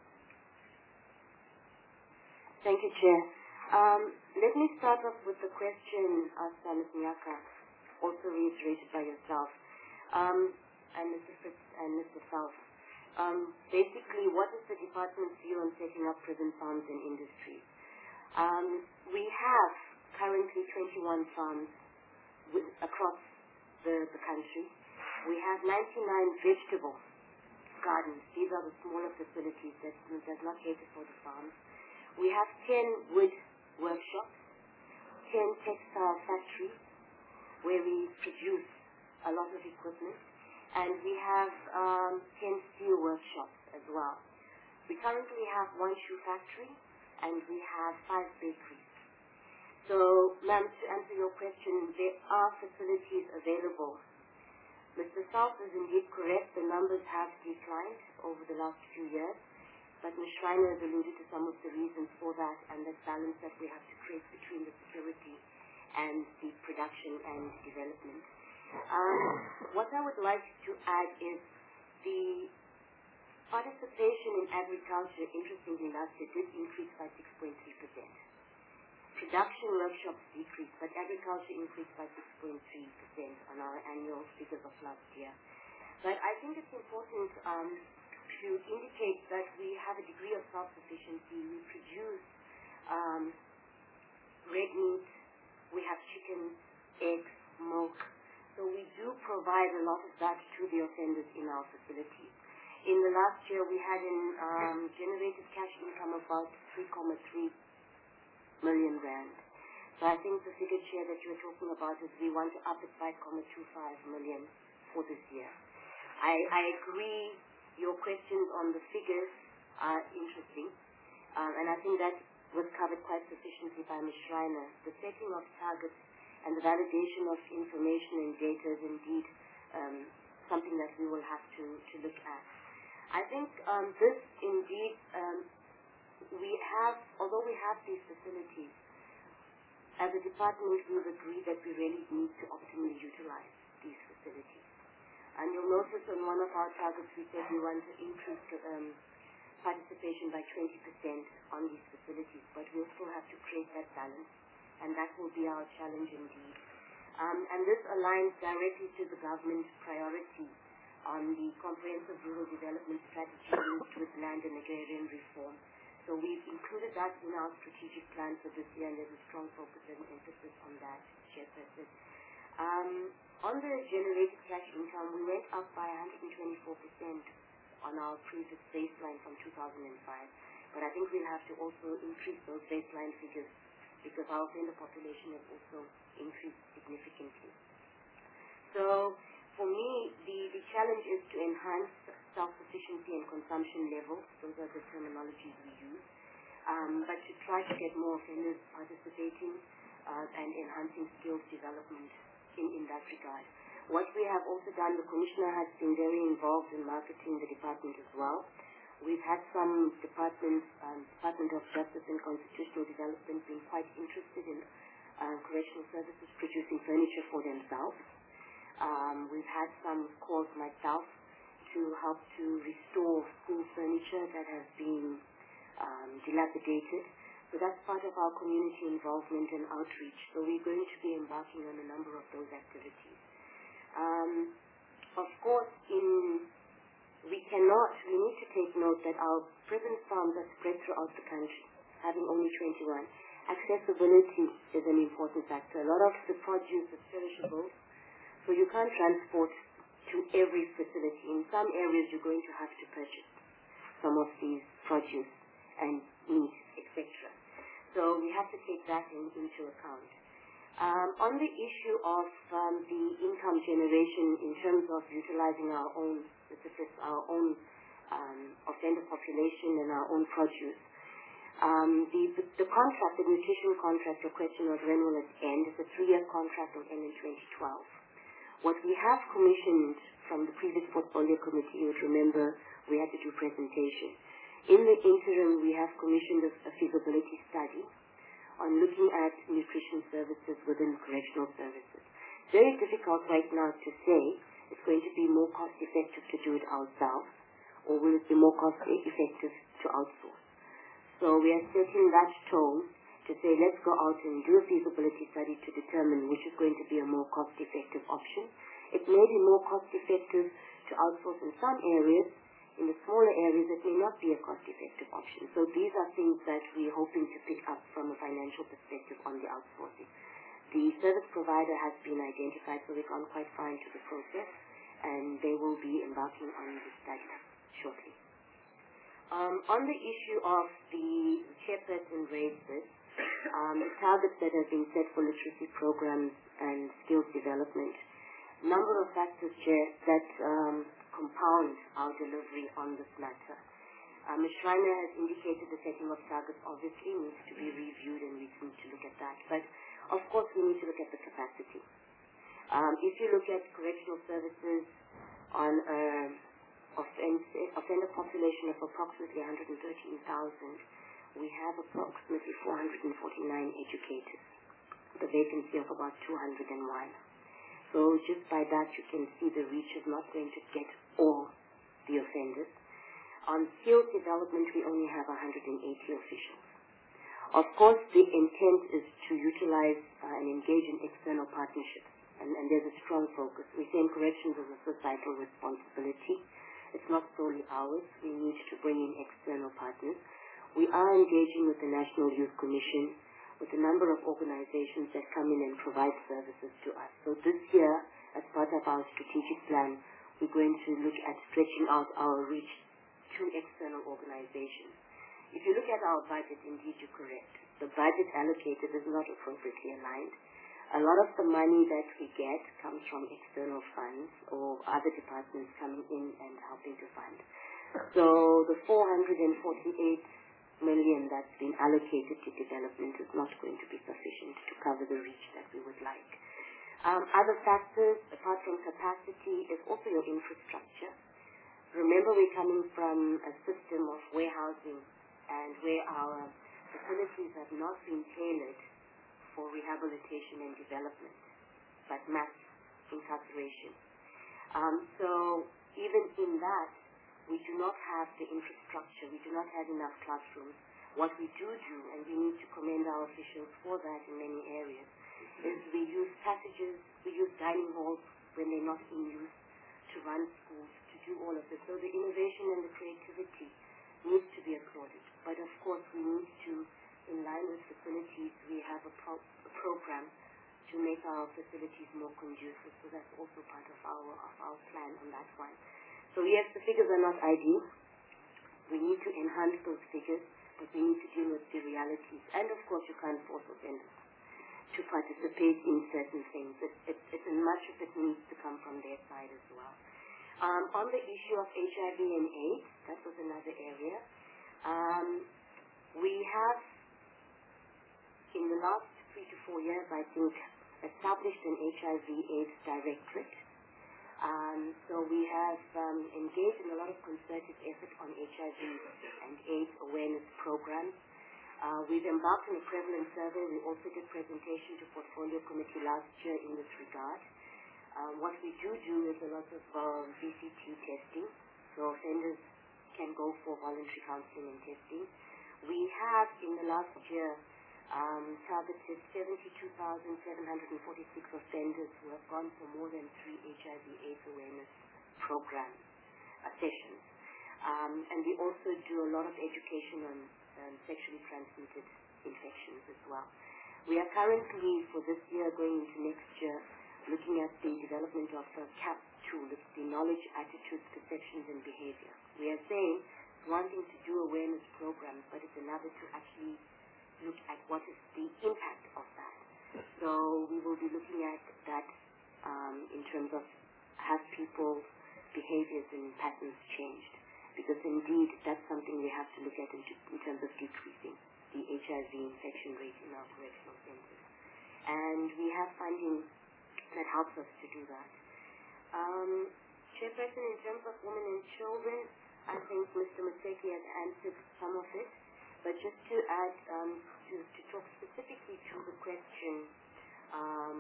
Thank you, Chair. Um, let me start off with the question asked by Miz Nyaka, also reiterated by yourself, um, and Mister Fritz and Mister South. Um, basically, what is the department's view on setting up prison farms in industry? Um, we have currently twenty-one farms with, across the, the country. We have ninety-nine vegetable gardens. These are the smaller facilities that does not cater for the farms. We have ten wood workshops, ten textile factories where we produce a lot of equipment, and we have um, ten steel workshops as well. We currently have one shoe factory, and we have five bakeries. So, ma'am, to answer your question, there are facilities available. Mister South is indeed correct. The numbers have declined over the last few years, but Miz Schreiner has alluded to some of the reasons for that and the balance that we have to create between the security and the production and development. Um, what I would like to add is the participation in agriculture, interestingly, last year did increase by six point three percent. Production workshops decreased, but agriculture increased by six point three percent on our annual figures of last year. But I think it's important um, to indicate that we have a degree of self-sufficiency. We produce um, red meat, we have chicken, eggs, milk. So we do provide a lot of that to the offenders in our facilities. In the last year, we had an um, generated cash income of about three point three million rand. So I think the figure, Chair, that you're talking about is we want to up it five point two five million for this year. I, I agree your questions on the figures are interesting, um, and I think that was covered quite sufficiently by Miz Schreiner. The setting of targets and the validation of information and data is indeed um, something that we will have to, to look at. I think um, this indeed, um, we have, although we have these facilities, as a department we've agreed that we really need to optimally utilize these facilities. And you'll notice on one of our targets we said we want to increase um, participation by twenty percent on these facilities, but we'll still have to create that balance, and that will be our challenge indeed. Um, and this aligns directly to the government's priority on the comprehensive rural development strategy linked with land and agrarian reform. So we've included that in our strategic plan for this year, and there's a strong focus and emphasis on that, Chairperson. Um, on the generated cash income, we went up by one hundred twenty-four percent on our previous baseline from two thousand five. But I think we'll have to also increase those baseline figures because our offender population has also increased significantly. So for me, the, the challenge is to enhance self-sufficiency and consumption levels. Those are the terminologies we use. Um, but to try to get more offenders participating uh, and enhancing skills development in, in that regard. What we have also done, the Commissioner has been very involved in marketing the department as well. We've had some departments, um, Department of Justice and Constitutional Development, being quite interested in uh, correctional services producing furniture for themselves. Um, we've had some calls myself to help to restore school furniture that has been um, dilapidated. So that's part of our community involvement and outreach. So we're going to be embarking on a number of those activities. Um, of course, in we cannot, we need to take note that our prison farms are spread throughout the country, having only twenty-one. Accessibility is an important factor. A lot of the produce is perishable, so you can't transport to every facility. In some areas, you're going to have to purchase some of these produce and meat, et cetera. So we have to take that in, into account. Um, on the issue of um, the income generation in terms of utilizing our own, our own um, offender population and our own produce, um, the, the, the contract, the nutrition contract, your question was when will it end? It's a three-year contract will end in twenty twelve. What we have commissioned from the previous portfolio committee, you would remember we had to do presentation. In the interim, we have commissioned a, a feasibility study on looking at nutrition services within correctional services. Very difficult right now to say it's going to be more cost effective to do it ourselves, or will it be more cost effective to outsource. So we are setting that tone to say let's go out and do a feasibility study to determine which is going to be a more cost effective option. It may be more cost effective to outsource in some areas. In the smaller areas, it may not be a cost-effective option. So these are things that we're hoping to pick up from a financial perspective on the outsourcing. The service provider has been identified, so we've gone quite far into the process, and they will be embarking on the study shortly. Um, on the issue of the chairperson raised this, um, the targets that have been set for literacy programs and skills development, number of factors, Chair, that um, compound our delivery on this matter. Um, Miz Schreiner has indicated the setting of targets obviously needs to be reviewed, and we need to look at that. But, of course, we need to look at the capacity. Um, if you look at correctional services on an offender population of approximately one hundred thirteen thousand, we have approximately four hundred forty-nine educators, with a vacancy of about two hundred one. So just by that, you can see the reach is not going to get all the offenders. On skills development, we only have one hundred eighty officials. Of course, the intent is to utilize uh, and engage in external partnerships, and, and there's a strong focus. We say in corrections as a societal responsibility. It's not solely ours. We need to bring in external partners. We are engaging with the National Youth Commission, with a number of organizations that come in and provide services to us. So this year, as part of our strategic plan, we're going to look at stretching out our reach to external organizations. If you look at our budget, indeed you're correct. The budget allocated is not appropriately aligned. A lot of the money that we get comes from external funds or other departments coming in and helping to fund. So the four hundred forty-eight million that's been allocated to development is not going to be sufficient to cover the reach that we would like. Um, other factors, apart from capacity, is also your infrastructure. Remember, we're coming from a system of warehousing and where our facilities have not been tailored for rehabilitation and development, but mass incarceration. Um, so even in that, we do not have the infrastructure. We do not have enough classrooms. What we do do, and we need to commend our officials for that in many areas, is we use passages, we use dining halls when they're not in use to run schools, to do all of this. So the innovation and the creativity needs to be applauded. But of course, we need to, in line with facilities, we have a, pro- a program to make our facilities more conducive. So that's also part of our, of our plan on that one. So yes, the figures are not ideal. We need to enhance those figures. but we need to deal with the realities. And of course, you can't force offenders to participate in certain things. It, it, it, much of it needs to come from their side as well. Um, on the issue of H I V and AIDS, that was another area. Um, we have, in the last three to four years, I think, established an H I V AIDS directorate. Um, so we have um, engaged in a lot of concerted effort on H I V and AIDS awareness programs. Uh, we've embarked on a prevalence survey. We also did presentation to Portfolio Committee last year in this regard. Um, what we do do is a lot of um, V C T testing, so offenders can go for voluntary counseling and testing. We have, in the last year, um, targeted seventy-two thousand seven hundred forty-six offenders who have gone for more than three H I V AIDS awareness programs, uh, sessions. Um, and we also do a lot of education on um, sexually transmitted infections as well. We are currently, for this year, going into next year, looking at the development of a C A P tool. It's the knowledge, attitudes, perceptions, and behavior. We are saying it's one thing to do awareness programs, but it's another to actually look at what is the impact of that. So we will be looking at that um, in terms of have people's behaviors and patterns changed, because indeed that's something we have to look at in, in terms of decreasing the H I V infection rate in our correctional centers. And we have funding that helps us to do that. Um, Chairperson, in terms of women and children, I think Mister Museki has answered some of it, but just to add, um, to, to talk specifically to the question um,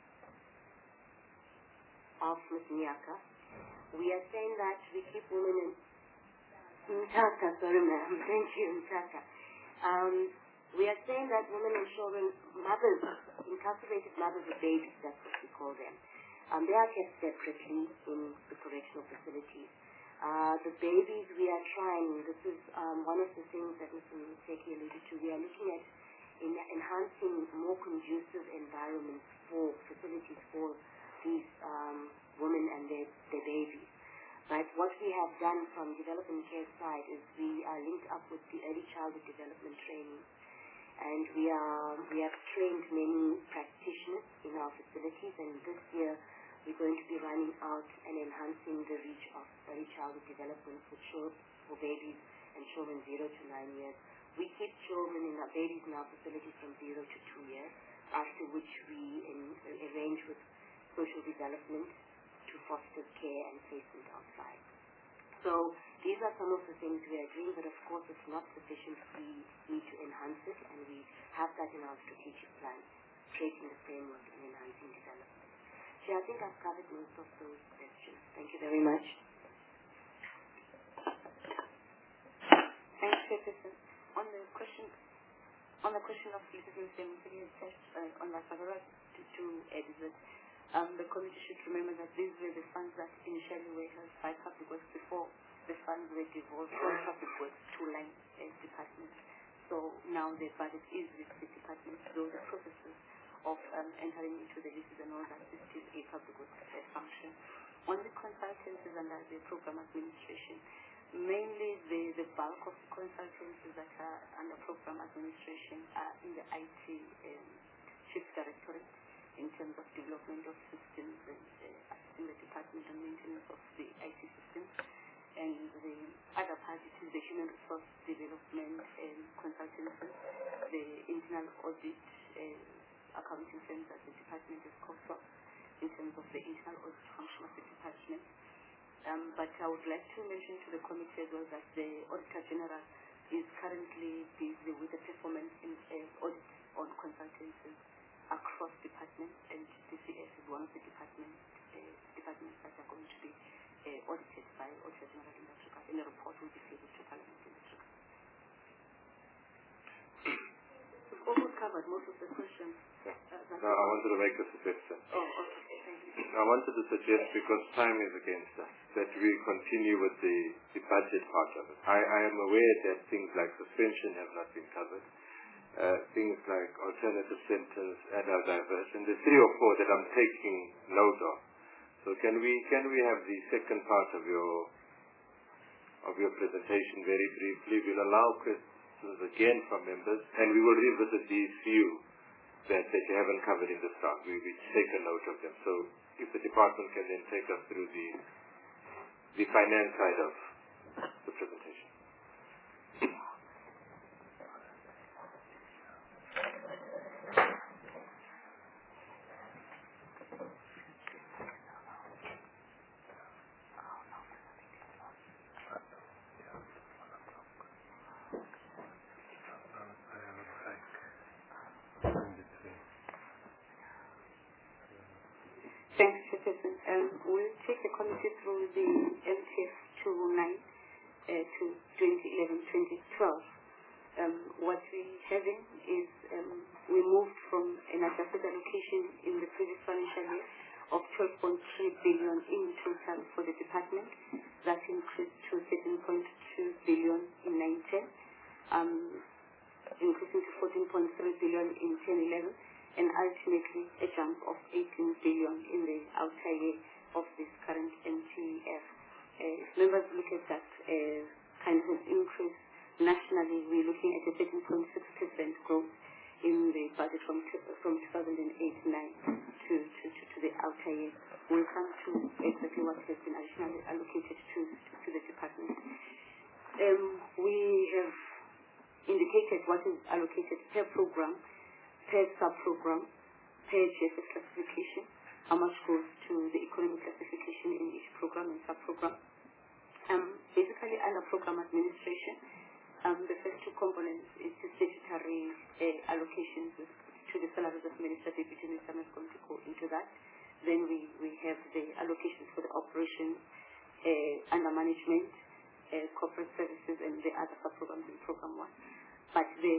of Miz Nyaka, we are saying that we keep women in Mtaka, sorry ma'am, thank you, Mtaka. Um, we are saying that women and children, mothers, incarcerated mothers of babies, that's what we call them, um, they are kept separately in the correctional facilities. Uh, the babies we are trying, this is um, one of the things that Mister Museki alluded to, we are looking at in enhancing more conducive environments for facilities for these um, women and their, their babies. But what we have done from development care side is we are linked up with the early childhood development training, and we are we have trained many practitioners in our facilities, and this year we're going to be running out and enhancing the reach of early childhood development for children, for babies and children zero to nine years. We keep children in our babies in our facilities from zero to two years, after which we in, arrange with social development to foster care and placement outside. So these are some of the things we are doing, but of course it's not sufficient. We need to enhance it, and we have that in our strategic plan, creating the framework and enhancing development. So I think I've covered most of those questions. Thank you very much.
Thanks, Chairperson. On the question, on the question of citizens and uh, on that, I would like to, to add that um, the committee should remember that these were the funds that initially were held by Public Works before the funds were devolved from Public Works to line uh, departments. So now the budget is with the department, so the processes of um, entering into the leases and all that is still a Public Works uh, function. On the consultancies under the program administration, mainly the, the bulk of the consultancies that are under program administration are in the I T um, Chief Directorate in terms of development of systems and uh, assisting the department on maintenance of the I T systems. And the other part is the human resource development and consultancies, the internal audit uh, accounting firms that the department is called for in terms of the internal audit function of the department. Um, but I would like to mention to the committee as well that the Auditor General is currently busy with the performance in uh, audit on consultancies across departments, and D C S is one of the departments, uh, departments that are going to be uh, audited by Auditor General in that regard, and a report will be tabled to Parliament in this regard.
We've almost covered most of the questions.
Yeah. Uh, no, I wanted to make a suggestion.
Oh, okay. Thank you.
I wanted to suggest, because time is against us, that we continue with the, the budget part of it. I, I am aware that things like suspension have not been covered. Uh, things like alternative sentence, adult diverse, and the three or four that I'm taking note of. So can we can we have the second part of your of your presentation very briefly? We'll allow responses again from members, and we will revisit these few that, that you haven't covered in the start. We will take a note of them. So if the department can then take us through the, the finance side of the presentation.
Thanks, Chairperson. Um, we'll take the committee through the M T F two oh nine uh, to twenty eleven to twenty twelve. Um, what we're having is um, we moved from an adjusted allocation in the previous financial year of twelve point three billion in total for the department. That increased to thirteen point two billion in nine ten, um, increasing to fourteen point three billion in ten eleven. And ultimately a jump of eighteen billion in the outer year of this current M T F. Uh, if members look at that uh, kind of an increase nationally, we're looking at a thirteen point six percent growth in the budget from from two thousand eight nine to, to, to, to the outer year. We'll come to exactly what has been additionally allocated to, to, to the department. Um, we have indicated what is allocated per program, per sub-program, per G S S classification, how much goes to the economic classification in each program and sub-program. Um, basically, under program administration, um, the first two components is the statutory uh, allocations to the salaries of Minister, Deputy Minister, and going to go into that. Then we, we have the allocations for the operations uh, under management, uh, corporate services, and the other sub-programs in Program one. But the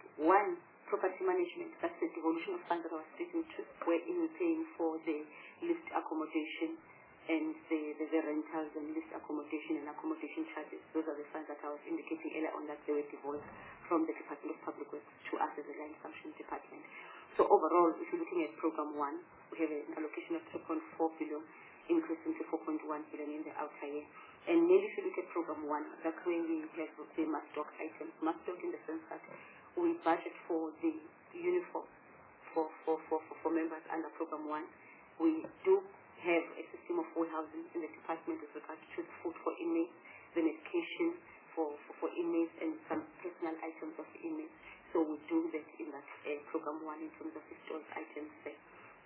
one property management, that's the devolution of funds that I was speaking to, wherein we're paying for the lift accommodation and the, the, the rentals and lift accommodation and accommodation charges. Those are the funds that I was indicating earlier on that they were devolved from the Department of Public Works to us as a land function department. So overall, if you're looking at Program one, we have an allocation of two point four billion, increasing to four point one billion in the outer year. And maybe if you look at Program one, that's where we have the must stock items. Must stock in the sense that we budget for the uniform for, for, for, for, for members under Program one. We do have a system of warehousing in the department with regard to the food for inmates, the medication for, for, for inmates, and some personal items of the inmates. So we do that in that uh, Program one in terms of the stored items there.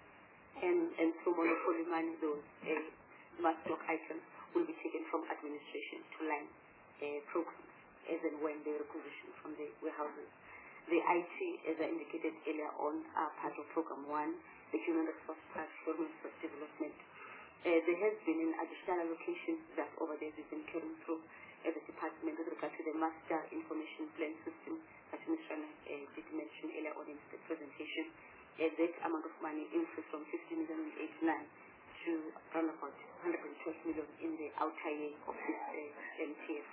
And, and through monopoly money, those uh, must stock items will be taken from administration to line uh, programs as and when they requisition from the warehouses. The I T, as I indicated earlier on, are part of Program one, the human resource part for resource development. Uh, there has been an additional allocation that over there we've been carrying through as a department with regard to the master information plan system that Mister Uh, did mention earlier on in the presentation. Uh, that amount of money increased from fifty million in eighty-nine to around about one hundred twelve million in the outer year of this uh, M T F.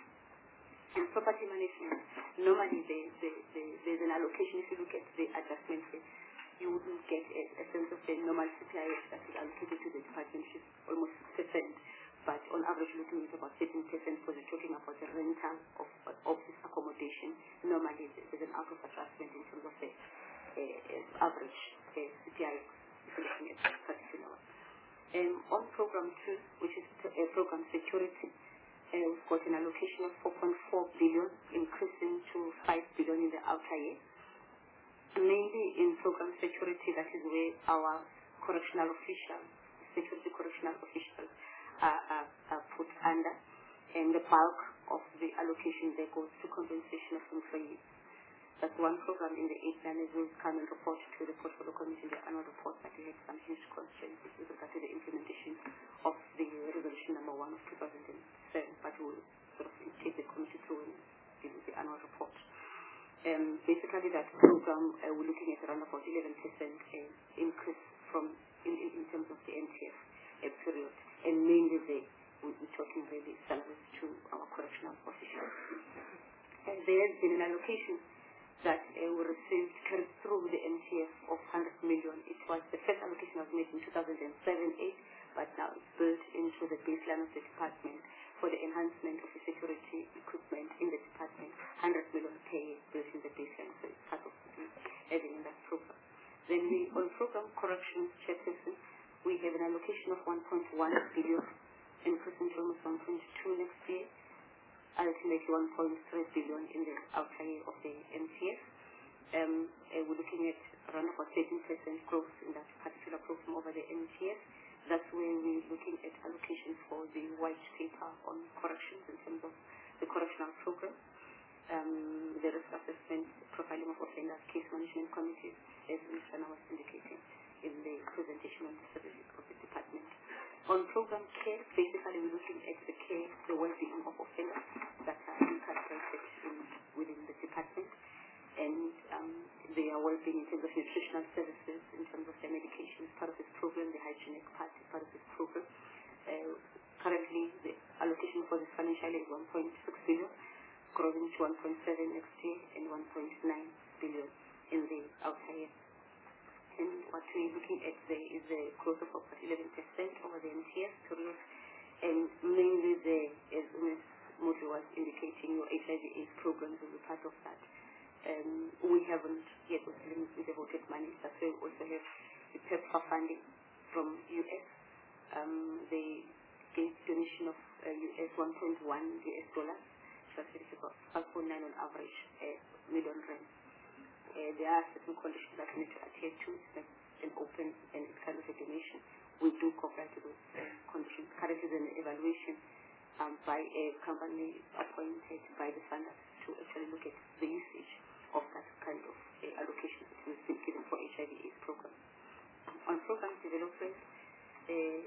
And property management, normally there, there, there, there's an allocation. If you look at the adjustment rate, you wouldn't get a, a sense of the normal C P I rate that is allocated to the department, which is almost six percent. But on average, looking at about thirteen percent, because we're talking about the rental of, of this accommodation. Normally, there's an out of adjustment in terms of the uh, average uh, C P I, if you're looking at this particular one. Um, on Program two, which is uh, Program Security, Uh, we've got an allocation of four point four billion, increasing to five billion in the outer year. Mainly in program security, that is where our correctional officials, security correctional officials, are, are, are put under, and the bulk of the allocation there goes to compensation of employees. That's one program in the eight nine will come and report to the Portfolio Committee in the annual report that we had some huge constraints with regard to the implementation of the resolution number one of two thousand seven, but we'll sort of take the committee through in the annual report. Um, basically, that program, uh, we're looking at around about eleven percent uh, increase from in, in, in terms of the M T F uh, period, and mainly the, we're talking really salaries to our correctional officials. And there has been an allocation that uh, we received carried through the M T F of one hundred million. It was the first allocation was made in two thousand seven eight, but now it's built into the baseline of the department for the enhancement of the security equipment in the department, one hundred million per year Then we, on program corrections, Chairperson, we have an allocation of one point one billion, increasing to almost one point two next year, ultimately one point three billion in the outer year of the M T F. Um, uh, we're looking at around about thirteen percent growth in that particular program over the M T F. That's where we're looking at allocations for the white paper on corrections in terms of the correctional program, um, the risk assessment, profiling of offenders, case management committees, as Mister was indicating in the presentation on the services of the department. On program care, basically we're looking at the care, the well-being of offenders that are incarcerated in, within the department, and um, their well-being in terms of nutritional services, in terms of their medication is part of this program, the hygienic part is part of this program. Uh, currently, the allocation for this financial year is one point six billion, growing to one point seven next year, and one point nine billion in the outer year. And what we're looking at there is a growth of about eleven percent over the M T F period, and mainly the, as Miz Mudri was indicating, your H I V AIDS programs will be part of that. Um, we haven't yet with devoted money. That's why we also have the PEPFAR funding from U S. Um, they gave donation of uh, U S one point one U S dollars, so it's about five point nine on average uh, million rand. Uh, there are certain conditions that we need to adhere to, like an open and kind of a donation. We do comply to those uh, conditions. Currently, there's an evaluation um, by a company appointed by the funders to actually look at the usage of that kind of uh, allocation that we've been given for H I V AIDS program. On program development, uh,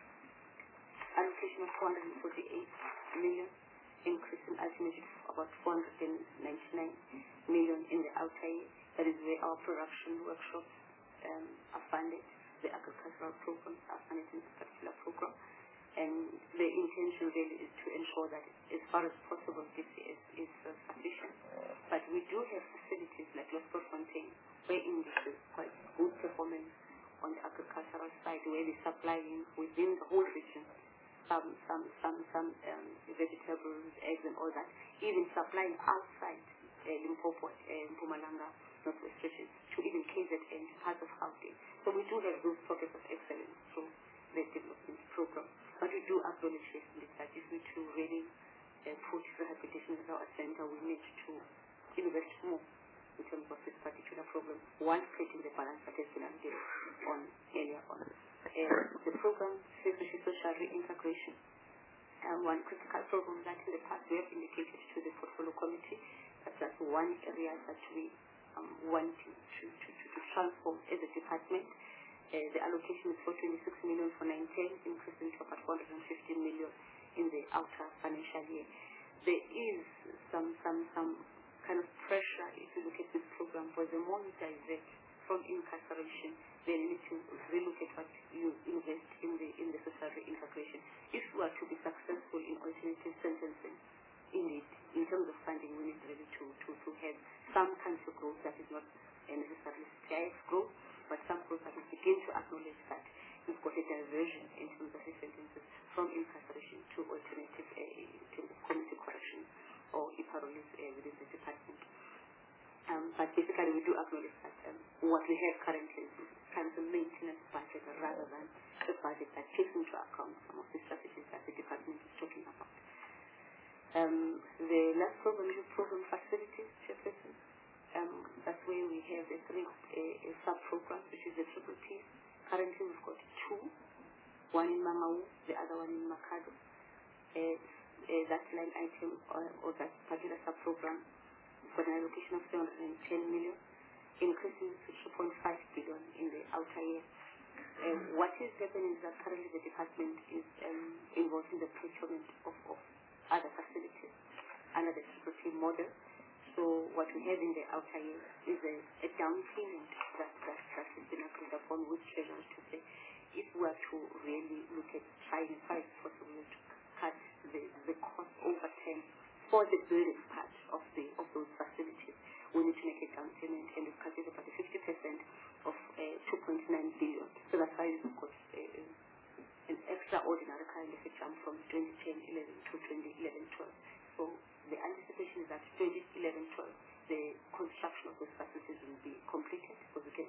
allocation of four hundred forty-eight million, increasing ultimately about four hundred ninety-nine million in the outer year. That is where our production workshops um, are funded. The agricultural programs are funded in this particular program. And the intention really is to ensure that as far as possible this is, is uh, sufficient. But we do have facilities like Loscofontein, where in this is quite good performance on the agricultural side, where they're supplying within the whole region some some some some um, vegetables, eggs and all that, even supplying outside uh, Limpopo, uh, Mpumalanga, Northwest region, to even K Z N, parts of Gauteng. So we do have those pockets of excellence through the development program. But we do acknowledge that if we to really uh, put rehabilitation as our center, we need to invest more in terms of this particular program, while creating the balance that has been agreed on earlier on. Uh, the program, especially social reintegration, um, one critical program that in the past we have indicated to the portfolio committee that that's one area that we um, want to, to, to, to transform as a department. Uh, the allocation is for twenty-six million for nine ten, increasing to about four hundred fifteen million in the outer financial year. There is some some some kind of pressure if you look at this program, for the more you divert from incarceration, then you need to relook at what you invest in the in the social integration. If we are to be successful in alternative sentencing, indeed, in terms of funding, we need really to to, to have some kind of growth that is not necessarily C I F growth, but some groups that will begin to acknowledge that we've got a diversion in terms of the sentences from incarceration to alternative uh, in terms of community corrections or e-parolees uh, within the department. Um, but basically we do acknowledge that um, what we have currently is kind of a maintenance budget rather than a budget that takes into account some of the strategies that the department is talking about. Um, the last program is program facilities, Chairperson. Um, that's where we have the three uh, sub-programs, which is the triple P. Currently we've got two, one in Mamau, the other one in Makado. Uh, uh, that line item or, or that particular sub-program for an allocation of seven hundred ten million, increasing to two point five billion in the outer year. Uh, what is happening is that currently the department is um, involved in the procurement of, of other facilities under the triple P model. So what we have in the outer year is a, a down payment that, that, that has been agreed upon with treasurers to say, if we are to really look at trying as far as possible to cut the, the cost over time for the building part of the of those facilities, we need to make a down payment, and we've cut it about fifty percent of uh, two point nine billion. So that's why we've got uh, an extraordinary kind of a jump from twenty ten eleven to twenty eleven twelve. So the anticipation is that twenty eleven twelve, the construction of those facilities will be completed, because we can only make it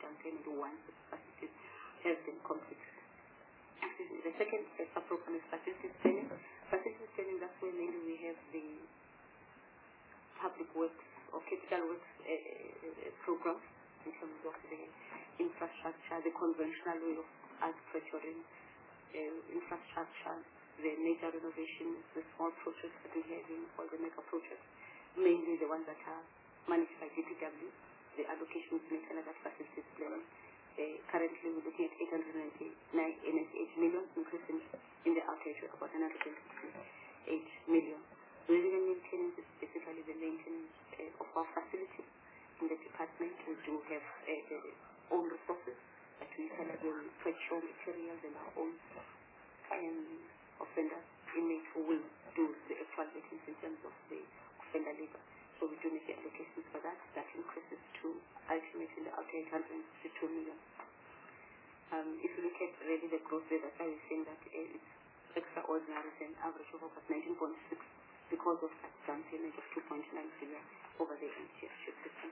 campaign and once the facilities have been completed. The second uh, sub-program is facilities planning. Facilities planning, that's where mainly we have the public works or capital works uh, uh, program in terms of the infrastructure, the conventional way of architecturing uh, infrastructure, the major renovations, the small projects that we have in all the mega projects, mainly the ones that are managed by D P W, the allocations made under that facilities planning. Uh, currently, we're looking at eight hundred ninety-eight million, increasing in the outage to about one hundred fifty-eight million. Building and maintenance is basically the maintenance uh, of our facilities in the department. We do have uh, the own resources that we can again purchase materials and our own um, offenders, inmates who will do the actual maintenance in terms of the offender labor. So we do make the allocations for that. That increases to ultimately the outage one hundred fifty-two million. Um, if you look at really the growth rate, that's why we're saying that uh, it's extraordinary than average of about nineteen point six because of that down payment of two point nine billion over the N T F system.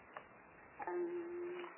Um,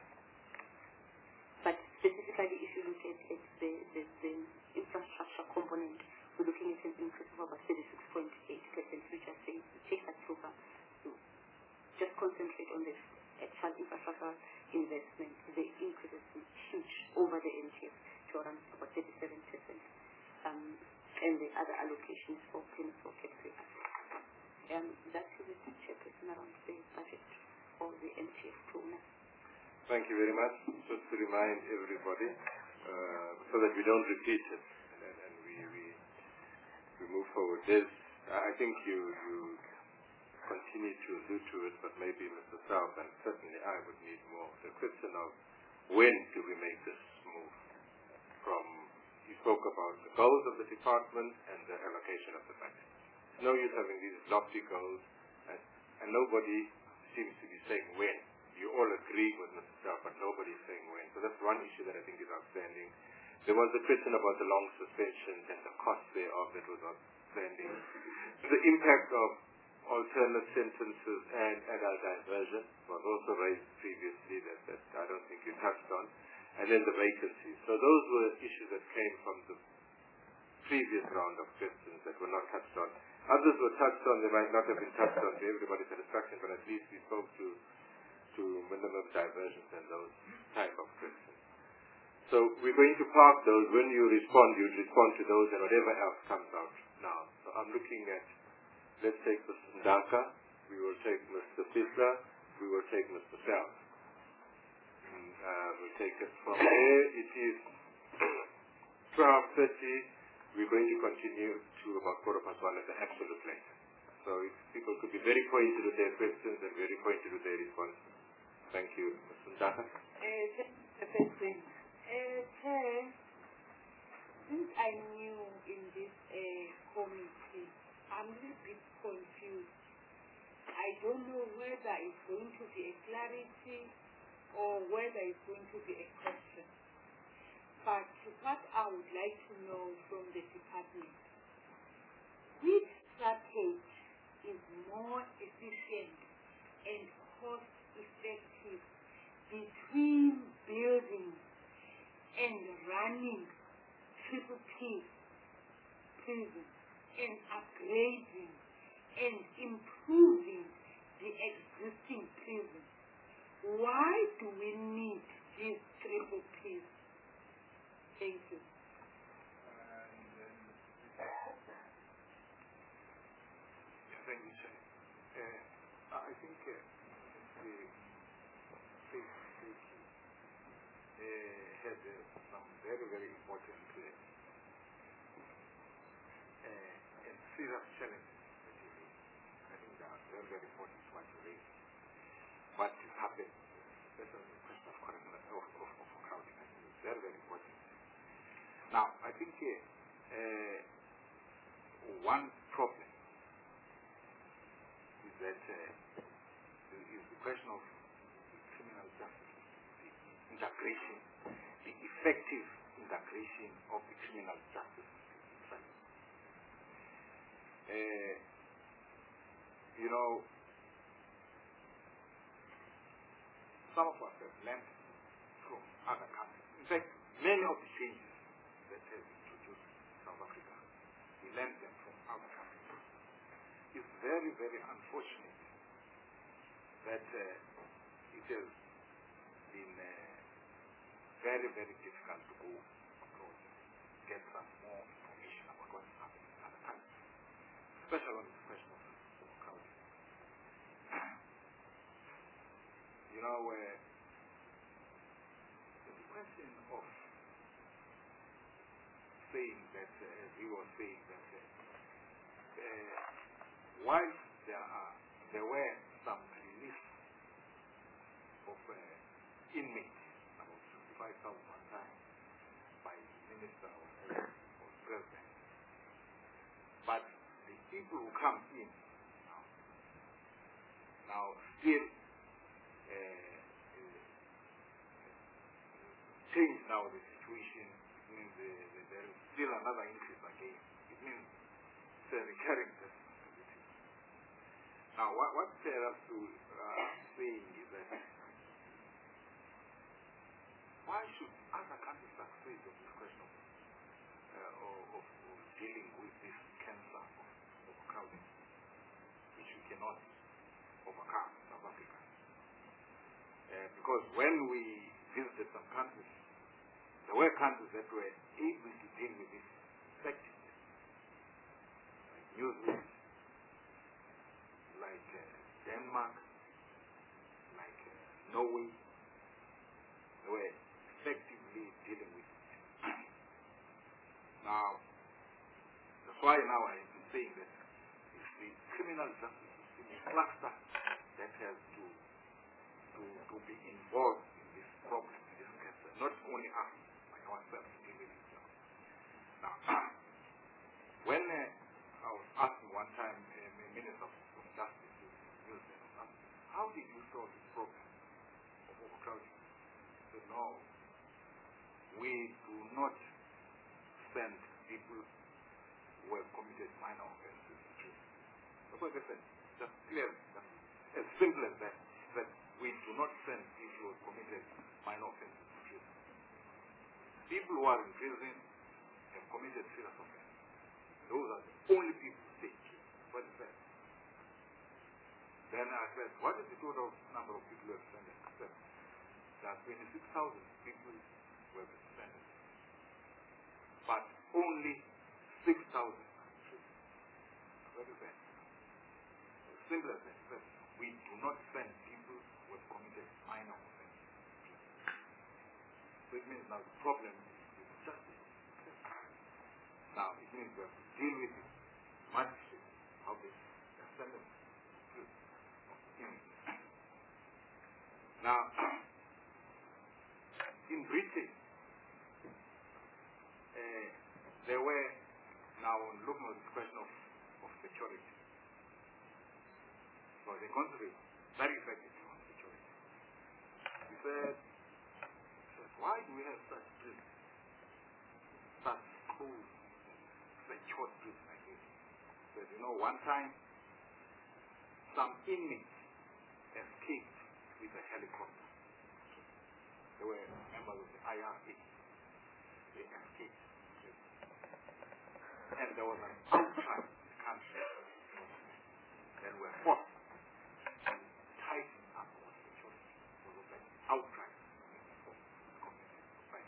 but specifically, if you look at, at the, the, the infrastructure component, we're looking at an increase of about thirty-six point eight percent, which I think we take that program to just concentrate on the actual infrastructure investment. The increase is huge over the N T F to around about thirty-seven percent, um, and the other allocations for payments for capital assets. Um, that is the chairperson around the budget for the N T F program.
Thank you very much. Just to remind everybody, uh, so that we don't repeat it, and, and we, we we move forward. There's, I think you you continue to allude to it, but maybe Mister South and certainly I would need more. The question of when do we make this move from, you spoke about the goals of the department and the allocation of the budget. It's no use having these lofty goals, and, and nobody seems to be saying when. You all agree with Mister South, but nobody's saying when. So that's one issue that I think is outstanding. There was a question about the long suspensions and the cost thereof that was outstanding. The impact of alternate sentences and adult diversion was also raised previously that, that I don't think you touched on. And then the vacancies. So those were issues that came from the previous round of questions that were not touched on. Others were touched on, they might not have been touched on to everybody's satisfaction, but at least we spoke to, to minimum diversions and those type of questions. So we're going to park those. When you respond, you respond to those and whatever else comes out now. So I'm looking at, let's take Mister Ndaka, we will take Mister Fisler, we will take Mister South. Uh, we'll take it from there. It is twelve thirty. We're going to continue to about quarter past one at the absolute late. So if people could be very pointed with their questions and very pointed with their responses. Thank you. Mister Ndaka.
Uh, thank you, Mister President. Uh, Chair, since I'm new in this uh, committee, I'm a little bit confused. I don't know whether it's going to be a clarity or whether it's going to be a question. But what I would like to know from the department, which strategy is more efficient and cost effective between building and running triple P prison and upgrading and improving the existing prison? Why do we need these triple Ps? Thank you.
Thank you, sir. Uh, I think uh, the state safety uh, had uh, some very, very important uh, uh, and serious challenges. I think they are very, very important to us to raise. What happened, especially the question of correctness of, of, of crowding, I think is very, very important. Now, I think uh, uh, one problem is that uh, is the question of criminal justice, the integration, the effective integration of the criminal justice system. Uh, you know, some of us have learned
from other countries. In fact, many of the changes that have introduced South Africa, we learned them from other countries. It's very, very unfortunate that uh, it has been uh, very, very difficult to go abroad, get some more information about what's happening in other countries, especially on this question of overcrowding. You know, uh, the question of saying that, uh, as you were saying that, uh, uh, while there are, there were some relief of uh, inmates, about fifty-five thousand one time, by the minister or, or president, but the people who come in now, now still uh, uh, change now the situation. It means uh, that there is still another increase again. It means it's a recurring responsibility. Now, what, what they have to uh, say is that why should other countries succeed on this question of, uh, of, of, of dealing with this cancer of overcrowding, which we cannot overcome in South Africa? Uh, because when we visited some countries, there were countries that were able to deal with this effectively, like New Zealand, like uh, Denmark, like uh, Norway. They were effectively dealing with it. Now, that's why now I've been saying that it's the criminal justice system cluster that has to to to be involved in this problem, in this cancer, not only us, like ourselves, dealing with it. Now, when uh, I was asking one time uh, the Minister of Justice in New Zealand, how did you solve this problem of overcrowding? He said, no, we do not send people who have committed minor offenses to prison. That's what they said. Just clear, just as simple as that, that we do not send people who have committed minor offenses to prison. People who are in prison have committed serious offenses. Those are the only people who stay in prison. What is that? Then I said, what is the total number of people who have suspended? I said, there are twenty-six thousand people who have been suspended, but only six thousand are in prison. What is that? As simple as that. Said, we do not send people who have committed minor offenses to prison. So it means now the problem is with justice. Now it means we have to deal with it. Magistrates, how they send them to prison. Now, in Britain, uh, there were now looking at this question of, of security. So they concentrate very effectively on security. He said, he said, why do we have such prisons, such schools, secured prisons like this? He said, you know, one time, some inmates escaped with a helicopter. They were members of the I R A. They escaped. And there was an outcry in the country. Then were forced to tighten up on security because of that outcry from the community.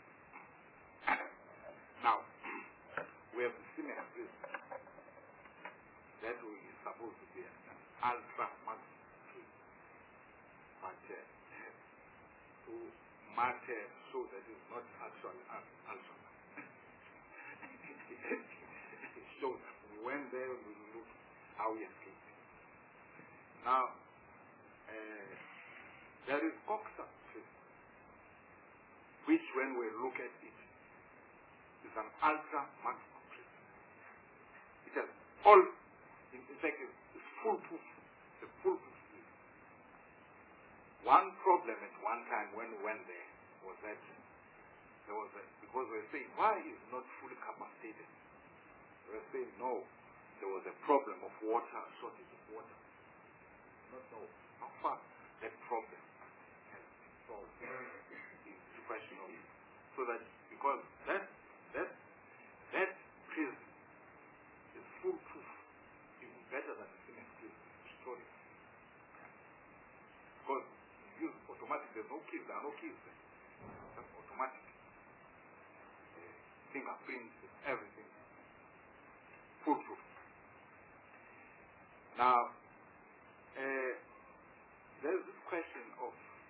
Now, we have the similar prison that we is supposed to be an ultra maximum prison. But uh, to might uh, show that it's not actually ultra. It shows that we went there, we look how we escaped. Now, uh, there is Oxford prison, which when we look at it, is an ultra maximum prison. It has all, in, in fact, it's foolproof. It's a foolproof. One problem at one time when we went there was that there was a, because we were saying, why is it not fully capacitated? We were saying, no, there was a problem of water, shortage of water. I don't know how far that problem has been solved. The question So that, because that, that, that prison is foolproof, even better than the cement prison, historic. Because you use automatic, there's no keys, there are no keys there. That's automatic. Uh, fingerprints, everything. Foolproof. Now, uh, there's this question of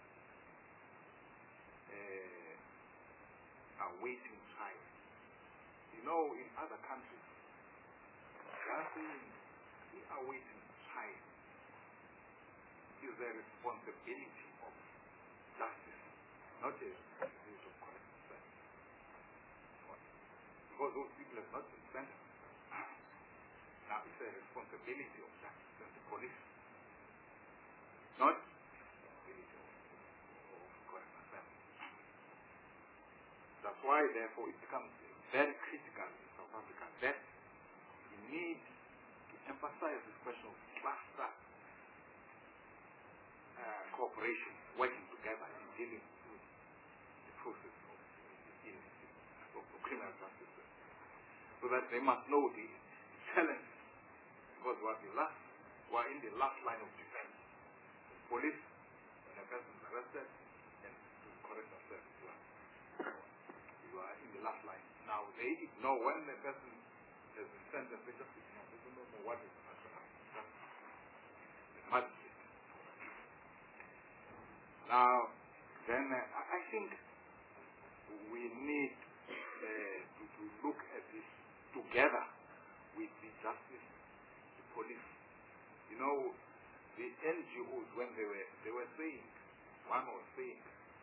uh, awaiting trial. You know, in other countries, they are saying the awaiting trial is the responsibility of justice, not the responsibility of correcting service. Because those people have not been sentenced. Now it's a responsibility of justice, that's the police, not responsibility of, of correcting service. That's why, therefore, it becomes very critical in South Africa that we need to emphasize this question of cluster uh, cooperation, working together in dealing with the process of, in, of, of criminal justice, so that they must know the challenge, because we are the last, we are in the last line of defense. The police, when a person is arrested, and to correct themselves, you are, you are in the last line. Now they ignore when the person has been sentenced, they just ignore. They don't know what is the national justice. The magistrate. Now, then uh, I think we need uh, to, to look at this together with the justice, the police. You know, the N G Os, when they were they were saying, one was saying,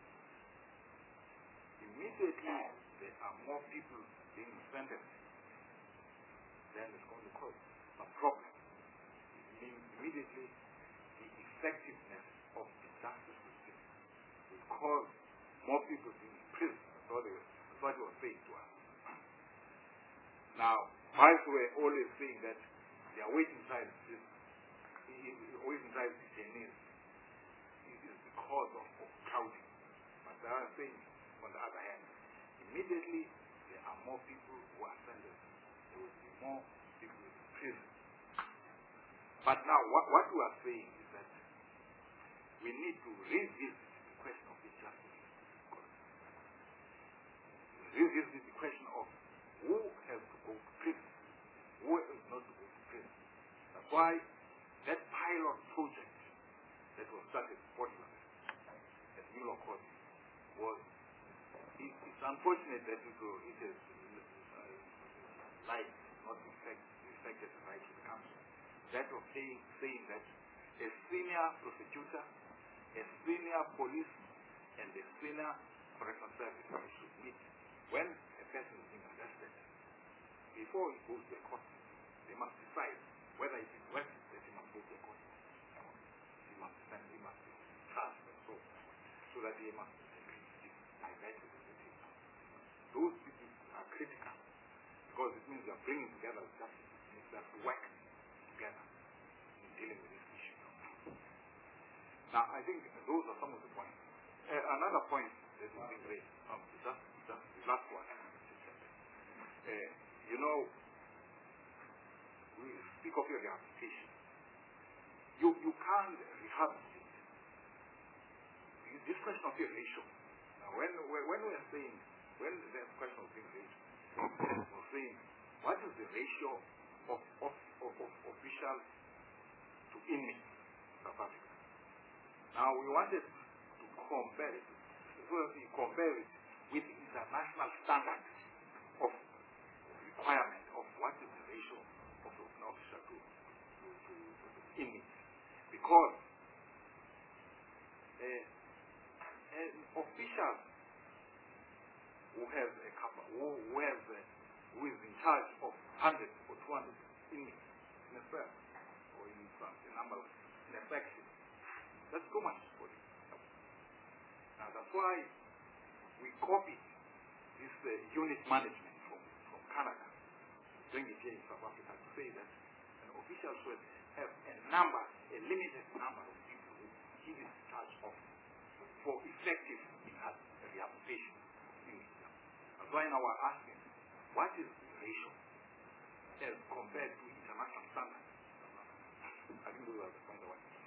immediately there are more people being sentenced, then it's going to cause a problem. It means immediately the effectiveness of the justice system will cause more people being in prison. That's what they, that's what they were saying to us. Now, whilst we're always saying that the awaiting trial is awaiting trial detainees is because of, of crowding. But they are saying, on the other hand, immediately there are more people who are sentenced. There will be more people in prison. But now, what, what we are saying is that we need to revisit the question of injustice. Revisit the question of who has to go to prison, who is not to go to prison. That's why that pilot project that was started in Portland at Muller Court was, it, it's unfortunate that it, it has uh, light not reflect, reflected right to the council. That was saying, saying that a senior prosecutor, a senior police, and a senior correctional service should meet when a person is being arrested. Before he goes to a court, they must decide whether it is worth it that he must go to a court. He must send, he must be charged and so on, so that he must be diverted with the people. Those people are critical because it means they are bringing together justice. It means they have to work together in dealing with this issue. Now, I think those are some of the points. Uh, another point that is being raised, um, just, just the last one. Uh, you know, we speak of your rehabilitation. You, you can't rehabilitate. This question of your ratio. Now, when, when we are saying, when the question of being raised, we're saying, what is the ratio of, of, of, of officials to inmates in South Africa? Now, we wanted to compare it, so we compare it with the international standards of requirement of what is the ratio of an officer to, to, to, to, to inmates. Because uh, an official who has a couple, who, who has a, who is in charge of one hundred or two hundred inmates in a cell, or in some a number of in a section, that's too much for him. Now that's why we copied this uh, unit management from, from Canada, bring it here in South Africa to say that an official should have a number, a limited number of people who he is in charge of for effective rehabilitation. why now we're asking, what is the ratio as compared to international standards? I think those are the points I want to say.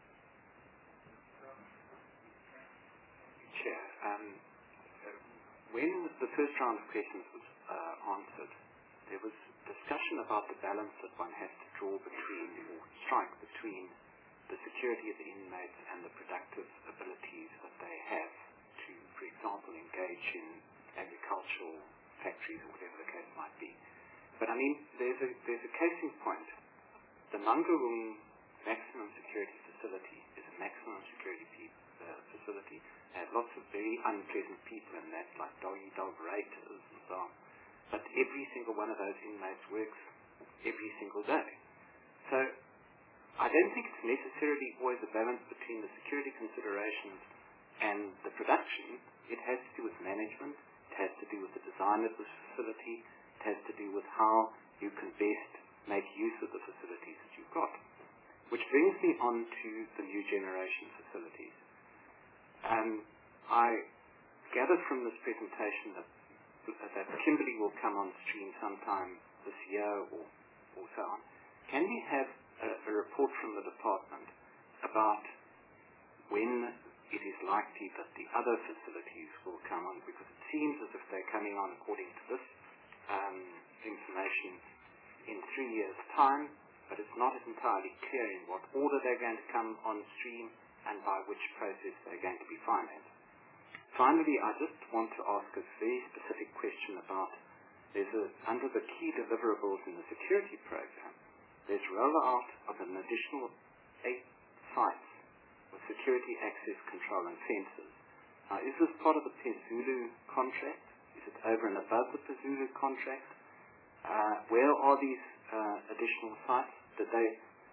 Chair, um, when the first round of questions was uh, answered, there was discussion about the balance that one has to draw between, or strike between, the security of the inmates and the productive abilities that they have to, for example, engage in agricultural factories or whatever the case might be. But I mean, there's a, there's a case in point. The Mangaung maximum security facility is a maximum security pe- uh, facility. It has lots of very unpleasant people in that, like dog-eat-dog raters and so on. But every single one of those inmates works every single day. So I don't think it's necessarily always a balance between the security considerations and the production. It has to do with management. It has to do with the design of the facility. It has to do with how you can best make use of the facilities that you've got. Which brings me on to the new generation facilities. Um, I gathered from this presentation that that Kimberley will come on stream sometime this year or, or so on. Can we have a, a report from the department about when it is likely that the other facilities will come on? Because it seems as if they're coming on according to this um, information in three years' time, but it's not entirely clear in what order they're going to come on stream and by which process they're going to be financed. Finally, I just want to ask a very specific question about, there's a, under the key deliverables in the security program, there's rollout of an additional eight sites with security access control and fences. Now, is this part of the PeZulu contract? Is it over and above the PeZulu contract? Uh, where are these uh, additional sites? Did they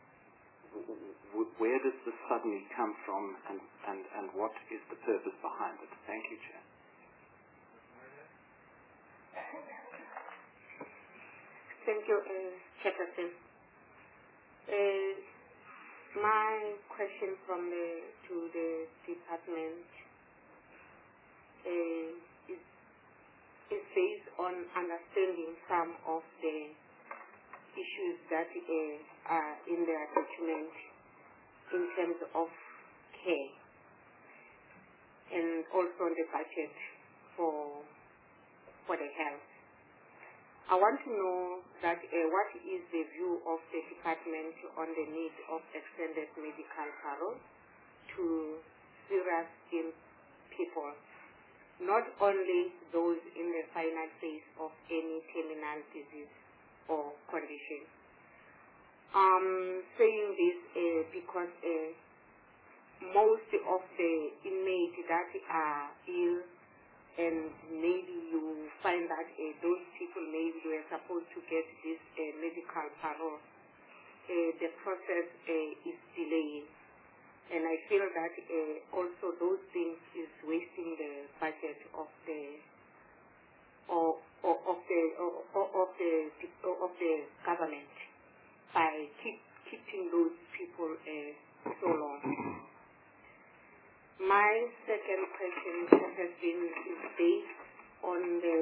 where does this suddenly come from, and, and, and what is the purpose behind it? Thank you, Chair.
Thank you, uh, Chairperson. Uh, my question from the, to the department uh, is, is based on understanding some of the issues that uh, are in the document in terms of care and also the budget for for the health. I want to know that uh, what is the view of the department on the need of extended medical parole to serious ill people, not only those in the final phase of any terminal disease or condition. I'm saying this uh, because uh, most of the inmates that are ill, and maybe you find that uh, those people maybe were supposed to get this uh, medical parole, uh, the process uh, is delaying. And I feel that uh, also those things is wasting the budget of the or, or of the or, or of the of the government by keep keeping those people uh, so long. My second question has been is based on the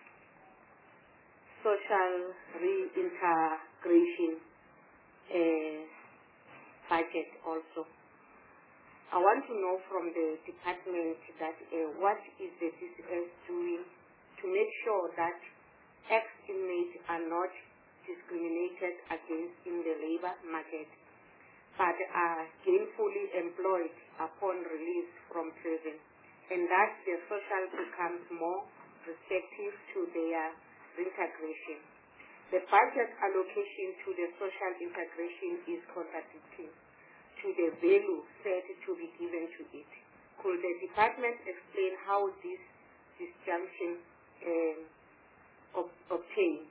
social reintegration uh, budget also. I want to know from the department that uh, what is the D C S doing to make sure that ex-inmates are not discriminated against in the labor market, but are gainfully employed upon release from prison, and that the social becomes more receptive to their reintegration. The budget allocation to the social integration is contradicting to the value set to be given to it. Could the department explain how this disjunction um, ob- obtained?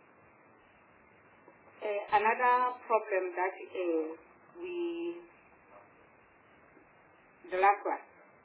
Uh, another problem that uh, we, the last one.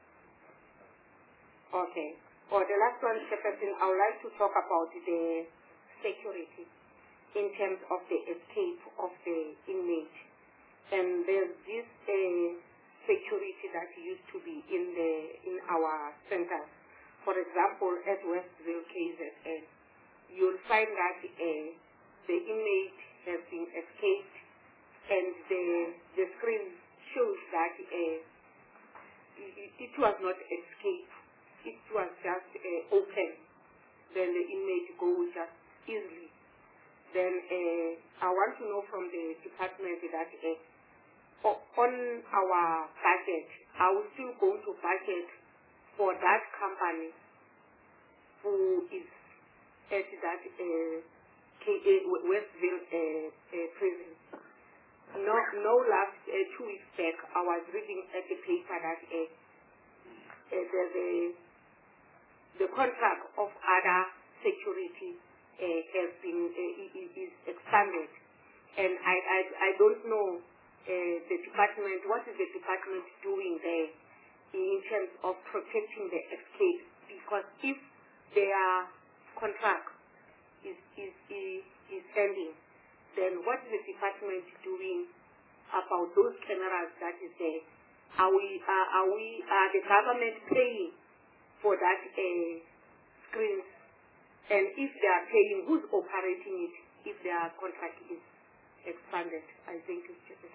Okay. For the last one, Chairperson, I would like to talk about the security in terms of the escape of the inmate. And there's this uh, security that used to be in the in our centers. for example, at Westville K Z N, you'll find that uh, the inmate has been escaped, and the the screen shows that uh, it, it was not escape, it was just uh, open. Then the inmate goes just easily. Then uh, I want to know from the department that uh, on our budget, are we still going to budget for that company who is at that uh, K A Westville uh, uh, prison? No, no last uh, two weeks back, I was reading at the paper that uh, uh, the, the, the contract of other security uh, has been uh, is, is expanded, and I I, I don't know uh, the department. What is the department doing there in terms of protecting the escape? Because if their contract is is is, is ending, then what is the department doing about those cameras that is there? Are we uh, are we are the government paying for that uh, screens? And if they are paying, who's operating it if their contract is expanded? I think it's just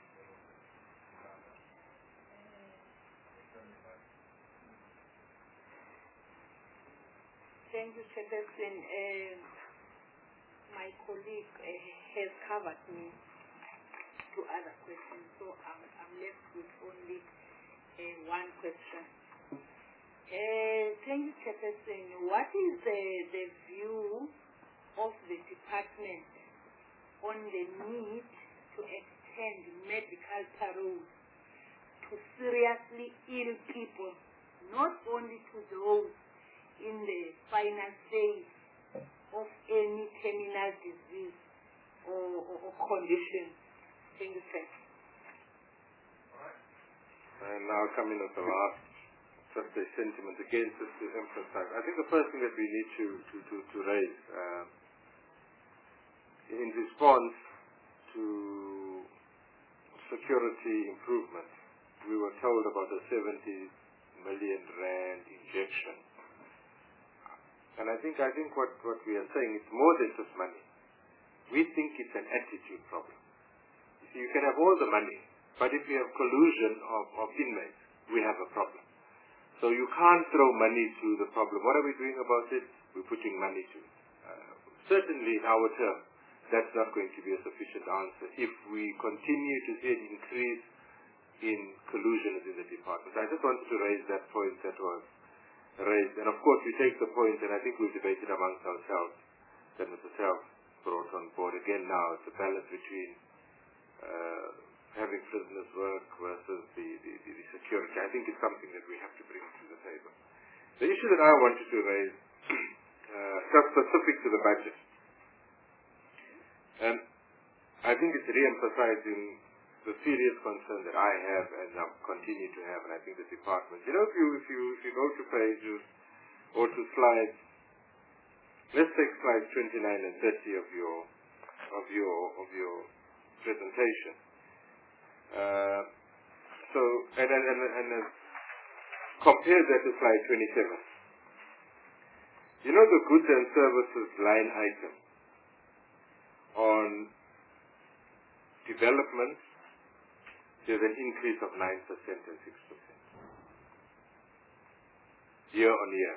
Thank you, Chairperson. Uh, my colleague uh, has covered me to other questions, so I'm, I'm left with only uh, one question. Uh, thank you, Chairperson. What is the, the view of the department on the need to extend medical parole to seriously ill people, not only to those in the final stage of any terminal disease or, or, or condition? Thank you, sir.
And now coming at the last, just a sentiment again, just to emphasize. I think the first thing that we need to, to, to, to raise uh, in response to security improvement, we were told about a seventy million rand injection. And I think I think what, what we are saying is more than just money. We think it's an attitude problem. You see, you can have all the money, but if you have collusion of, of inmates, we have a problem. So you can't throw money to the problem. What are we doing about it? We're putting money to it. Uh, certainly in our term, that's not going to be a sufficient answer if we continue to see an increase in collusion within the department. I just wanted to raise that point that was raised. And of course we take the point, and I think we've debated amongst ourselves, that Mister Self brought on board. Again now, it's a balance between uh, having prisoners work versus the, the, the, the security. I think it's something that we have to bring to the table. The issue that I wanted to raise, uh, just specific to the budget, and I think it's re-emphasizing the serious concern that I have and I continue to have, and I think the department. You know, if you if you if you go to pages or to slides, let's take slides twenty-nine and thirty of your of your of your presentation. Uh, so and and and, and uh, compare that to slide twenty-seven. You know the goods and services line item on development, there's an increase of nine percent and six percent year on year.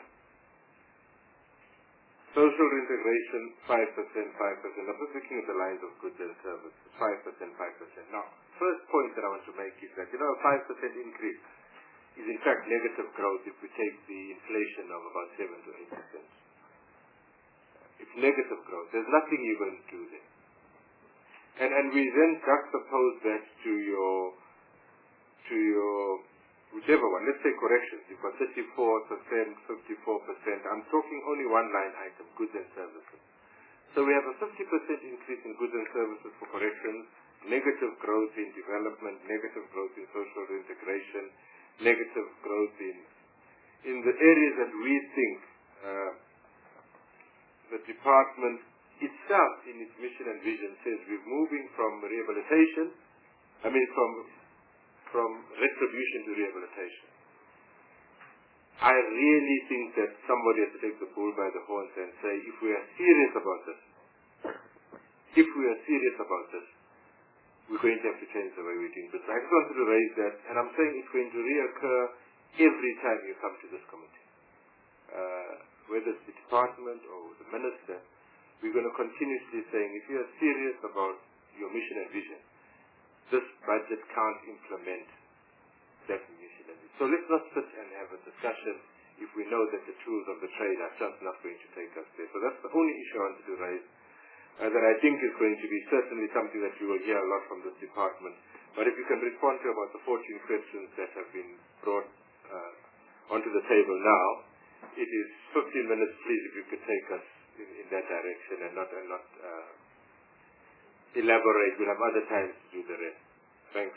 Social integration, five percent, five percent. I'm just looking at the lines of goods and services, five percent, five percent. Now, first point that I want to make is that, you know, a five percent increase is in fact negative growth if we take the inflation of about seven to eight percent. It's negative growth. There's nothing you're going to do there. And and we then juxtapose that to your to your whichever one. Let's say corrections. You've got thirty-four percent, fifty-four percent. I'm talking only one line item, goods and services. So we have a fifty percent increase in goods and services for corrections, negative growth in development, negative growth in social integration, negative growth in in the areas that we think uh, the department itself in its mission and vision says we're moving from rehabilitation, I mean from from retribution to rehabilitation. I really think that somebody has to take the bull by the horns and say, if we are serious about this, if we are serious about this, we're going to have to change the way we're doing business. I just wanted to raise that, and I'm saying it's going to reoccur every time you come to this committee. Uh, whether it's the department or the minister, we're going to continuously saying, if you are serious about your mission and vision, this budget can't implement that mission and vision. So let's not sit and have a discussion if we know that the tools of the trade are just not going to take us there. So that's the only issue I wanted to raise, uh, that I think is going to be certainly something that you will hear a lot from this department. But if you can respond to about the fourteen questions that have been brought uh, onto the table now, it is fifteen minutes, please, if you could take us in, in that direction and not, and not uh, elaborate. We'll have other times to do the rest. Thanks.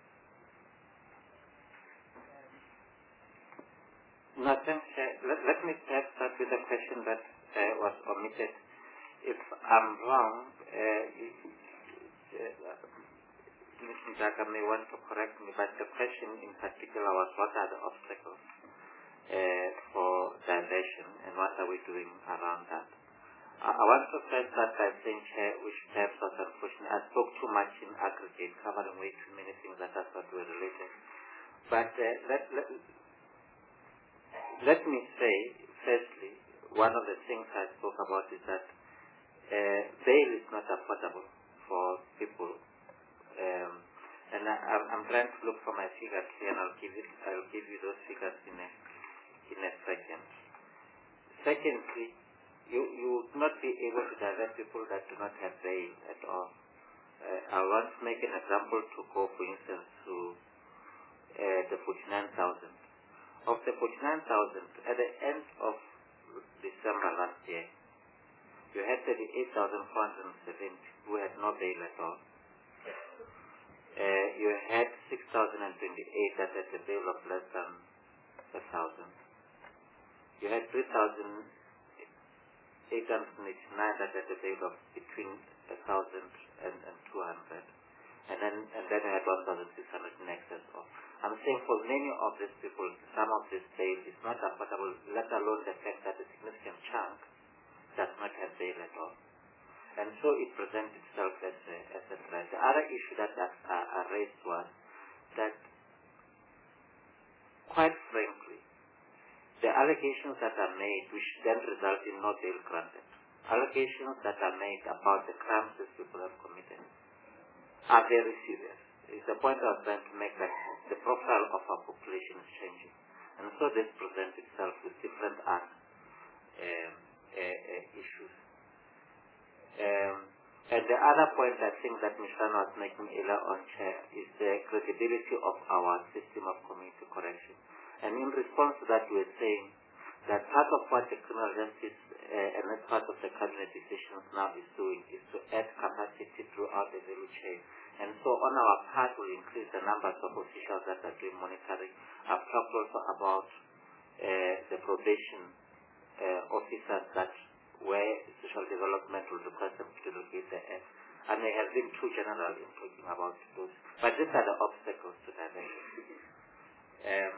No, thanks. Uh, let, let me perhaps start with a question that uh, was omitted. If I'm wrong, uh, Miz Ndaka may want to correct me, but the question in particular was what are the obstacles uh, for diversion and what are we doing around that? I, I want to first start by saying, Chair, which perhaps was unfortunate, I spoke too much in aggregate, covering way too many things that I thought were related. But uh, let, let, let me say, firstly, one of the things I spoke about is that uh, bail is not affordable for people. Um, and I, I'm, I'm trying to look for my figures here, and I'll give it. I'll give you those figures in a in a second. Secondly, you you would not be able to divert people that do not have bail at all. Uh, I want to make an example to go, for instance, to uh, the forty-nine thousand. Of the forty-nine thousand, at the end of December last year, you had thirty-eight thousand four hundred seventy who had no bail at all. Uh, you had six thousand twenty-eight that had a bail of less than one thousand. You had three thousand eight hundred eighty-nine that had a bail of between one thousand and, and two hundred. And then, and then you had one thousand six hundred in excess of. I'm saying for many of these people, some of this bail is not affordable, let alone the fact that a significant chunk does not have bail at all. And so it presents itself as a, as a threat. The other issue that I uh, uh, raised was that, quite frankly, the allegations that are made, which then result in no bail granted, allegations that are made about the crimes these people have committed, are very serious. It's the point I was trying to make, that the profile of our population is changing. And so this presents itself with different uh, um, uh, uh, issues. Um, and the other point I think that Michelle was making earlier on, Chair, is the credibility of our system of community correction. And in response to that, we are saying that part of what the criminal justice uh, and that part of the cabinet decisions now is doing is to add capacity throughout the value chain. And so on our part, we'll increase the numbers of officials that are doing monitoring. I've talked also about uh, the probation uh, officers that where social development will request them to locate the F. I may have been too general in talking about those. But these are the obstacles to diversion. Um,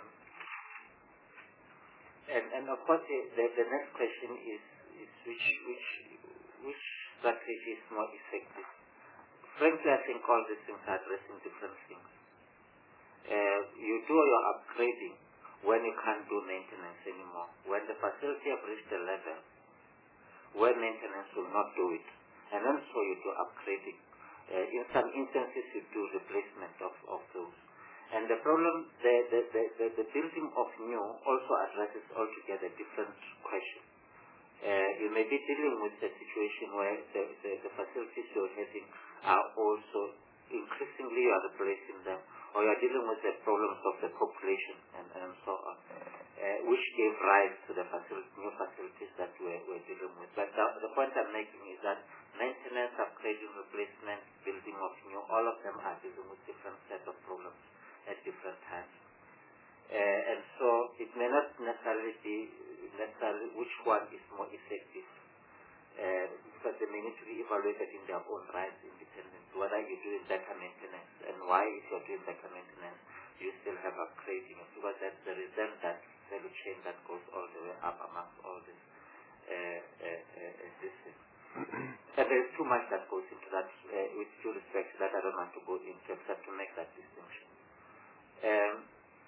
and, and of course, the, the, the next question is, is which, which, which strategy is more effective? Frankly, I think all these things are addressing different things. Uh, you do your upgrading when you can't do maintenance anymore. When the facility has reached a level where maintenance will not do it, and then so you do upgrading. Uh, in some instances, you do replacement of, of those. And the problem, the, the, the, the, the building of new also addresses altogether different questions. Uh, you may be dealing with a situation where the, the, the facilities you're having are also increasingly you are replacing them, or you are dealing with the problems of the population and, and so on, uh, which gave rise to the facility, new facilities that we're, we're dealing with. But the, the point I'm making is that maintenance, upgrading, replacement, building of new, all of them are dealing with different sets of problems at different times. Uh, and so it may not necessarily be necessarily which one is more effective, uh, because they may need to be evaluated in their own rights independently. Whether you're doing better maintenance, and why if you're doing better maintenance, you still have upgrading, because that's the result that value chain that goes all the way up amongst all these uh, uh, uh, systems. And there is too much that goes into that, uh, with due respect to that I don't want to go into except to make that distinction. Um,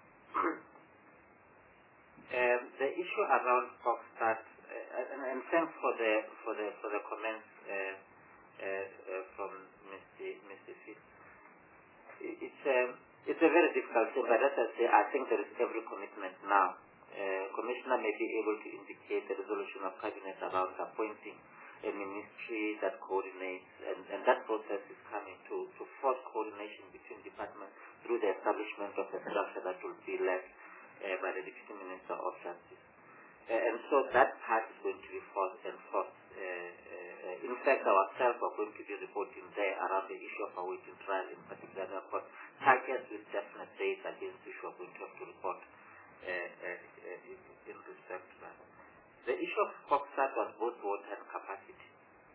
um, the issue around Foxstat, uh, and, and thanks for the for the for the comments uh, uh, uh, from Mister Mister Fitz. It's um, it's a very difficult thing, but as I say, I think there is every commitment now. Uh, Commissioner may be able to indicate the resolution of cabinet around appointing a ministry that coordinates, and, and that process is coming to, to force coordination between departments through the establishment of a structure that will be led uh, by the Deputy Minister of Justice. Uh, and so that part is going to be forced and forced. Uh, uh, in fact, ourselves are going to be reporting there around the issue of awaiting trial, in particular, of course, targets with definite dates against which we are going to have to report uh, uh, uh, in, in respect to that. The issue of Foxstat was both water and capacity.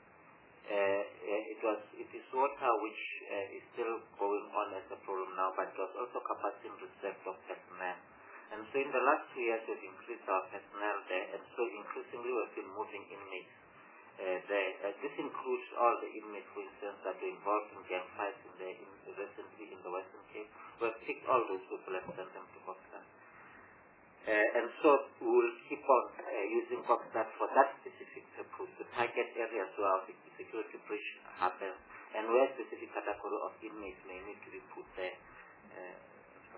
Uh, it was it is water which uh, is still going on as a problem now, but it was also capacity in respect of personnel. And so in the last two years we've increased our personnel there, and so increasingly we've been moving inmates uh, there. Uh, this includes all the inmates, for instance, that were involved in gang fights in the, in, recently in the Western Cape. We've picked all those people and sent them to Foxstat. Uh, and so we will keep on uh, using Foxstat for that specific purpose, the target areas where the security breach happens, and where specific category of inmates may need to be put there. Uh, so.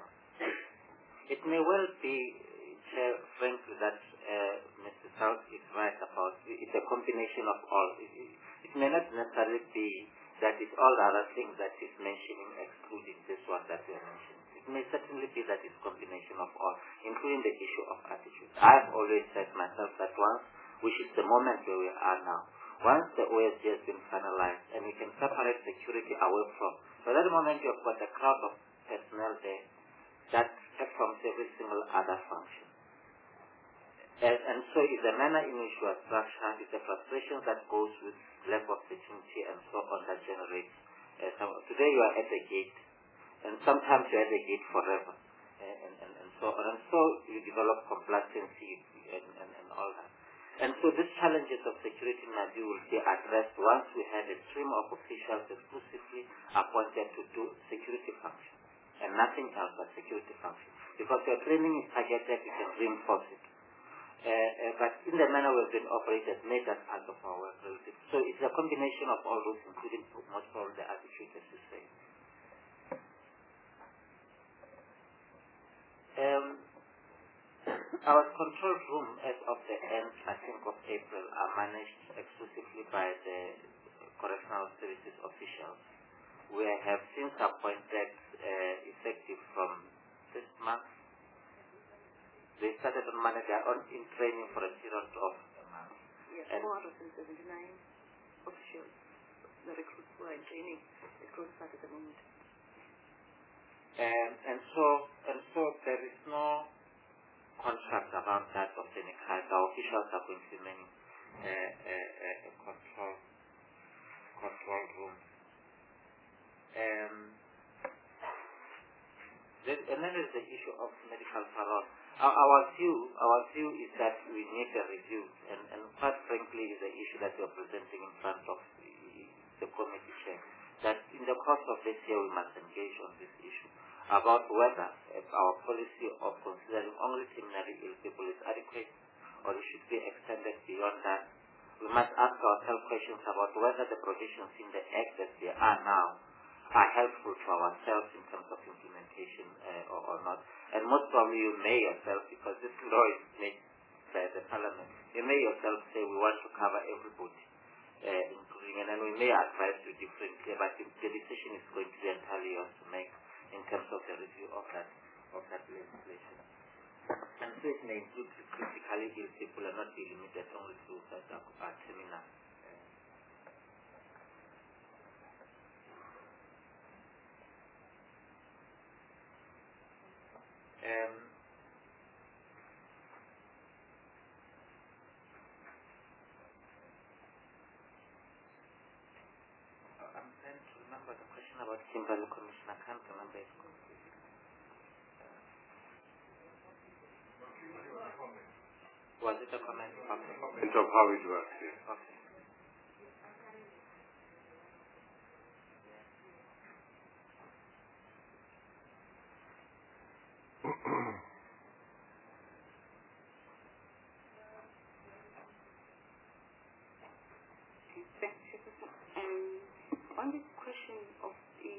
It may well be, Chair, frankly, that uh, Mister South is right about it. It's a combination of all. It, it may not necessarily be that it's all the other things that he's mentioning, excluding this one that we are mentioning. It may certainly be that it's a combination of all, including the issue of attitude. I've always said myself that once, which is the moment where we are now, once the O S G has been finalized and we can separate security away from, by that moment you have got a crowd of personnel there that performs every single other function. And, and so if the manner in which you are structured, if the frustration that goes with lack of security and so on that generates, uh, some, today you are at the gate, and sometimes you're at the gate forever, and, and, and, and so on. And so you develop complacency and, and, and all that. And so these challenges of security in my view will be addressed once we have a stream of officials exclusively appointed to do security function, and nothing else but security function. Because your training is targeted, you can reinforce it. Uh, uh, but in the manner we've been operated, made that part of our work relative. So it's a combination of all those, including most probably the attitude, as you say. Um, our control room as of the end, I think, of April are managed exclusively by the correctional services officials. We have since appointed, uh, effective from this month, they started on manage their own in training for a period of a month.
Yes,
and
four hundred seventy-nine officials, the recruits who are in training, the recruits start at the moment.
And, and so and so there is no contract around that of any kind. Our officials are going to be manning uh, uh, uh, a control control room. Um, then, and then there's the issue of medical parole. Our, our view our view is that we need a review, and, and quite frankly is the issue that we are presenting in front of the, the committee chair, that in the course of this year we must engage on this issue about whether if our policy of considering only criminally ill people is adequate or it should be extended beyond that. We must ask ourselves questions about whether the provisions in the Act as they are now are helpful to ourselves in terms of implementation uh, or, or not. And most probably you may yourself, because this law is made by the Parliament, you may yourself say we want to cover everybody, uh, including, and then we may advise you differently, but the decision is going to be entirely yours to make in terms of the review of that of that legislation. And so it may include critically ill people and not be limited only to those that are, are terminal. Um, I'm trying to remember the question about Kimberley Commission. I can't remember it completely. Was it a comment? Okay.
Comment of how it works, yes.
Okay.
On this question of the,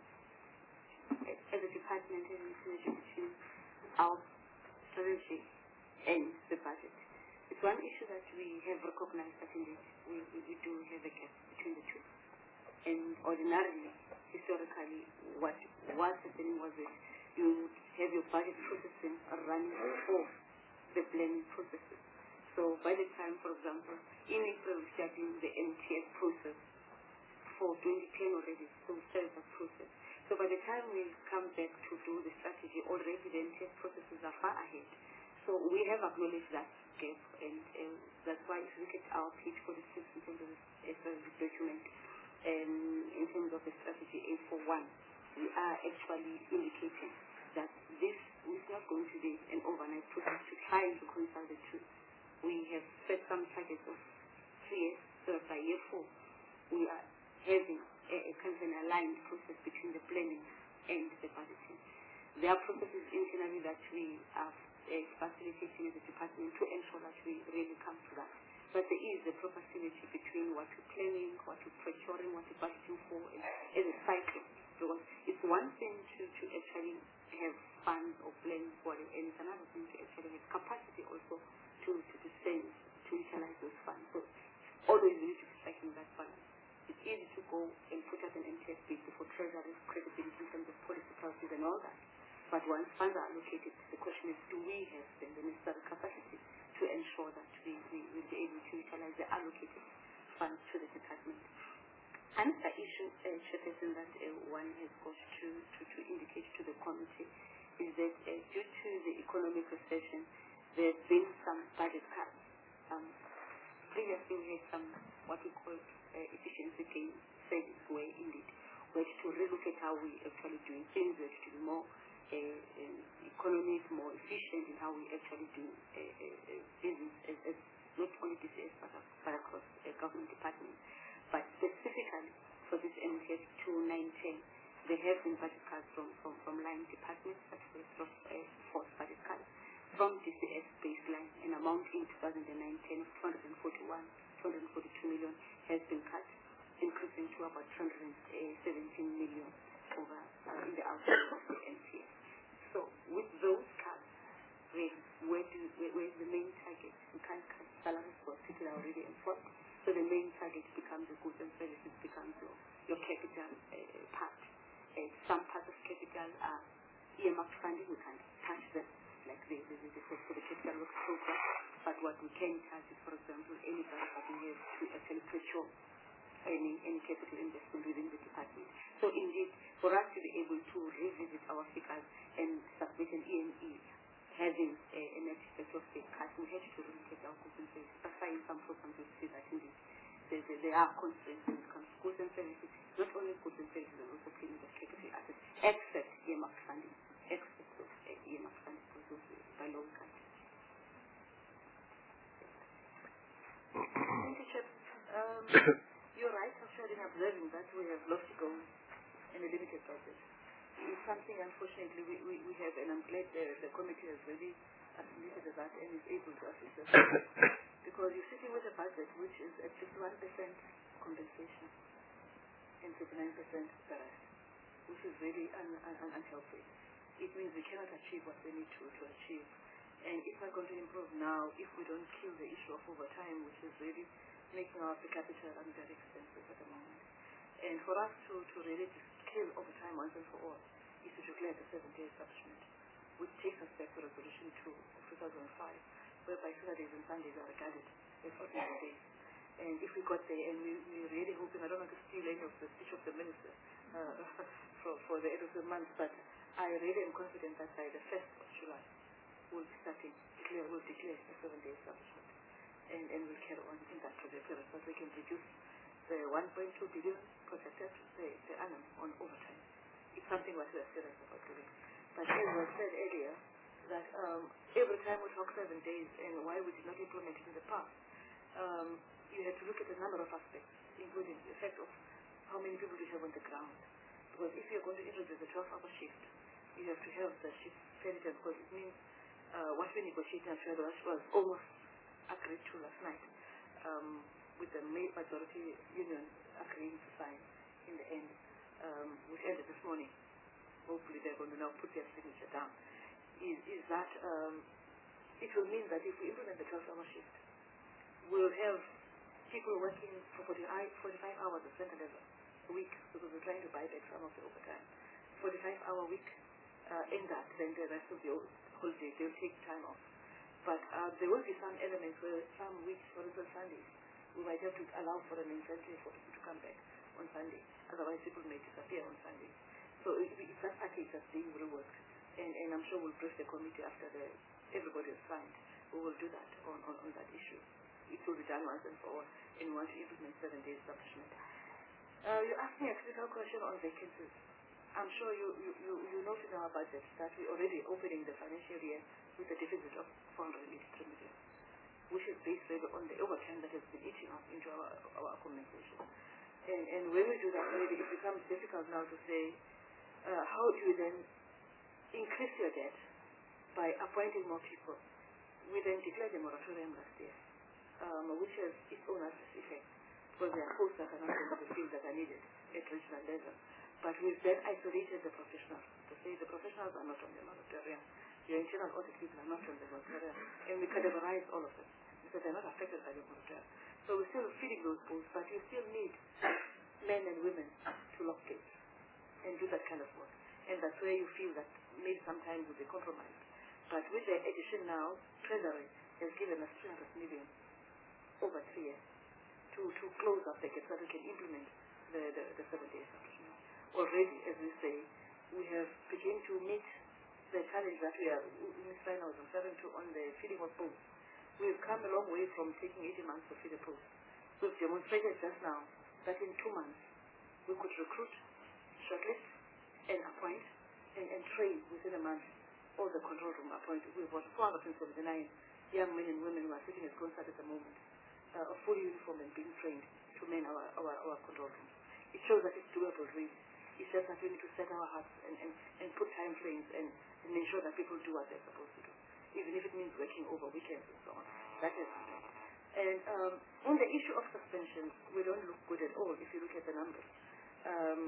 as a department, and synergy between our strategy and the budget, it's one issue that we have recognized that indeed we, we, we do have a gap between the two. And ordinarily, historically, what was happening was that you have your budget processing running before the planning processes. So by the time, for example, in April we started the M T S process for twenty ten already, so we started that process. So by the time we come back to do the strategy, already the M T S processes are far ahead. So we have acknowledged that gap, and uh, that's why if you look at our page forty-six in terms of the strategy document, um, in terms of the strategy A forty-one, we are actually indicating that this is not going to be an overnight process to try to reconcile the two. We have set some targets of three years, so that by year four, we are having a, a kind of an aligned process between the planning and the budgeting. There are processes internally that we are uh, facilitating as a department to ensure that we really come to that. But there is a proper synergy between what we're planning, what we're procuring, what we're budgeting for, and as a cycle. Because it's one thing to, to actually have funds or plans for it, and it's another thing to actually have capacity also to, to, to spend, to utilize those funds. So always we need to be striking that balance. It's easy to go and put out an M T S bid for treasury credibility in terms of policy policies and all that. But once funds are allocated, the question is, do we have then the necessary capacity to ensure that we, we will be able to utilize the allocated funds to the department? Another issue, uh, Chairperson, that uh, one has got to, to, to indicate to the committee is that uh, due to the economic recession, there have been some budget cuts. Um, previously, we had some what we call uh, efficiency gain savings, where indeed we had to relook at how we actually doing things. We had to be more uh, um, economic, more efficient in how we actually do uh, uh, uh, business, as, as not only D C S but, but across uh, government departments. But specifically for this M T S two nine ten, there have been budget cuts from, from, from line departments, such as uh, forced budget cuts from D C S baseline, an amount in two thousand nine ten of two hundred forty-one, two hundred forty-two million has been cut, increasing to about two hundred seventeen million over uh, in the outcome of the M T S. So with those cuts, where, where, do, where, where is the main target? We can't cut salaries for people are already enforced. So the main target becomes the goods and services, becomes your, your capital uh, part. Uh, some parts of capital are earmarked funding, we can't touch them, like the, the, the, the, for the capital works program. But what we can touch is, for example, any budget that we have to actually procure any, any capital investment within the department. So indeed, for us to be able to revisit our figures and submit an E M E, having a, a net effect of the cut, we have to look at our goods and services. That's why in some programs we see that indeed there, there, there are constraints when it comes to goods and services, not only goods and services, but also claiming of capital assets, except earmark funding, except of uh, earmark funding for those by law we can't.
Thank you, Chip. Um, you're right, actually, in observing that we have lofty goals and a limited budget. It's something, unfortunately, we, we, we have, and I'm glad the, the committee has really assimilated that and is able to assist us. Because you're sitting with a budget which is at fifty-one percent compensation and fifty-nine percent the rest, which is really un, un, un, unhealthy. It means we cannot achieve what we need to, to achieve. And it's not going to improve now if we don't kill the issue of overtime, which is really making our per capita run very expensive at the moment. And for us to, to really kill overtime once and for all is to declare the seven-day establishment, which takes us back to Resolution two of two thousand five, whereby Saturdays and Sundays are regarded as ordinary days. And if we got there, and we, we're really hoping, I don't want to steal any of the speech of the minister uh, for, for the end of the month, but I really am confident that by the first of July, we'll be starting, declare, we'll declare a seven-day establishment. And, and we'll carry on in that trajectory so we can reduce the one point two billion projected per annum on overtime. It's something what we are serious about doing. But as was said earlier, that um, every time we talk seven days and why we did not implement it in the past, um, you have to look at a number of aspects, including the effect of how many people you have on the ground. Because if you're going to introduce a twelve-hour shift, you have to have the shift fairly, because it means uh, what we negotiated and fairly was almost agreed to last night, um, with the majority union agreeing to sign in the end, um, which ended this morning. Hopefully they're going to now put their signature down. Is, is that um, it will mean that if we implement the twelve-hour shift, we'll have people working for forty-five hours at center level a week, because we're trying to buy back some of the overtime. forty-five hour week uh, in that, then the rest of the holiday, they'll take time off. But uh, there will be some elements where some weeks, for instance Sundays, we might have to allow for an incentive for people to come back on Sunday. Otherwise people may disappear on Sunday. So it, it's that package that's being reworked. And, and I'm sure we'll brief the committee after the, everybody has signed. We will do that on, on, on that issue. It will be done once and for all, and we want to implement seven days establishment. Uh, you asked me a critical question on vacancies. I'm sure you, you, you, you note in our budget that we're already opening the financial year with a deficit of four hundred eighty-three million, which is based on the overtime that has been eating up into our, our compensation. And, and when we do that, maybe it becomes difficult now to say, uh, how do you then increase your debt by appointing more people? We then declared a moratorium last year, um, which has its own adverse effect, because there are posts that are not in the field that are needed at regional level. But we've then isolated the professionals to say the professionals are not on the moratorium, the internal audit people are not on the moratorium, and we categorize all of them because they're not affected by the moratorium. So we're still feeding those posts, but you still need men and women to lock gates and do that kind of work. And that's where you feel that maybe sometimes will be compromised. But with the addition now, Treasury has given us three hundred million over three years to, to close up the gap so that we can implement the, the, the seven days establishment. Already, as we say, we have begun to meet the challenge that we are, Miz Reina was referring to on the feeding of posts. We've come a long way from taking eighteen months to feed a post. We've demonstrated just now that in two months we could recruit, shortlist, and appoint, and, and train within a month all the control room appointed. We've got four hundred seventy-nine young men and women who are sitting at concert at the moment, uh, of full uniform and being trained to man our, our, our control rooms. It shows that it's doable, really. It's just that we need to set our hearts and, and, and put time frames and, and ensure that people do what they're supposed to do, even if it means working over weekends and so on. That is happening. And um, on the issue of suspensions, we don't look good at all if you look at the numbers. Um,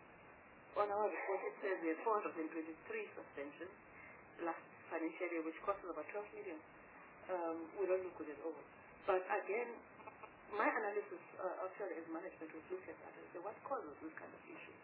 on our report, it says we had four hundred twenty-three suspensions last financial year, which cost us about twelve million. Um, we don't look good at all. But again, my analysis uh, actually as management was look at that and say, what causes this kind of issue?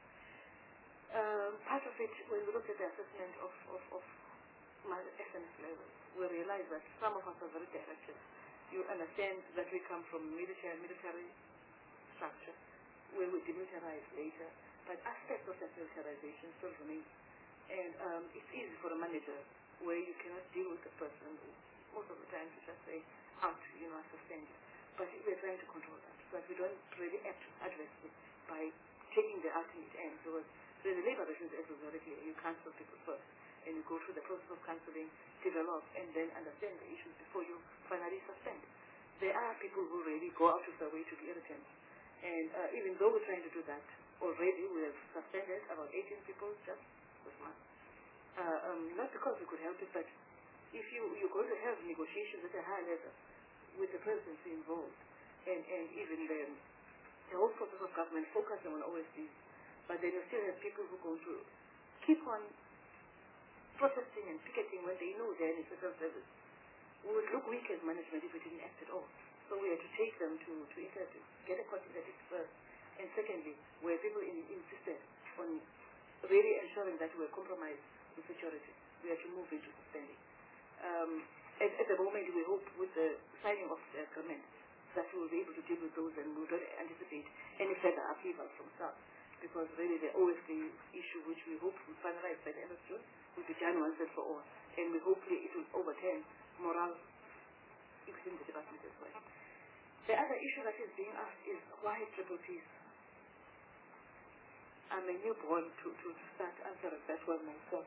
Um, part of it, when we look at the assessment of, of, of my S M S levels, we realize that some of us are very directed. You understand that we come from military military structure, where we demilitarize later, but aspects of that militarization still remain. And um, it's easy for a manager where you cannot deal with the person most of the time to just say, out, you know, suspend. But we're trying to control that, so that we don't really act adversely by taking the ultimate end. So the labor relations act was very clear. You cancel people first, and you go through the process of cancelling, develop, and then understand the issues before you finally suspend. There are people who really go out of their way to be irritant. And uh, even though we're trying to do that, already we have suspended about eighteen people just this month. Uh, um, not because we could help it, but if you, you're going to have negotiations at a high level with the presidency involved, and, and even the, the whole process of government focusing on O S Ds, but then you still have people who are going to keep on protesting and picketing when they know they're in social service. We would look weak as management if we didn't act at all. So we had to take them to, to interview, get a consultative first, and secondly, where people in, insisted on really ensuring that we were compromised with security, we had to move into suspending. Um, at, at the moment, we hope with the signing of the agreement that we will be able to deal with those, and we don't anticipate any further upheaval from south, because really the O S D issue, which we hope will finalize by the end of June, will be done once and for all, and we hopefully it will overturn morale within the department as well. The other issue that is being asked is why triple Ps? I'm a newborn to, to start answering that one myself.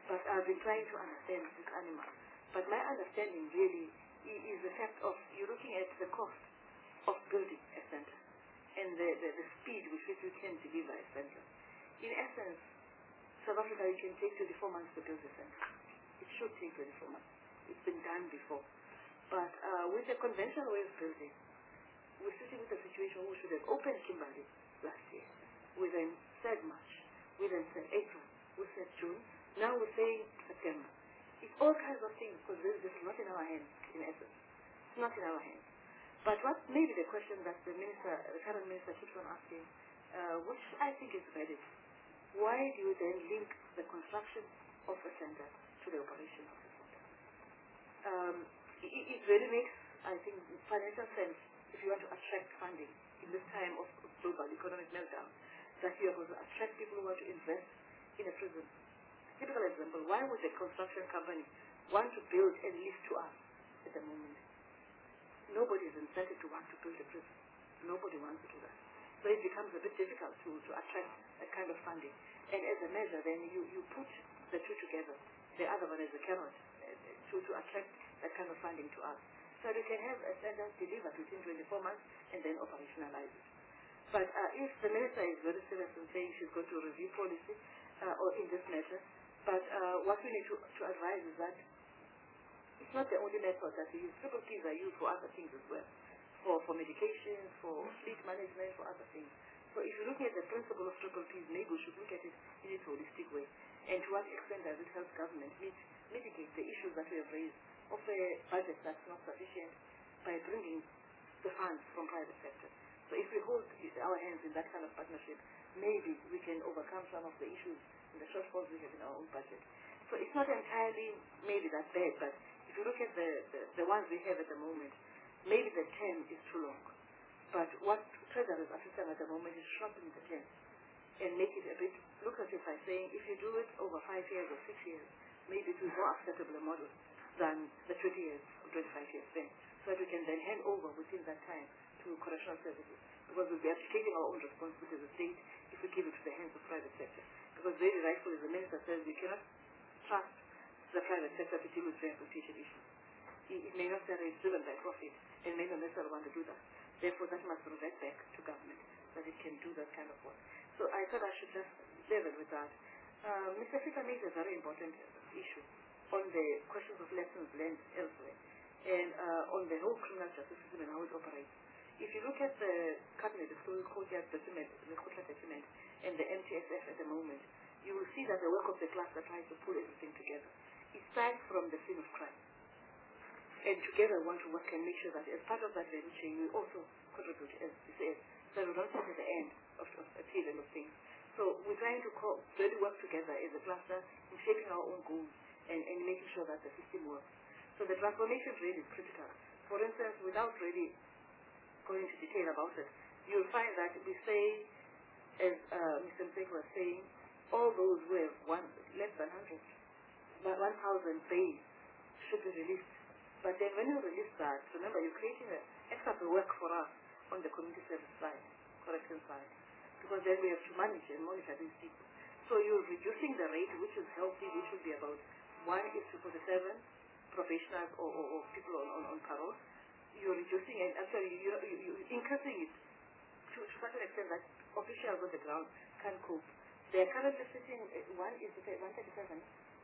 but I've been trying to understand this animal. But my understanding really is the fact of you're looking at the cost of building a center and the, the, the speed with which you can deliver a center. In essence, South Africa, you can take twenty-four months to build a center. It should take twenty-four months. It's been done before. But uh, with the conventional way of building, we're sitting with a situation where we should have opened Kimberley last year. We then said March. We then said April. We said June. Now we're saying September. It's all kinds of things because this, this is not in our hands, in essence. It's not in our hands. But what maybe the question that the minister, the current minister keeps on asking, uh, which I think is valid, why do you then link the construction of a center to the operation of the center? Um, it, it really makes, I think, financial sense if you want to attract funding in this time of global economic meltdown, that you are going to attract people who want to invest in a prison. Typical example, why would a construction company want to build and lease to us at the moment? Nobody is incented to want to build a prison. Nobody wants to do that. So it becomes a bit difficult to, to attract that kind of funding. And as a measure, then you, you put the two together, the other one is a carrot, uh, to, to attract that kind of funding to us. So you can have a center delivered within twenty-four months and then operationalize it. But uh, if the minister is very serious in saying she's going to review policy uh, or in this matter, but uh, what we need to, to advise is that it's not the only method that we use. Triple Ps are used for other things as well, for, for medications, for fleet management, for other things. So if you're looking at the principle of triple Ps, maybe we should look at it in a holistic way. And to what extent does it help government meet, mitigate the issues that we have raised of a budget that's not sufficient by bringing the funds from private sector. So if we hold our hands in that kind of partnership, maybe we can overcome some of the issues and the shortfalls we have in our own budget. So it's not entirely maybe that bad, but if you look at the, the, the ones we have at the moment, maybe the term is too long. But what Treasury is assisting at the moment is shortening the term and make it a bit lucrative by saying if you do it over five years or six years, maybe it will be more acceptable a model than the twenty years or twenty-five years then. So that we can then hand over within that time to correctional services. Because we'll be abdicating our own responsibility as a state if we give it to the hands of private sector. Because very rightfully the minister says we cannot trust the private sector to deal with rehabilitation issues. It, it may not necessarily be driven by profit and may not necessarily want to do that. Therefore that must revert back to government that it can do that kind of work. So I thought I should just level with that. Uh, Mister Fika made a very important issue on the questions of lessons learned elsewhere and uh, on the whole criminal justice system and how it operates. If you look at the cabinet, the Khotla document, the Khotla document and the M T S F at the moment, you will see that the work of the cluster tries to pull everything together. It starts from the scene of crime. And together we want to work and make sure that as part of that value chain, we also contribute, as you said, so we don't sit at the end of, of a tail end of things. So we're trying to co- really work together as a cluster in shaping our own goals and, and making sure that the system works. So the transformation really is critical. For instance, without really going into detail about it, you'll find that we say, as uh, Mister Mseki was saying, all those who have one, less than one hundred, one thousand bays should be released. But then when you release that, remember you're creating an extra work for us on the community service side, correction side, because then we have to manage and monitor these people. So you're reducing the rate, which is healthy, which would be about one is to forty-seven professionals or, or, or people on, on, on parole. You're reducing and actually you're, you're increasing it to, to such an extent that officials on the ground can cope. They are currently sitting, one is one thirty-seven.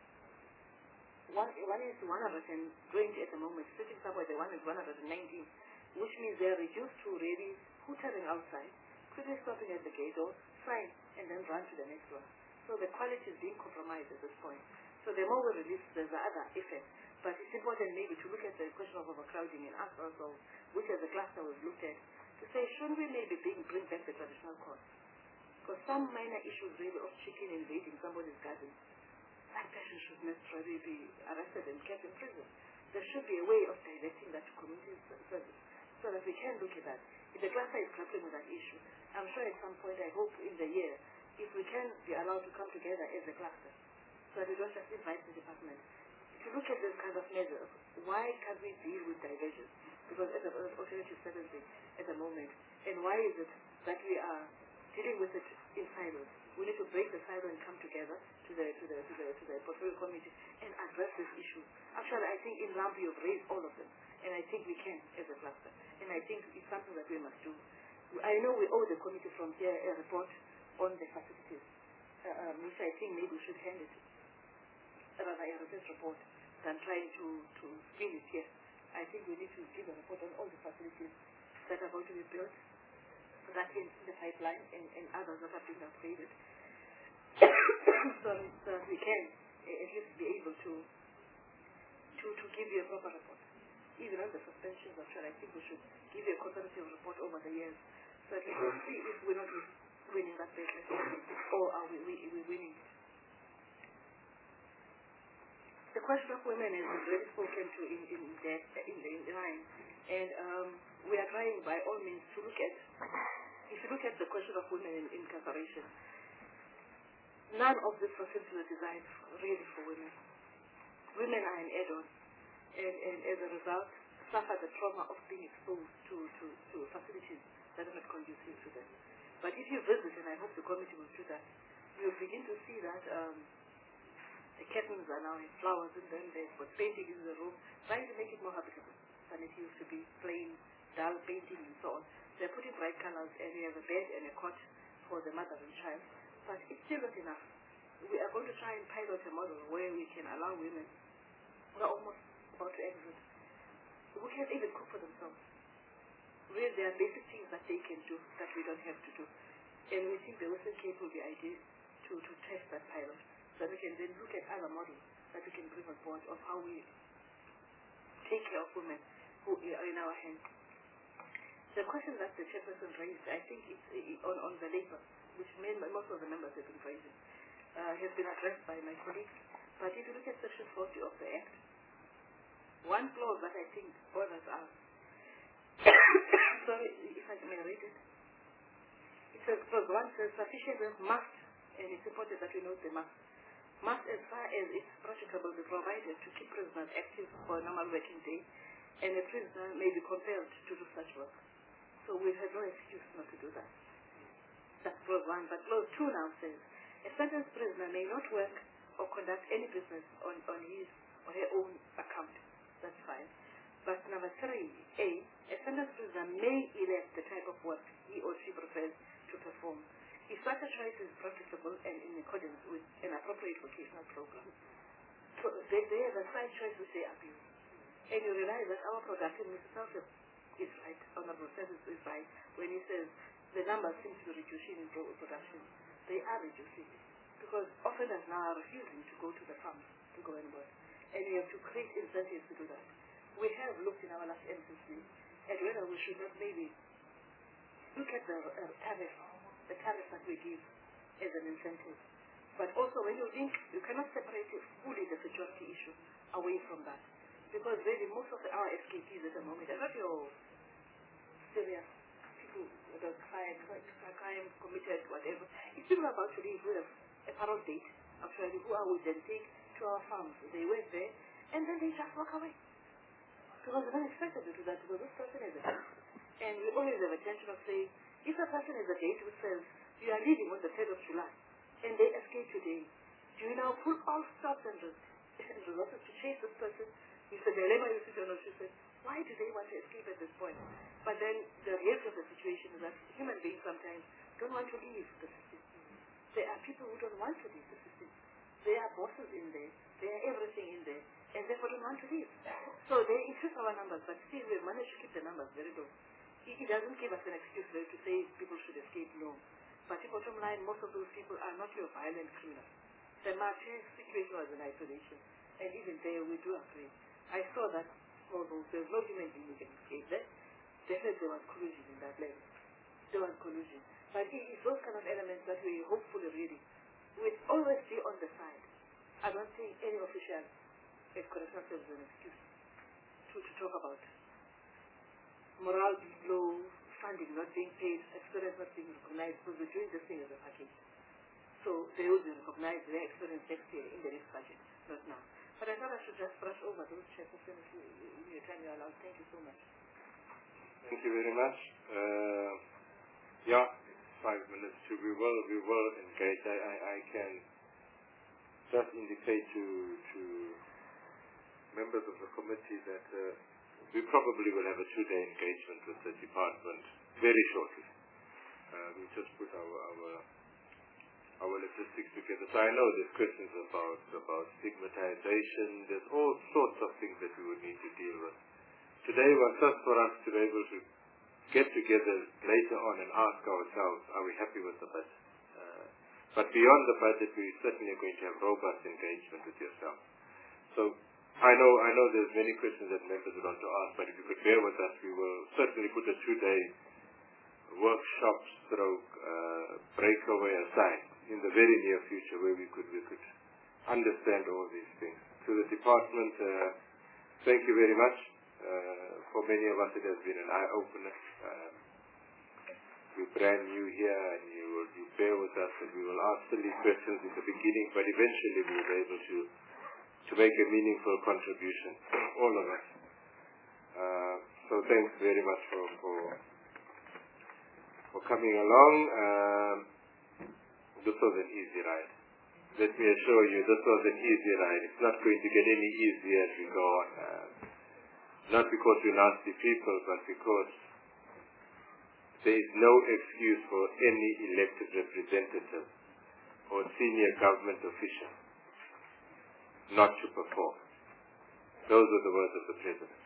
One, one is one hundred twenty at the moment, sitting somewhere, the one is one hundred nineteen, which means they are reduced to really hootering outside, quickly stopping at the gate or sign, and then run to the next one. So the quality is being compromised at this point. So the more we release, there's the other effect. But it's important maybe to look at the question of overcrowding and ask ourselves, which as a cluster was looked at, to say, shouldn't we maybe bring, bring back the traditional courts? Because some minor issues really of chicken invading somebody's garden, that person should necessarily be arrested and kept in prison. There should be a way of directing that to community service so that we can look at that. If the cluster is grappling with that issue, I'm sure at some point, I hope in the year, if we can be allowed to come together as a cluster, so that we don't just invite the department. To look at this kind of measures, why can't we deal with diversion? Because as an alternative service at the moment, and why is it that we are dealing with it in silos. We need to break the silo and come together to the to the to the to the portfolio committee and address this issue. Actually, I think in Lampu you've raised all of them, and I think we can as a cluster. And I think it's something that we must do. I know we owe the committee from here a report on the facilities, uh, um, which I think maybe we should hand it, rather a research report, than trying to to spin it here. I think we need to give a report on all the facilities that are going to be built, that is in the pipeline, and, and others that have been upgraded, so, so that we can uh, at least be able to, to to give you a proper report. Even on the suspensions, I'm sure I think we should give you a comprehensive report over the years, so that we can see if we're not winning that battle, or are we, we, we winning it. The question of women is already spoken to in in the in the, in the line, and um, we are trying by all means to look at. If you look at the question of women in incarceration, none of these facilities are designed really for women. Women are an add-on, and, and as a result, suffer the trauma of being exposed to, to, to facilities that are not conducive to them. But if you visit, and I hope the committee will do that, you'll begin to see that um, the curtains are now in flowers in them, they've got painting in the room, trying to make it more habitable than it used to be, plain, dull painting and so on. They're putting bright colors, and we have a bed and a cot for the mother and child, but it's still not enough. We are going to try and pilot a model where we can allow women, we're almost about to exit, who can't even cook for themselves. Really, there are basic things that they can do that we don't have to do. And we think the Western Cape will be ideal to, to test that pilot, so that we can then look at other models that we can bring on board of how we take care of women who are in our hands. The question that the chairperson raised, I think it's uh, on, on the labor, which main, most of the members have been raising, uh, has been addressed by my colleagues. But if you look at Section forty of the Act, one clause that I think bothers us, sorry if I may read it, it says, clause one says, sufficient must, and it's important that we note the must, must as far as it's practicable be provided to keep prisoners active for a normal working day, and a prisoner may be compelled to do such work. So we have no excuse not to do that. That's clause one. But clause two now says, a sentenced prisoner may not work or conduct any business on, on his or her own account. That's fine. But number three, A, a sentenced prisoner may elect the type of work he or she prefers to perform if such a choice is practicable and in accordance with an appropriate vocational program. So they, they have a slight choice which they abuse. And you realize that our production, Mister Selfie, is right, Honorable Service is right, when he says the numbers seem to be reducing in production. They are reducing, because offenders now are refusing to go to the farms to go and work. And we have to create incentives to do that. We have looked in our last M C C at whether we should not maybe look at the uh, tariff, the tariff that we give as an incentive. But also when you link, you cannot separate fully the security issue away from that. Because really most of the, our escapees at the moment are not your serious people with a crime, crime committed, whatever. It's people about to leave with a, a parole date, actually, who I would then take to our farms. They went there, and then they just walk away. Because they're not expected to do that, because this person has a date. And we always have a tension of saying, if a person has a date which says, you are leaving on the third of July, and they escape today, do you now put all stops and resources to chase this person? Mister Delema used to tell us, she said, why do they want to escape at this point? But then the reality of the situation is that human beings sometimes don't want to leave the system. There are people who don't want to leave the system. There are bosses in there. There are everything in there. And therefore don't want to leave. So they increase our numbers, but still we've managed to keep the numbers very low. It doesn't give us an excuse to say people should escape, no. But the bottom line, most of those people are not your violent criminals. The Martinez situation was in isolation. And even there we do agree. I saw that although there's no human being who can escape there, definitely there was collusion in that level. There was collusion. But it is those kind of elements that we hopefully really will always be on the side. I don't think any official at correctional service is an excuse to, to talk about morale being low, funding not being paid, experience not being recognized, because we're doing this thing as a package. So they will be recognized, their experience next year in the next budget, not now. But I thought I should just brush over those chairperson in your time you allowed. Thank you so much.
Thank you very much. Uh, yeah, five minutes to, we will, we will engage. I, I, I can just indicate to, to members of the committee that uh, we probably will have a two-day engagement with the department very shortly. Uh, we just put our, our our logistics together. So I know there's questions about about stigmatization. There's all sorts of things that we would need to deal with. Today was just for us to be able to get together later on and ask ourselves, are we happy with the budget? Uh, but beyond the budget, we certainly are going to have robust engagement with yourself. So I know I know there's many questions that members would want to ask, but if you could bear with us, we will certainly put a two-day workshop stroke uh, breakaway aside in the very near future where we could we could understand all these things. To the department, uh, thank you very much. Uh, for many of us, it has been an eye-opener. Uh, we're brand new here, and you will you bear with us, and we will ask silly questions in the beginning, but eventually we will be able to to make a meaningful contribution, all of us. Uh, so thanks very much for for, for coming along. Um, this was an easy ride. Let me assure you, this was an easy ride. It's not going to get any easier as we go on. Uh, not because we're nasty people, but because there is no excuse for any elected representative or senior government official not to perform. Those were the words of the President.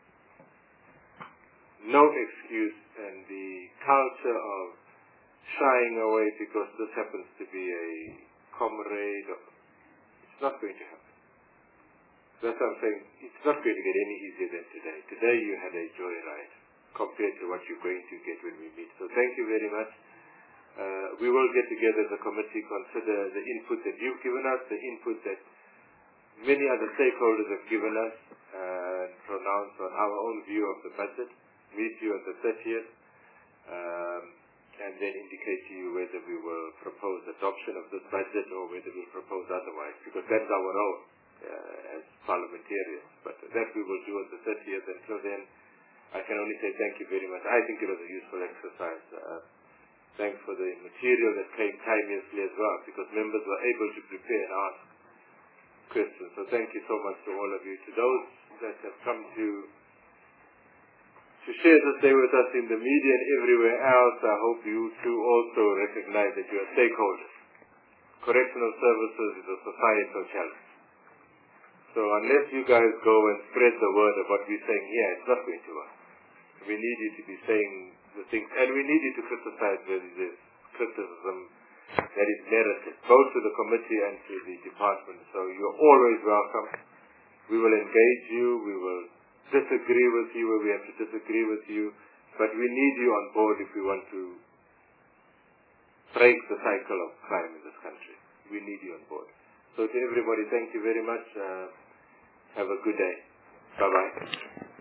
No excuse, and the culture of shying away because this happens to be a comrade, or, it's not going to happen. That's what I'm saying. It's not going to get any easier than today. Today you had a joyride compared to what you're going to get when we meet. So thank you very much. Uh, we will get together as a committee, consider the input that you've given us, the input that many other stakeholders have given us, and uh, pronounce on our own view of the budget, meet you at the thirtieth, um, and then indicate to you whether we will propose adoption of this budget or whether we'll propose otherwise, because that's our role uh, as parliamentarians. But that we will do at the thirtieth, and so then I can only say thank you very much. I think it was a useful exercise. Uh, thanks for the material that came timeously as well, because members were able to prepare and ask questions. So thank you so much to all of you. To those that have come to to share this day with us in the media and everywhere else, I hope you too also recognize that you are stakeholders. Correctional services is a societal challenge. So unless you guys go and spread the word of what we're saying here, it's not going to work. We need you to be saying the things, and we need you to criticize where there's criticism that is merited, both to the committee and to the department. So you're always welcome. We will engage you. We will disagree with you where we have to disagree with you. But we need you on board if we want to break the cycle of crime in this country. We need you on board. So to everybody, thank you very much. Uh, have a good day. Bye-bye.